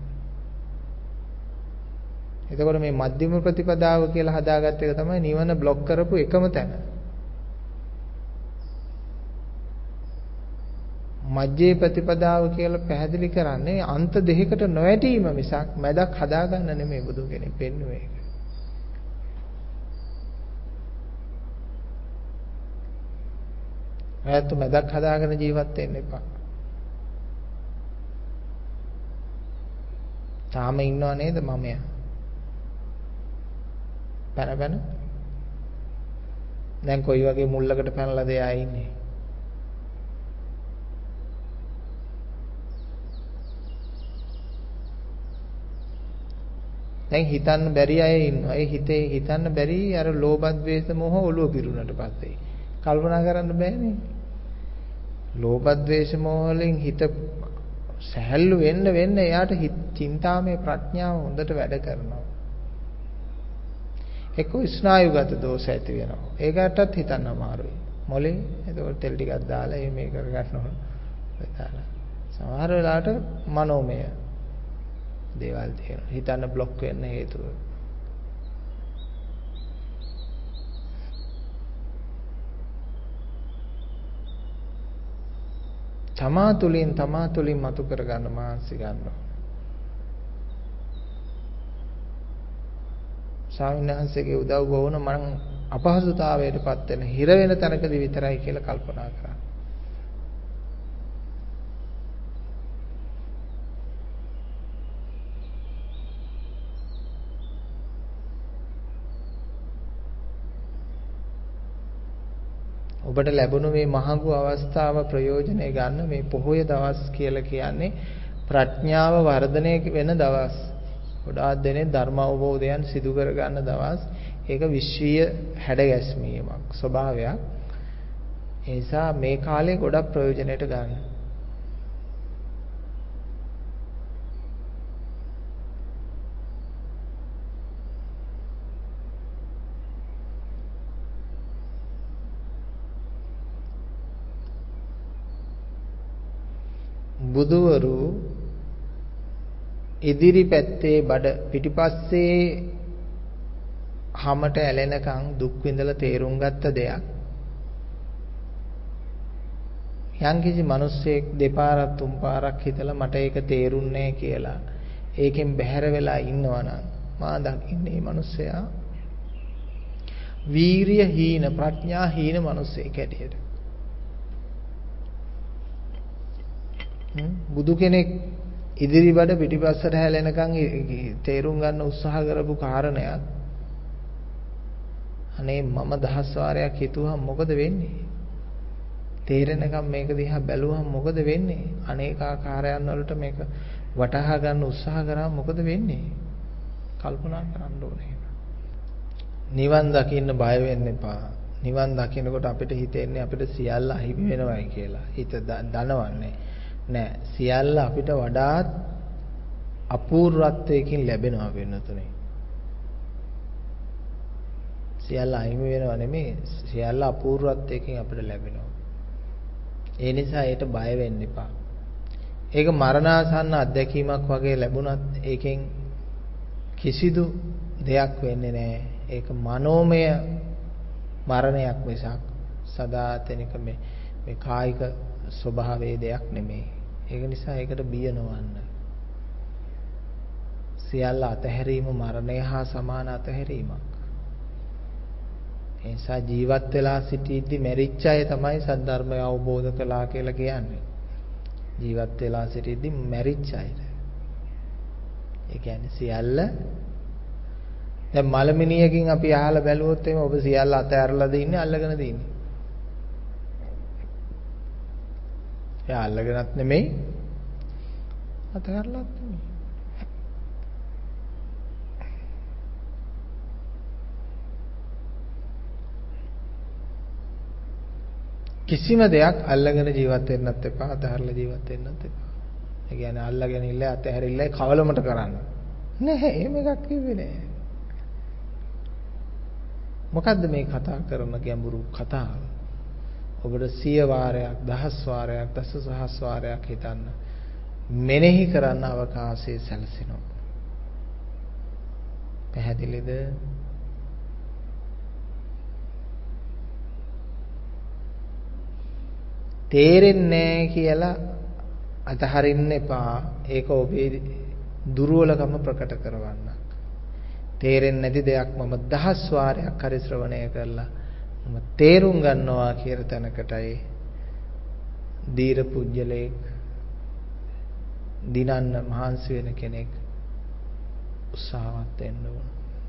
එතකොට මේ මධ්‍යම ප්‍රතිපදාව කියලා හදාගත්ත එක තමයි නිවන બ્લોක් කරපු එකම තැන. මධ්‍යේ ප්‍රතිපදාව කියලා පැහැදිලි කරන්නේ අන්ත දෙකකට නොවැටීම මිසක් මැදක් හදාගන්න නෙමෙයි බුදු කෙනෙක් පෙන්වුවේ. ඇත්ත මැදක් හදාගෙන ජීවත් වෙන්න එපා. තාම ඉන්නව නේද මමයා? පැන දැන් කොයි වගේ මුල්ලකට පැනලාද එයා ඉන්නේ? දැන් හිතන්න බැරි අය ඉන්නවා. ඒ හිතේ හිතන්න බැරි අර ලෝභ ද්වේෂ මොහ ඔළුව පිරුණට පස්සේ කල්පනා කරන්න බෑනේ. ලෝභ ද්වේෂ මොහ වලින් හිත සැහැල්ලු වෙන්න එයාට චින්තාමය ප්‍රඥාව හොඳට වැඩ කරනවා. එක්ක ස්නායුගත දෝෂ ඇති වෙනවා. ඒකටත් හිතන්න අමාරුයි. මොලේ එතකොට තෙල් ටිකක් දාලා මේ කර ගන්න ඕන. දාලා සමහර වෙලාවට මනෝමය දේවල් තියෙනවා. හිතන්න બ્લોක් වෙන්න හේතුව. තමා තුලින් මතු කරගන්න මානසික ගන්නවා. ස්වාමීන් වහන්සේගේ උදව්ව වුණ මම අපහසුතාවයටපත් වෙන හිර වෙන තැනකදී විතරයි කියලා කල්පනා කරා. ඔබට ලැබුණු මේ මහඟු අවස්ථාව ප්‍රයෝජනෙ ගන්න මේ පොහොය දවස් කියලා කියන්නේ ප්‍රඥාව වර්ධනය වෙන දවස්. ගොඩාක් දෙනේ ධර්ම අවබෝධයන් සිදු කර ගන්න දවස්. ඒක විශ්වීය හැඩගැස්මීමක් ස්වභාවයක්. ඒ නිසා මේ කාලේ ගොඩක් ප්‍රයෝජනෙට ගන්න. බුදුවරු ඉදිරි පැත්තේ බඩ පිටිපස්සේ හැමට ඇලෙනකන් දුක් විඳලා තේරුම් ගත්ත දෙයක්. යම්කිසි මිනිස්සෙක් දෙපාරක් තුන් පාරක් හිතලා මට ඒක තේරුන්නේ කියලා ඒකෙන් බැහැර වෙලා ඉන්නවනම් මා දකින්නේ මිනිස්සයා වීරිය හීන ප්‍රඥා හීන මිනිස්සෙක් ඇටියට. බුදු කෙනෙක් ඉදිරි බඩ පිටිපස්සට හැලෙනකන් තේරුම් ගන්න උත්සාහ කරපු කාරණයක්. අනේ මම 10 වාරයක් හිතුවා මොකද වෙන්නේ? තේරෙනකම් මේක දිහා බැලුවම මොකද වෙන්නේ? අනේකාකාරයන් වලට මේක වටහා ගන්න උත්සාහ කරාම මොකද වෙන්නේ? කල්පනා කරන්න ඕනේ. නිවන් දකින්න බය වෙන්න එපා. නිවන් දකින්නකොට අපිට හිතෙන්නේ අපිට සියල්ල අහිමි වෙනවයි කියලා. හිත දනවන්නේ නෑ. සියල්ල අපිට වඩාත් අපූර්වත්වයකින් ලැබෙනවා වෙනතුනේ. සියල්ල අහිමි වෙනව නෙමෙයි, සියල්ල අපූර්වත්වයකින් අපිට ලැබෙනවා. ඒ නිසා ඒකට බය වෙන්න එපා. ඒක මරණාසන්න අත්දැකීමක් වගේ ලැබුණත් ඒකෙන් කිසිදු දෙයක් වෙන්නේ නැහැ. ඒක මනෝමය මරණයක් මිසක් සදාතනික මේ කායික ස්වභාවයේ දෙයක් නෙමෙයි. ඒක නිසා ඒකට බිය නොවන්න. සියල්ල අතහැරීම මරණය හා සමාන අතහැරීමක්. ඒ නිසා ජීවත් වෙලා සිටීද්දි මැරිච්ච අය තමයි සද්ධර්මය අවබෝධ කළා කියලා කියන්නේ. ජීවත් වෙලා සිටීද්දි මැරිච්ච අය. ඒ කියන්නේ සියල්ල දැන් මලමිනියකින් අපි අහලා බැලුවොත් එimhe ඔබ සියල්ල අතහැරලාද ඉන්නේ අල්ලගෙනද ඉන්නේ? එයා අල්ලගෙනත් නෙමෙයි අතහැරලාත් නෙමෙයි. කිසිම දෙයක් අල්ලගෙන ජීවත් වෙන්නත් එපා අතහැරලා ජීවත් වෙන්නත් එපා. ඒ කියන්නේ අල්ලගෙන ඉල්ල අතහැරිල්ලයි කවලමට කරන්න. නැහැ එහෙම එකක් කිව්වේ නෑ. මොකද්ද මේ කතා කරන ගැඹුරු කතාව? ඔබට 100 වාරයක්, 1000 වාරයක්, දසදහස් වාරයක් හිතන්න මෙනෙහි කරන්න අවකාශය සැලසෙනවා. පැහැදිලිද? තේරෙන්නේ කියලා අතහරින්න එපා. ඒක ඔබේ දුර්වලකම ප්‍රකට කරවන්නක්. තේරෙන්නේ නැති දෙයක් මම 1000 වාරයක් හරි ශ්‍රවණය කරලා මම තේරුම් ගන්නවා කියන තැනකටයි දීර පුජ්‍යලේ දිනන්න මහන්සි වෙන කෙනෙක් උත්සාහවත් වෙන්න ඕන.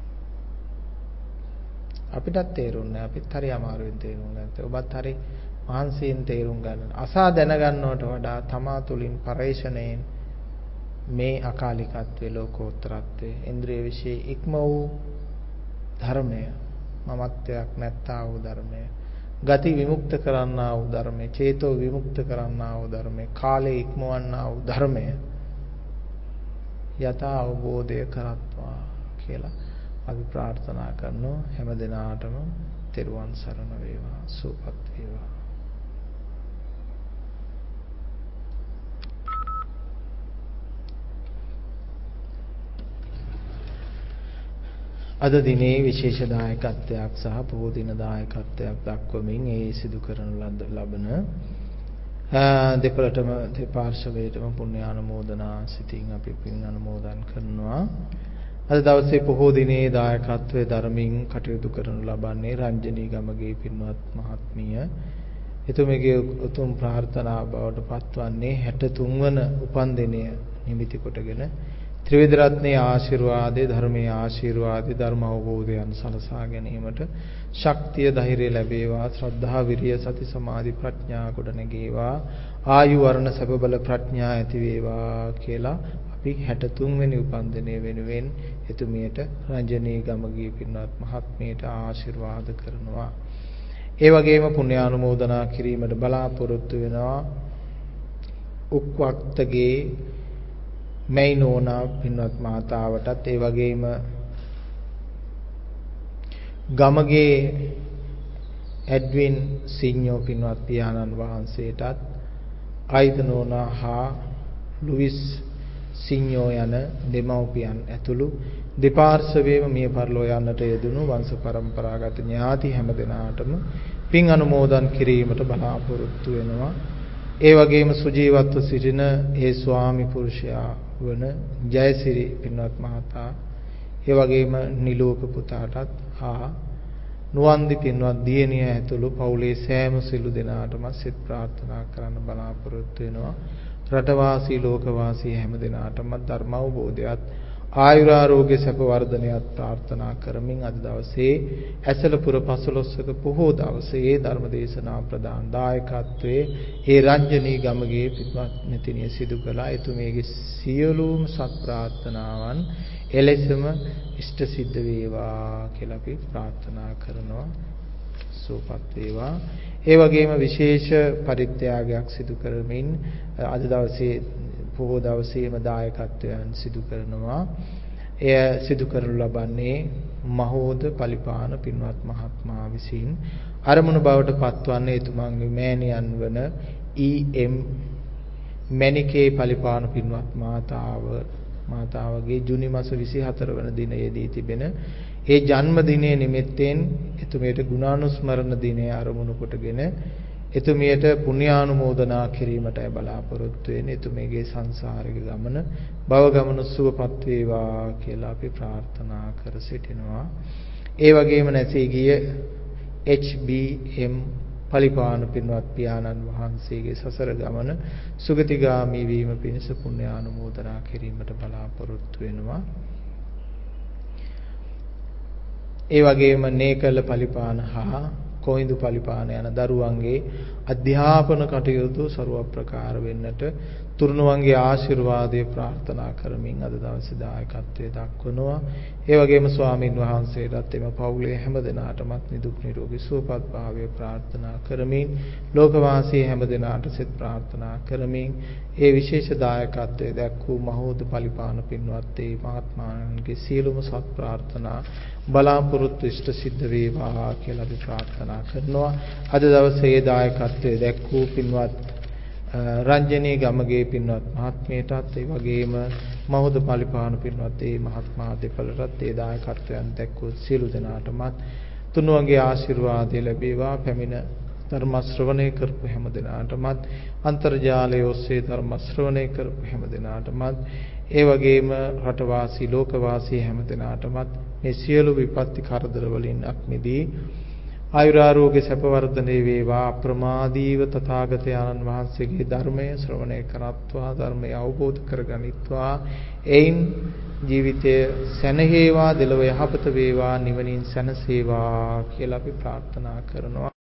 අපිටත් තේරුන්නේ අපිත් හරි අමාරුවෙන් තේරුම් ගන්නවා. ඔබත් හරි මහන්සියෙන් තේරුම් ගන්න. අසා දැනගන්නවට වඩා තමා තුළින් පරේෂණයෙන් මේ අකාලිකත්වයේ ලෝකෝත්තරත්වයේ ඉන්ද්‍රිය විශේෂ ඉක්ම වූ ධර්මය, මමත්වයක් නැත්තා වූ ධර්මය, ගති විමුක්ත කරන්නා වූ ධර්මය, චේතෝ විමුක්ත කරන්නා වූ ධර්මය, කාලේ ඉක්මවන්නා වූ ධර්මය යථා අවබෝධය කරත්වා කියලා අපි ප්‍රාර්ථනා කරනවා. හැම දිනාටම තෙරුවන් සරණ වේවා, සුවපත් වේවා. අද දිනේ විශේෂ දායකත්වයක් සහ පොහොය දින දායකත්වයක් දක්වමින් ඒ සිදු කරන ලබන දෙපළටම දෙපාර්ශවයටම පුණ්‍යානුමෝදනා සිතින් අපි පින් අනුමෝදන් කරනවා. අද දවසේ පොහෝ දිනේ දායකත්වයේ ධර්මින් කටයුතු කරනු ලබන්නේ රංජනී ගමගේ පින්වත් මහත්මිය. එතුමියගේ උතුම් ප්‍රාර්ථනා බවට පත්වන්නේ 63 වන උපන්දිනය නිමිති කොටගෙන ත්‍රිවිධ රත්නයේ ආශිර්වාදයේ ධර්මයේ ආශිර්වාදයේ ධර්ම අවබෝධයන් සලසා ගැනීමට ශක්තිය ධෛර්යය ලැබේවා. ශ්‍රද්ධා විරිය සති සමාධි ප්‍රඥා ගොඩ නැගේවා. ආයු වර්ණ සැප බල ප්‍රඥා ඇති වේවා කියලා අපි 63 වෙනි උපන්දිනය වෙනුවෙන් එතුමියට රංජනී ගමගේ පින්වත් මහත්මියට ආශිර්වාද කරනවා. ඒ වගේම පුණ්‍යානුමෝදනා කිරීමට බලාපොරොත්තු වෙනවා උක්වක්තගේ මයිනෝනා පින්වත් මාතාවටත් ඒ වගේම ගමගේ එඩ්වින් සිඤ්ඤෝ පින්වත් පියාණන් වහන්සේටත් ආයිතනෝනා හා ලුයිස් සිඤ්ඤෝ යන දෙමව්පියන් ඇතුළු දෙපාර්ශවයේම මිය පරලෝ යන්නට යෙදුණු වංශ පරම්පරාගත ඥාති හැම දෙනාටම පින් අනුමෝදන් කිරීමට බලාපොරොත්තු වෙනවා. ඒ වගේම සුජීවත්ව සිටින ඒ ස්වාමි පුරුෂයා වන ජයසිරි පින්වත් මහතා, ඒ වගේම නිලෝක පුතාටත් හා නුවන්දි පින්වත් දියණිය ඇතුළු පවුලේ සෑම සිළු දෙනාටම සිත ප්‍රාර්ථනා කරන්න බලාපොරොත්තු වෙනවා. රටවාසී ලෝකවාසී හැම දෙනාටම ධර්ම අවබෝධයත් ආයුරාරෝග්‍ය සැප වර්ධනයත් ප්‍රාර්ථනා කරමින් අද දවසේ ඇසලපුර පසළොස්වක පොහෝ දවසේ ධර්ම දේශනා ප්‍රදාන දායකත්වයේ ඒ රංජනී ගමගේ පින්වත් මෙතිනිය සිදු කළා. එතුමියගේ සියලුම සත් ප්‍රාර්ථනාවන් එලෙසම ඉෂ්ට සිද්ධ වේවා කියලා අපි ප්‍රාර්ථනා කරනවා. සුවපත් වේවා. ඒ වගේම විශේෂ පරිත්‍යාගයක් සිදු කරමින් අද දවසේ පොහොය දවසේම දායකත්වයන් සිදු කරනවා. එය සිදු කරනු ලබන්නේ මහෝද පලිපාන පින්වත් මහත්මයා විසින් අරමුණු බවට පත්වන්නේ එතුමාගේ මෑණියන් වන EM මණිකේ පලිපාන පින්වත් මාතාවගේ ජුනි මාස 24 වන දිනයේදී තිබෙන ඒ ජන්ම දිනයේ නිමිත්තෙන් එතුමියට ගුණානුස්මරණ දිනය ආරමුණු කොටගෙන එතුමියට පුණ්‍යානුමෝදනා කිරීමටයි බලාපොරොත්තු වෙන්නේ. එතුමියගේ සංසාරික ගමන භව ගමන සුවපත් වේවා කියලා අපි ප්‍රාර්ථනා කර සිටිනවා. ඒ වගේම නැසී ගිය HBM පලිපාන පින්වත් පියාණන් වහන්සේගේ සසර ගමන සුගතිගාමී වීම පිණිස පුණ්‍යානුමෝදනා කිරීමට බලාපොරොත්තු වෙනවා. ඒ වගේම නේකල පලිපාන හා කොයින්දු පලිපාන යන දරුවන්ගේ අධ්‍යාපන කටයුතු ਸਰව ප්‍රකාර වෙන්නට තුරුණුවන්ගේ ආශිර්වාදය ප්‍රාර්ථනා කරමින් අද දවසේ දායකත්වයේ දක්වනවා. ඒ වගේම ස්වාමින් වහන්සේටත් එම පවුලේ හැම දෙනාටමත් නිදුක් නිරෝගී සුවපත් භාවය ප්‍රාර්ථනා කරමින් ලෝකවාසී හැම දෙනාට සිත ප්‍රාර්ථනා කරමින් ඒ විශේෂ දායකත්වයේ දක්වූ මහෝද පලිපාන පින්වත් ඒ මහත්මාණන්ගේ සියලුම සත් ප්‍රාර්ථනා බලාපොරොත්තු ඉෂ්ට සිද්ධ වේවා කියලා අපි ප්‍රාර්ථනා කරනවා. අද දවසේ දායකත්වයේ දක්වූ පින්වත් රංජනී ගමගේ පින්වත් මහත්මියටත් ඒ වගේම මහෝද පලිපාන පින්වත් ඒ මහත්මයා දෙපළටත් ඒ දායකත්වයන් දක්වූ සියලු දෙනාටමත් තුන්වන්ගේ ආශිර්වාදය ලැබේවා. පැමිණ ධර්ම ශ්‍රවණය කරපු හැම දෙනාටමත් අන්තර්ජාලය ඔස්සේ ධර්ම ශ්‍රවණය කරපු හැම දෙනාටමත් ඒ වගේම රටවාසී ලෝකවාසී හැම දෙනාටමත් මේ සියලු විපත්ති කරදර වලින් අත්මිදී ආයුරාරෝග්‍ය සැප වර්ධනයේ වේවා. අප්‍රමාදීව තථාගතයන්න් වහන්සේගේ ධර්මය ශ්‍රවණය කරත්වා ධර්මය අවබෝධ කරගනිත්වා එයින් ජීවිතය සැනහේවා, දෙලොව යහපත වේවා, නිවනින් සැනසේවා කියලා අපි ප්‍රාර්ථනා කරනවා.